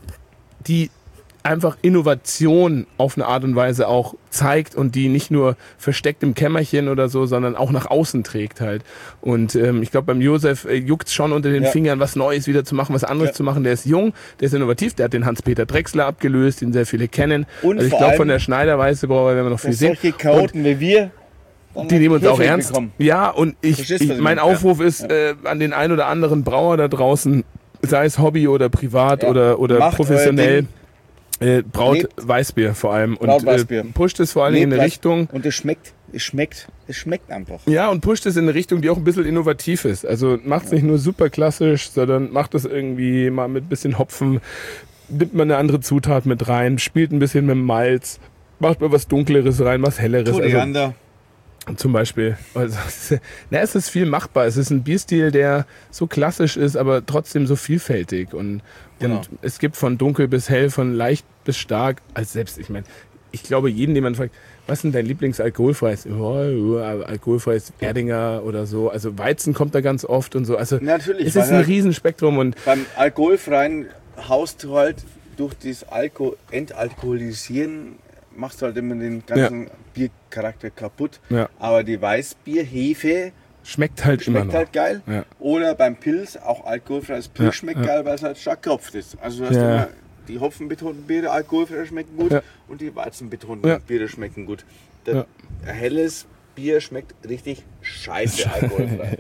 die einfach Innovation auf eine Art und Weise auch zeigt und die nicht nur versteckt im Kämmerchen oder so, sondern auch nach außen trägt halt. Und ähm, ich glaube, beim Josef äh, juckt schon unter den Ja. Fingern, was Neues wieder zu machen, was anderes Ja. zu machen. Der ist jung, der ist innovativ, der hat den Hans-Peter Drechsler abgelöst, den sehr viele kennen. Und also ich vor glaube, allem, von der Schneiderweiße Brauerei werden wir noch viel dass sehen. solche Chaoten wie wir dann Die nehmen uns auch Hilfe ernst. bekommen. Ja, und ich, Verstehst du, ich was ich mein meine? Aufruf ist äh, an den ein oder anderen Brauer da draußen, sei es Hobby oder privat Ja. oder, oder Macht professionell, euer Ding. äh, braut Lebt. Weißbier vor allem und Braut äh, Weißbier. pusht es vor allem in Lebt eine Weiß- Richtung, Und es schmeckt, es schmeckt, es schmeckt einfach. ja, und pusht es in eine Richtung, die auch ein bisschen innovativ ist. Also macht es nicht nur super klassisch, sondern macht es irgendwie mal mit ein bisschen Hopfen, nimmt man eine andere Zutat mit rein, spielt ein bisschen mit dem Malz, macht mal was Dunkleres rein, was Helleres. Also, Koriander. zum Beispiel. Also, na, es ist viel machbar. Es ist ein Bierstil, der so klassisch ist, aber trotzdem so vielfältig. Und, Genau. und es gibt von dunkel bis hell, von leicht bis stark. Also selbst, ich meine, ich glaube, jeden, den man fragt, was ist denn dein Lieblingsalkoholfreies? Oh, oh, alkoholfreies Erdinger oder so. Also Weizen kommt da ganz oft und so. Also Natürlich, es weil ist ein halt- Riesenspektrum und Beim Alkoholfreien haust du halt durch das Alko Entalkoholisieren, machst du halt immer den ganzen Biercharakter kaputt. Ja. Aber die Weißbierhefe schmeckt halt immer schmeckt noch. halt geil. Ja. Oder beim Pilz, auch alkoholfreies Pilz Ja, schmeckt ja. geil, weil es halt stark gehopft ist. Also du hast Ja. immer die hopfenbetonten Biere, alkoholfrei schmecken gut Ja. und die weizenbetonten Ja. Biere schmecken gut. Der Ja. helles Bier schmeckt richtig scheiße alkoholfrei.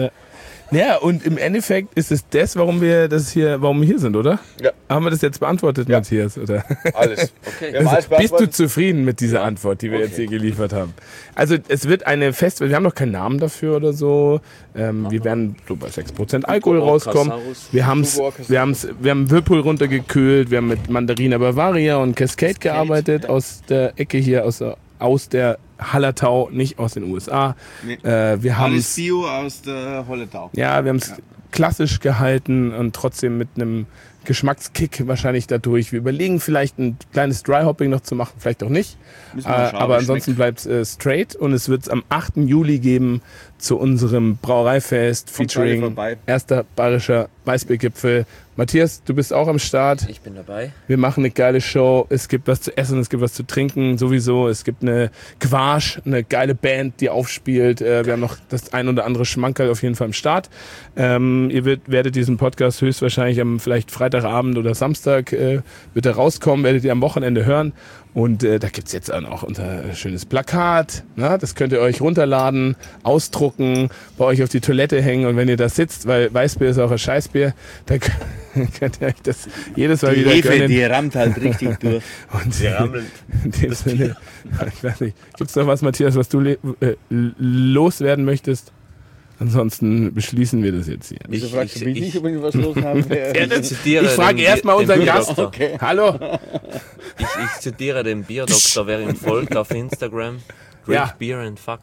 Ja, und im Endeffekt ist es das, warum wir das hier, warum wir hier sind, oder? Ja. Haben wir das jetzt beantwortet, Ja. Matthias? Oder? Alles. Okay. Wir haben alles Also, bist du beantwortet. zufrieden mit dieser Antwort, die wir Okay. jetzt hier geliefert haben? Also es wird eine Fest, wir haben noch keinen Namen dafür oder so. Ähm, wir werden so bei sechs Prozent Alkohol Hugo rauskommen. Orcasaurus. Wir haben's, Hugo Orcasaurus. wir haben's, wir haben Whirlpool runtergekühlt, wir haben mit Mandarina Bavaria und Cascade gearbeitet aus der Ecke hier, aus der, aus der Hallertau, nicht aus den U S A. Nee. Äh, wir haben Alles Bio aus der Holletau. ja, wir haben es klassisch gehalten und trotzdem mit einem Geschmackskick wahrscheinlich dadurch. Wir überlegen vielleicht ein kleines Dry-Hopping noch zu machen, vielleicht auch nicht. Müssen Äh, wir mal schauen, aber wie ansonsten schmeckt. bleibt es äh, straight und es wird es am achten Juli geben zu unserem Brauereifest Kommt alle featuring vorbei. erster bayerischer Weißbiergipfel. Matthias, du bist auch am Start. Ich bin dabei. Wir machen eine geile Show. Es gibt was zu essen, es gibt was zu trinken, sowieso. Es gibt eine Quash, eine geile Band, die aufspielt. Äh, wir haben noch das ein oder andere Schmankerl auf jeden Fall am Start. Ähm, ihr wird, werdet diesen Podcast höchstwahrscheinlich am vielleicht Freitagabend oder Samstag äh, wird er rauskommen, werdet ihr am Wochenende hören. Und äh, da gibt's jetzt auch noch unser schönes Plakat. Na? Das könnt ihr euch runterladen, ausdrucken, bei euch auf die Toilette hängen. Und wenn ihr da sitzt, weil Weißbier ist auch ein Scheißbier, dann könnt ihr euch das jedes Mal Die wieder Hefe, gönnen. die rammt halt richtig durch. Und Die rammelt. in dem Sinne, ich weiß nicht, gibt's noch was, Matthias, was du le- äh, loswerden möchtest? Ansonsten beschließen wir das jetzt hier. Wieso Ich- fragst du ich- mich ich- nicht, ob ich was los habe? Ich zitiere Ich frage den- erstmal den unseren Bierdoktor. Gast. Okay. Hallo. Ich, ich zitiere den Bierdoktor, wer ihm folgt auf Instagram. Drink Ja. Beer and Fuck.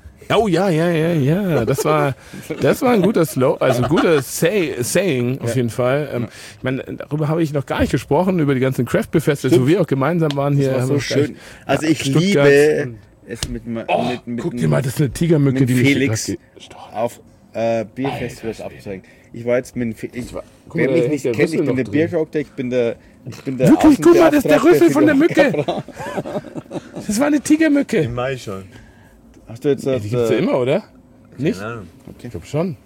Oh ja, ja, ja, ja. Das war, das war ein guter Slow, also ein guter Say, Saying auf jeden Fall. Ähm, ich meine, darüber habe ich noch gar nicht gesprochen, über die ganzen Craft Beer Festivals, wo wir auch gemeinsam waren hier. Das war haben so wir gleich- schön. Also ja, ich Stuttgart. liebe es mit, ma- Oh, mit, mit, guck dir mal, das ist eine Tigermücke, mit die mich Felix gerade gestochen hat. auf äh, Bierfestivals abzeigen. Ich war jetzt mit Fe- ich, Guck wer mal, mich da nicht hängt der kennt, ich Rüssel bin der noch drin. Bierdoktor, ich bin der ich bin der Wirklich, guck mal, das ist der Außenbeauftragte Rüssel von der für die Mücke. Orca-Brau. Das war eine Tigermücke. Mai schon. Hast du jetzt Ja, das, die gibt's ja äh, immer, oder? Nicht? Keine Ahnung. Ich glaube schon.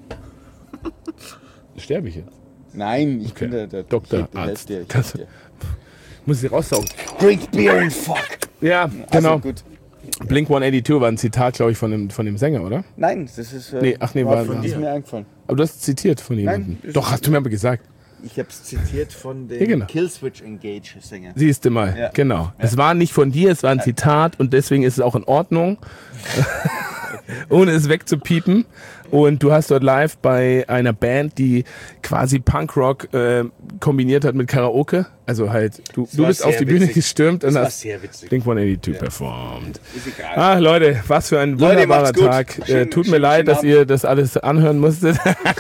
Sterbe ich jetzt? Nein, ich Okay. bin der, der Doktor, ich, ich helf Arzt. dir, ich Kannst helf du- dir. Muss ich raussaugen. Drink beer and fuck. Ja, Also genau. gut. Blink one eighty-two war ein Zitat, glaube ich, von dem, von dem Sänger, oder? Nein, das ist äh, Nee, ach nee, war war- von war- dir. Ist mir eingefallen. Aber du hast es zitiert von jemandem. das Doch, ist- hast du mir aber gesagt. Ich habe es zitiert von dem Ja, genau. Killswitch Engage Sänger. Siehst du mal, Ja. genau. Es war nicht von dir, es war ein Zitat und deswegen ist es auch in Ordnung, ohne es wegzupiepen. Und du hast dort live bei einer Band, die quasi Punkrock äh, kombiniert hat mit Karaoke. Also halt, du, du war bist auf sehr die Bühne witzig. gestürmt und Das war hast sehr witzig. Blink one eighty-two performt. Ist egal. Ah, Leute, was für ein Leute, wunderbarer macht's gut. Tag. Äh, Schön- tut mir schön- leid, schönen dass Abend. ihr das alles anhören musstet.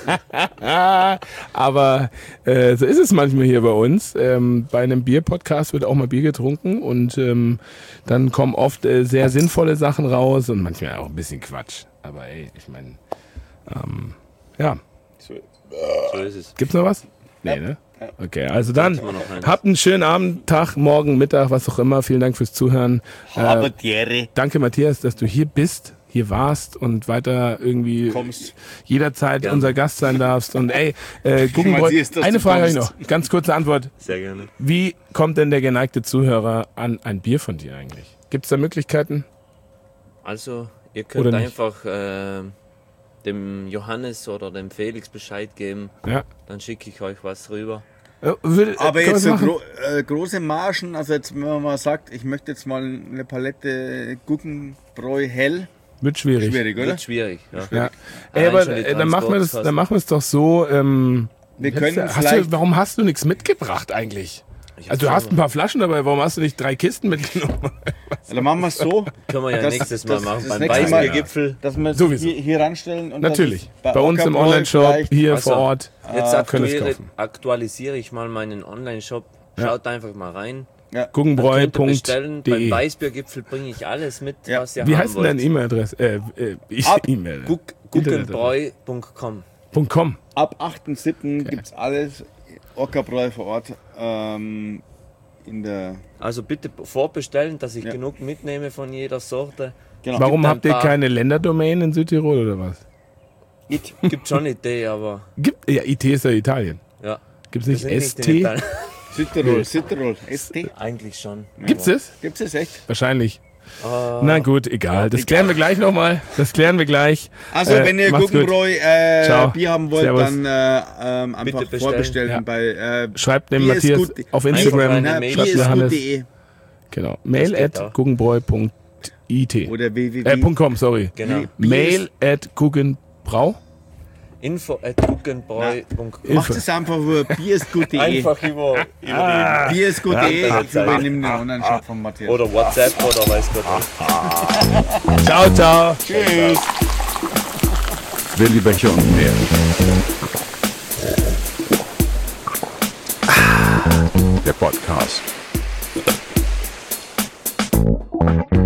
Aber äh, so ist es manchmal hier bei uns. Ähm, bei einem Bier-Podcast wird auch mal Bier getrunken und ähm, dann kommen oft äh, sehr sinnvolle Sachen raus und manchmal auch ein bisschen Quatsch. Aber ey, ich meine, ähm, ja. So ist es. Gibt's noch was? Nee, ne? Okay, also dann Immer noch eins. habt einen schönen Abend, Tag, Morgen, Mittag, was auch immer. Vielen Dank fürs Zuhören. Äh, Aber Thierry. danke, Matthias, dass du hier bist, hier warst und weiter irgendwie Kommst. jederzeit Gerne. unser Gast sein darfst. Und ey, äh, Guggenbräu, Matthias, dass eine du Frage habe ich kommst. noch. Ganz kurze Antwort. Sehr gerne. Wie kommt denn der geneigte Zuhörer an ein Bier von dir eigentlich? Gibt es da Möglichkeiten? Also, ihr könnt Oder nicht? einfach äh, dem Johannes oder dem Felix Bescheid geben. Ja. Dann schicke ich euch was rüber. Äh, würde- Aber können wir jetzt so so machen? gro äh, große Margen, also jetzt wenn man mal sagt, ich möchte jetzt mal eine Palette Guggenbräu hell, Wird schwierig. schwierig, oder? Wird schwierig. Ja. Ja. Allein Ey, aber schon die äh, dann machen wir das, Transportkosten. dann machen wir es doch so. Ähm, Wir hättest können du, hast vielleicht- du, warum hast du nichts mitgebracht eigentlich? Ich Also du hab's hast ein paar Flaschen dabei, warum hast du nicht drei Kisten mitgenommen? Dann machen wir es so, Können wir ja Das- nächstes das- Mal machen. das Beim nächste Mal- Weißbiergipfel. dass wir es Sowieso. hier, hier ranstellen. Und Natürlich. dass ich Bei uns im Orca-Bräu Online-Shop, vielleicht- hier Also, vor Ort. Jetzt Ah, können es aktuell, kaufen. aktualisiere ich mal meinen Online-Shop. Schaut einfach mal rein. Guggenbräu Könnt ihr punkt bestellen. Beim de. Weißbiergipfel bringe ich alles mit, Ja. was ihr Wie haben heißt denn deine wollt. E-Mail-Adresse? Äh, äh, ich- Ab- E-Mail. Guck- Guggenbräu punkt com. Punkt .com. Ab achten siebten gibt es alles Orca-Bräu vor Ort ähm, in der... Also bitte vorbestellen, dass ich Ja. genug mitnehme von jeder Sorte. Genau. Warum ein habt ihr paar- keine Länderdomain in Südtirol oder was? It. Gibt schon eine Idee, aber Gibt, ja, I T ist ja Italien. ja. Gibt es Wir nicht sind S nicht in T? Italien. Südtirol, Südtirol, S T. Eigentlich schon. Gibt es? Gibt es echt? Wahrscheinlich. Ah, Na gut, egal. Das klären wir gleich nochmal. Das klären wir gleich. Also, Äh, wenn ihr macht's gut. Guggenbräu äh, Ciao. Bier haben wollt, Servus. dann äh, ähm, einfach Bitte bestellen. vorbestellen Ja. bei äh, Schreibt dem Bier ist Matthias gut. auf Einfach Instagram. eine na, Mail. Schreibt Johannes. bier ist gut punkt de Genau. Mail geht at auch. guggenbräu punkt it. oder www. Äh, .com, sorry. genau. Mail at guggenbrau. Info at guggenbräu punkt com. Macht es einfach über bier ist gut punkt de. Einfach über, über bier ist gut punkt de. Ja. Jetzt übernehmen den Online-Shop von Matthias. die, oder WhatsApp oder weiß Gott was. Ciao, ciao. Tschüss. Willi Becher und mehr. Der Podcast.